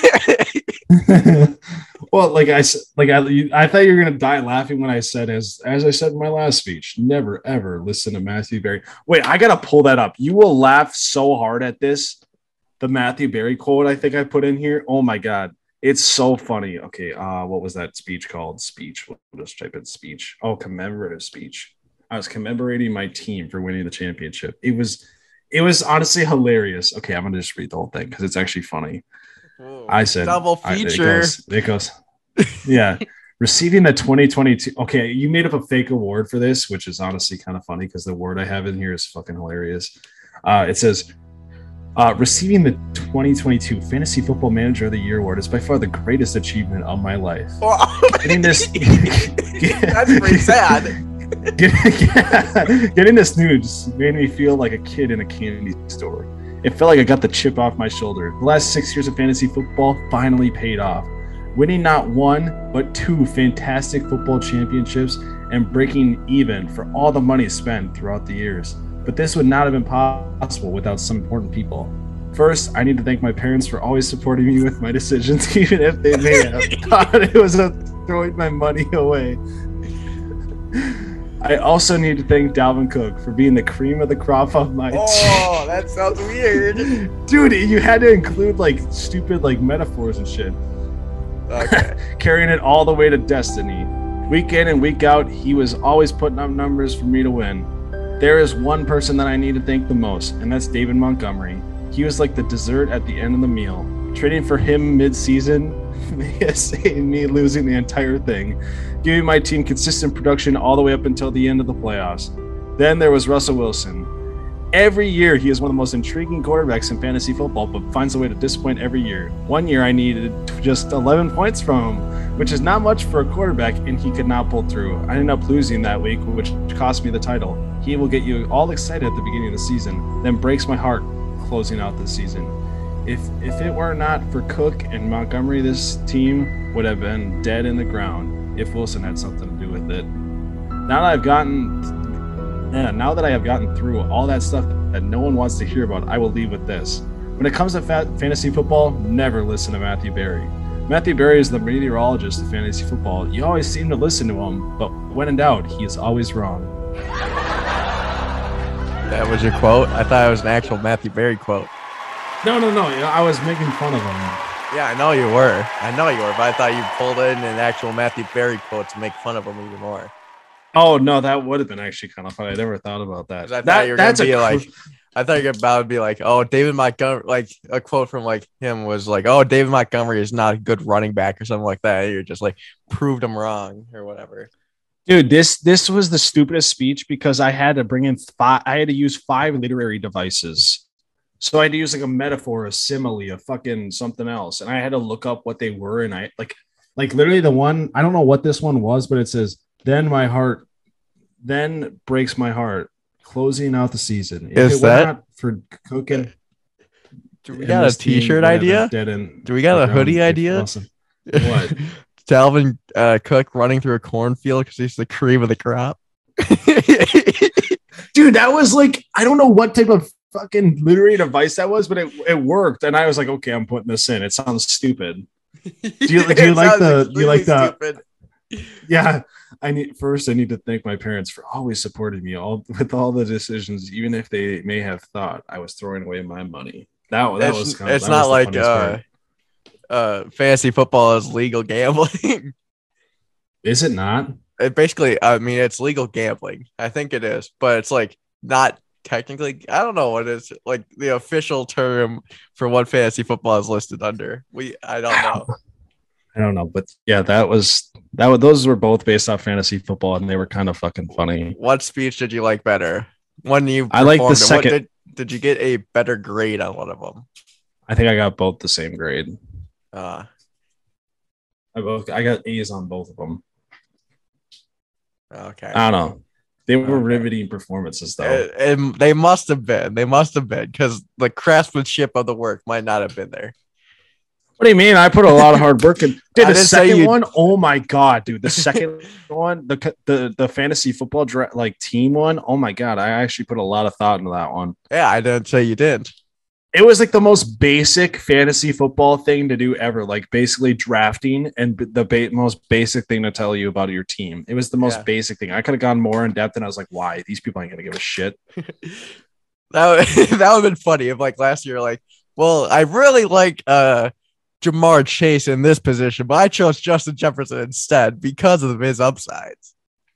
Well, I thought you were gonna die laughing when I said, as I said in my last speech, never ever listen to Matthew Berry. Wait, I gotta pull that up. You will laugh so hard at this. The Matthew Berry quote I think I put in here. Oh my god, it's so funny. Okay, what was that speech called? Speech. We'll just type in speech. Oh, commemorative speech. I was commemorating my team for winning the championship. It was honestly hilarious. Okay, I'm gonna just read the whole thing because it's actually funny. I said double feature. It goes. Yeah. Receiving the 2022. Okay, you made up a fake award for this, which is honestly kind of funny because the word I have in here is fucking hilarious. It says, receiving the 2022 Fantasy Football Manager of the Year award is by far the greatest achievement of my life. Getting this, that's pretty sad. Getting this news made me feel like a kid in a candy store. It felt like I got the chip off my shoulder. The last 6 years of fantasy football finally paid off. Winning not 1, but 2 fantastic football championships and breaking even for all the money spent throughout the years. but this would not have been possible without some important people. First, I need to thank my parents for always supporting me with my decisions, even if they may have thought it was throwing my money away. I also need to thank Dalvin Cook for being the cream of the crop of my team. Oh, that sounds weird. Dude, you had to include like stupid like metaphors and shit. Okay. Carrying it all the way to destiny. Week in and week out, he was always putting up numbers for me to win. There is one person that I need to thank the most, and that's David Montgomery. He was like the dessert at the end of the meal. Trading for him mid-season saved me losing the entire thing, giving my team consistent production all the way up until the end of the playoffs. Then there was Russell Wilson. Every year, he is one of the most intriguing quarterbacks in fantasy football, but finds a way to disappoint every year. One year, I needed just 11 points from him, which is not much for a quarterback, and he could not pull through. I ended up losing that week, which cost me the title. He will get you all excited at the beginning of the season, then breaks my heart closing out the season. If it were not for Cook and Montgomery, this team would have been dead in the ground if Wilson had something to do with it. Now that I have gotten through all that stuff that no one wants to hear about, I will leave with this. When it comes to fantasy football, never listen to Matthew Berry. Matthew Berry is the meteorologist of fantasy football. You always seem to listen to him, but when in doubt, he is always wrong. That was your quote? I thought it was an actual Matthew Berry quote. No. I was making fun of him. Yeah, I know you were, but I thought you pulled in an actual Matthew Berry quote to make fun of him even more. Oh no, that would have been actually kind of funny. I never thought about that. I thought you were going to be like, I thought you were about to be like, oh, David Montgomery, like a quote from like him was like, oh, David Montgomery is not a good running back or something like that. You're just like proved him wrong or whatever. Dude, this was the stupidest speech because I had to bring in I had to use 5 literary devices. So I had to use like a metaphor, a simile, a fucking something else. And I had to look up what they were. And I like literally the one, I don't know what this one was, but it says, then breaks my heart, closing out the season. If is it were that not for cooking? Do we got a t-shirt idea? Do we got a hoodie idea? Awesome. What? Dalvin Cook running through a cornfield because he's the cream of the crop. Dude, that was like, I don't know what type of fucking literary device that was, but it worked. And I was like, okay, I'm putting this in. It sounds stupid. Do you like the Yeah, I need to thank my parents for always supporting me with all the decisions, even if they may have thought I was throwing away my money. It's not like fantasy football is legal gambling. Is it not? It's legal gambling. I think it is, but it's like not technically. I don't know what is like the official term for what fantasy football is listed under. I don't know. I don't know, but yeah, those were both based off fantasy football, and they were kind of fucking funny. What speech did you like better? I like the second. Did you get a better grade on one of them? I think I got both the same grade. I got A's on both of them. Okay. I don't know. They were riveting performances, though. They must have been. Because the craftsmanship of the work might not have been there. What do you mean? I put a lot of hard work in. Dude, the second one, oh my god, dude! The second one, the fantasy football team one, oh my god! I actually put a lot of thought into that one. Yeah, I didn't say you did. It was like the most basic fantasy football thing to do ever. Like basically drafting and the most basic thing to tell you about your team. It was the most basic thing. I could have gone more in depth, and I was like, why? These people ain't gonna give a shit. that would have been funny if like last year, like, well, I really like Jamar Chase in this position, but I chose Justin Jefferson instead because of his upsides.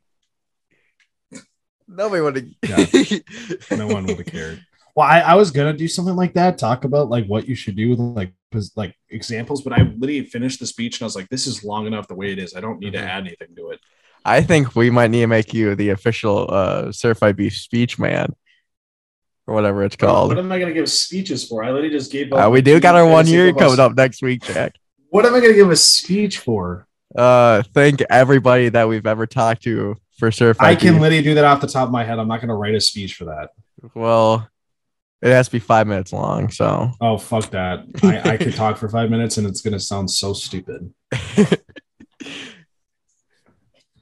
Nobody would have. No one would have cared. Well, I was gonna do something like that, talk about like what you should do with like examples, but I literally finished the speech and I was like, this is long enough the way it is. I don't need to add anything to it. I think we might need to make you the official Certified Beef speech man. Or whatever it's called. What am I going to give speeches for? I literally just gave up. We do got our 1 year coming up next week, Jack. What am I going to give a speech for? Thank everybody that we've ever talked to for Certified I can literally do that off the top of my head. I'm not going to write a speech for that. Well, it has to be 5 minutes long, so. Oh, fuck that. I could talk for 5 minutes and it's going to sound so stupid.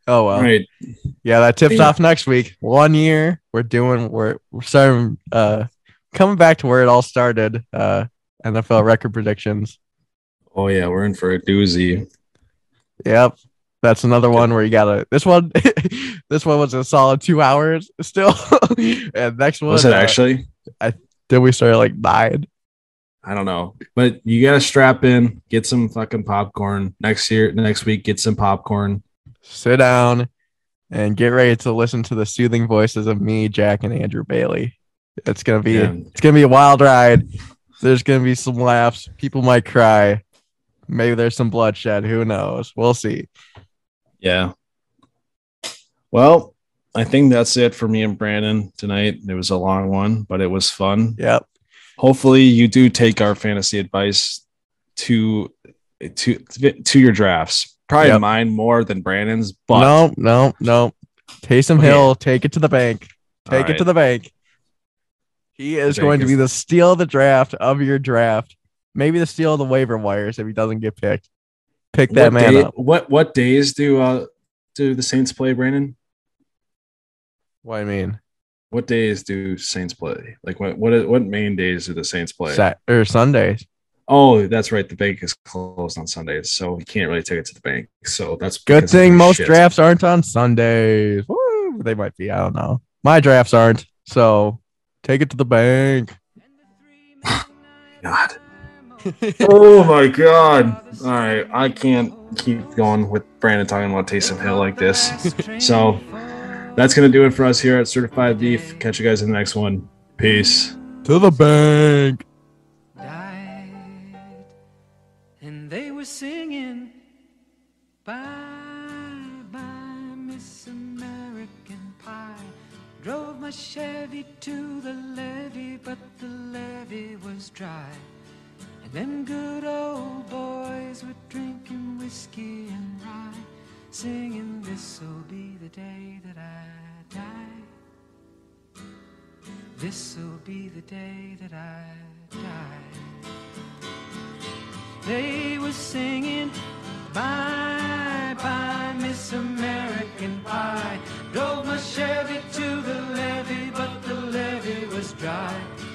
Oh well. All right. Yeah, that tips Yeah. off next week. 1 year. We're starting coming back to where it all started. NFL record predictions. Oh yeah, we're in for a doozy. Yep. That's another one where you gotta this one this one was a solid 2 hours still. And next one Was it actually? then we started like 9. I don't know, but you gotta strap in, get some fucking popcorn next week. Get some popcorn. Sit down and get ready to listen to the soothing voices of me, Jack, and Andrew Bailey. It's gonna be a wild ride. There's gonna be some laughs. People might cry. Maybe there's some bloodshed. Who knows? We'll see. Yeah. Well, I think that's it for me and Brandon tonight. It was a long one, but it was fun. Yep. Hopefully, you do take our fantasy advice to your drafts. Probably mine more than Brandon's, but no. Taysom Hill, take it to the bank. Take it to the bank. He is going to be the steal of the draft of your draft. Maybe the steal of the waiver wires if he doesn't get picked. Pick that man up. What days do the Saints play, Brandon? What do you mean? What days do Saints play? Like what main days do the Saints play? Sundays. Oh, that's right. The bank is closed on Sundays, so we can't really take it to the bank. So that's good thing most drafts aren't on Sundays. Woo, they might be. I don't know. My drafts aren't. So take it to the bank. God. Oh my God. All right. I can't keep going with Brandon talking about Taysom Hill like this. So that's going to do it for us here at Certified Beef. Catch you guys in the next one. Peace. To the bank. And they were singing, bye, bye, Miss American Pie. Drove my Chevy to the levee, but the levee was dry. And them good old boys were drinking whiskey and rye, singing, this'll be the day that I die. This'll be the day that I die. They were singing, bye, bye, Miss American Pie. Drove my Chevy to the levee, but the levee was dry.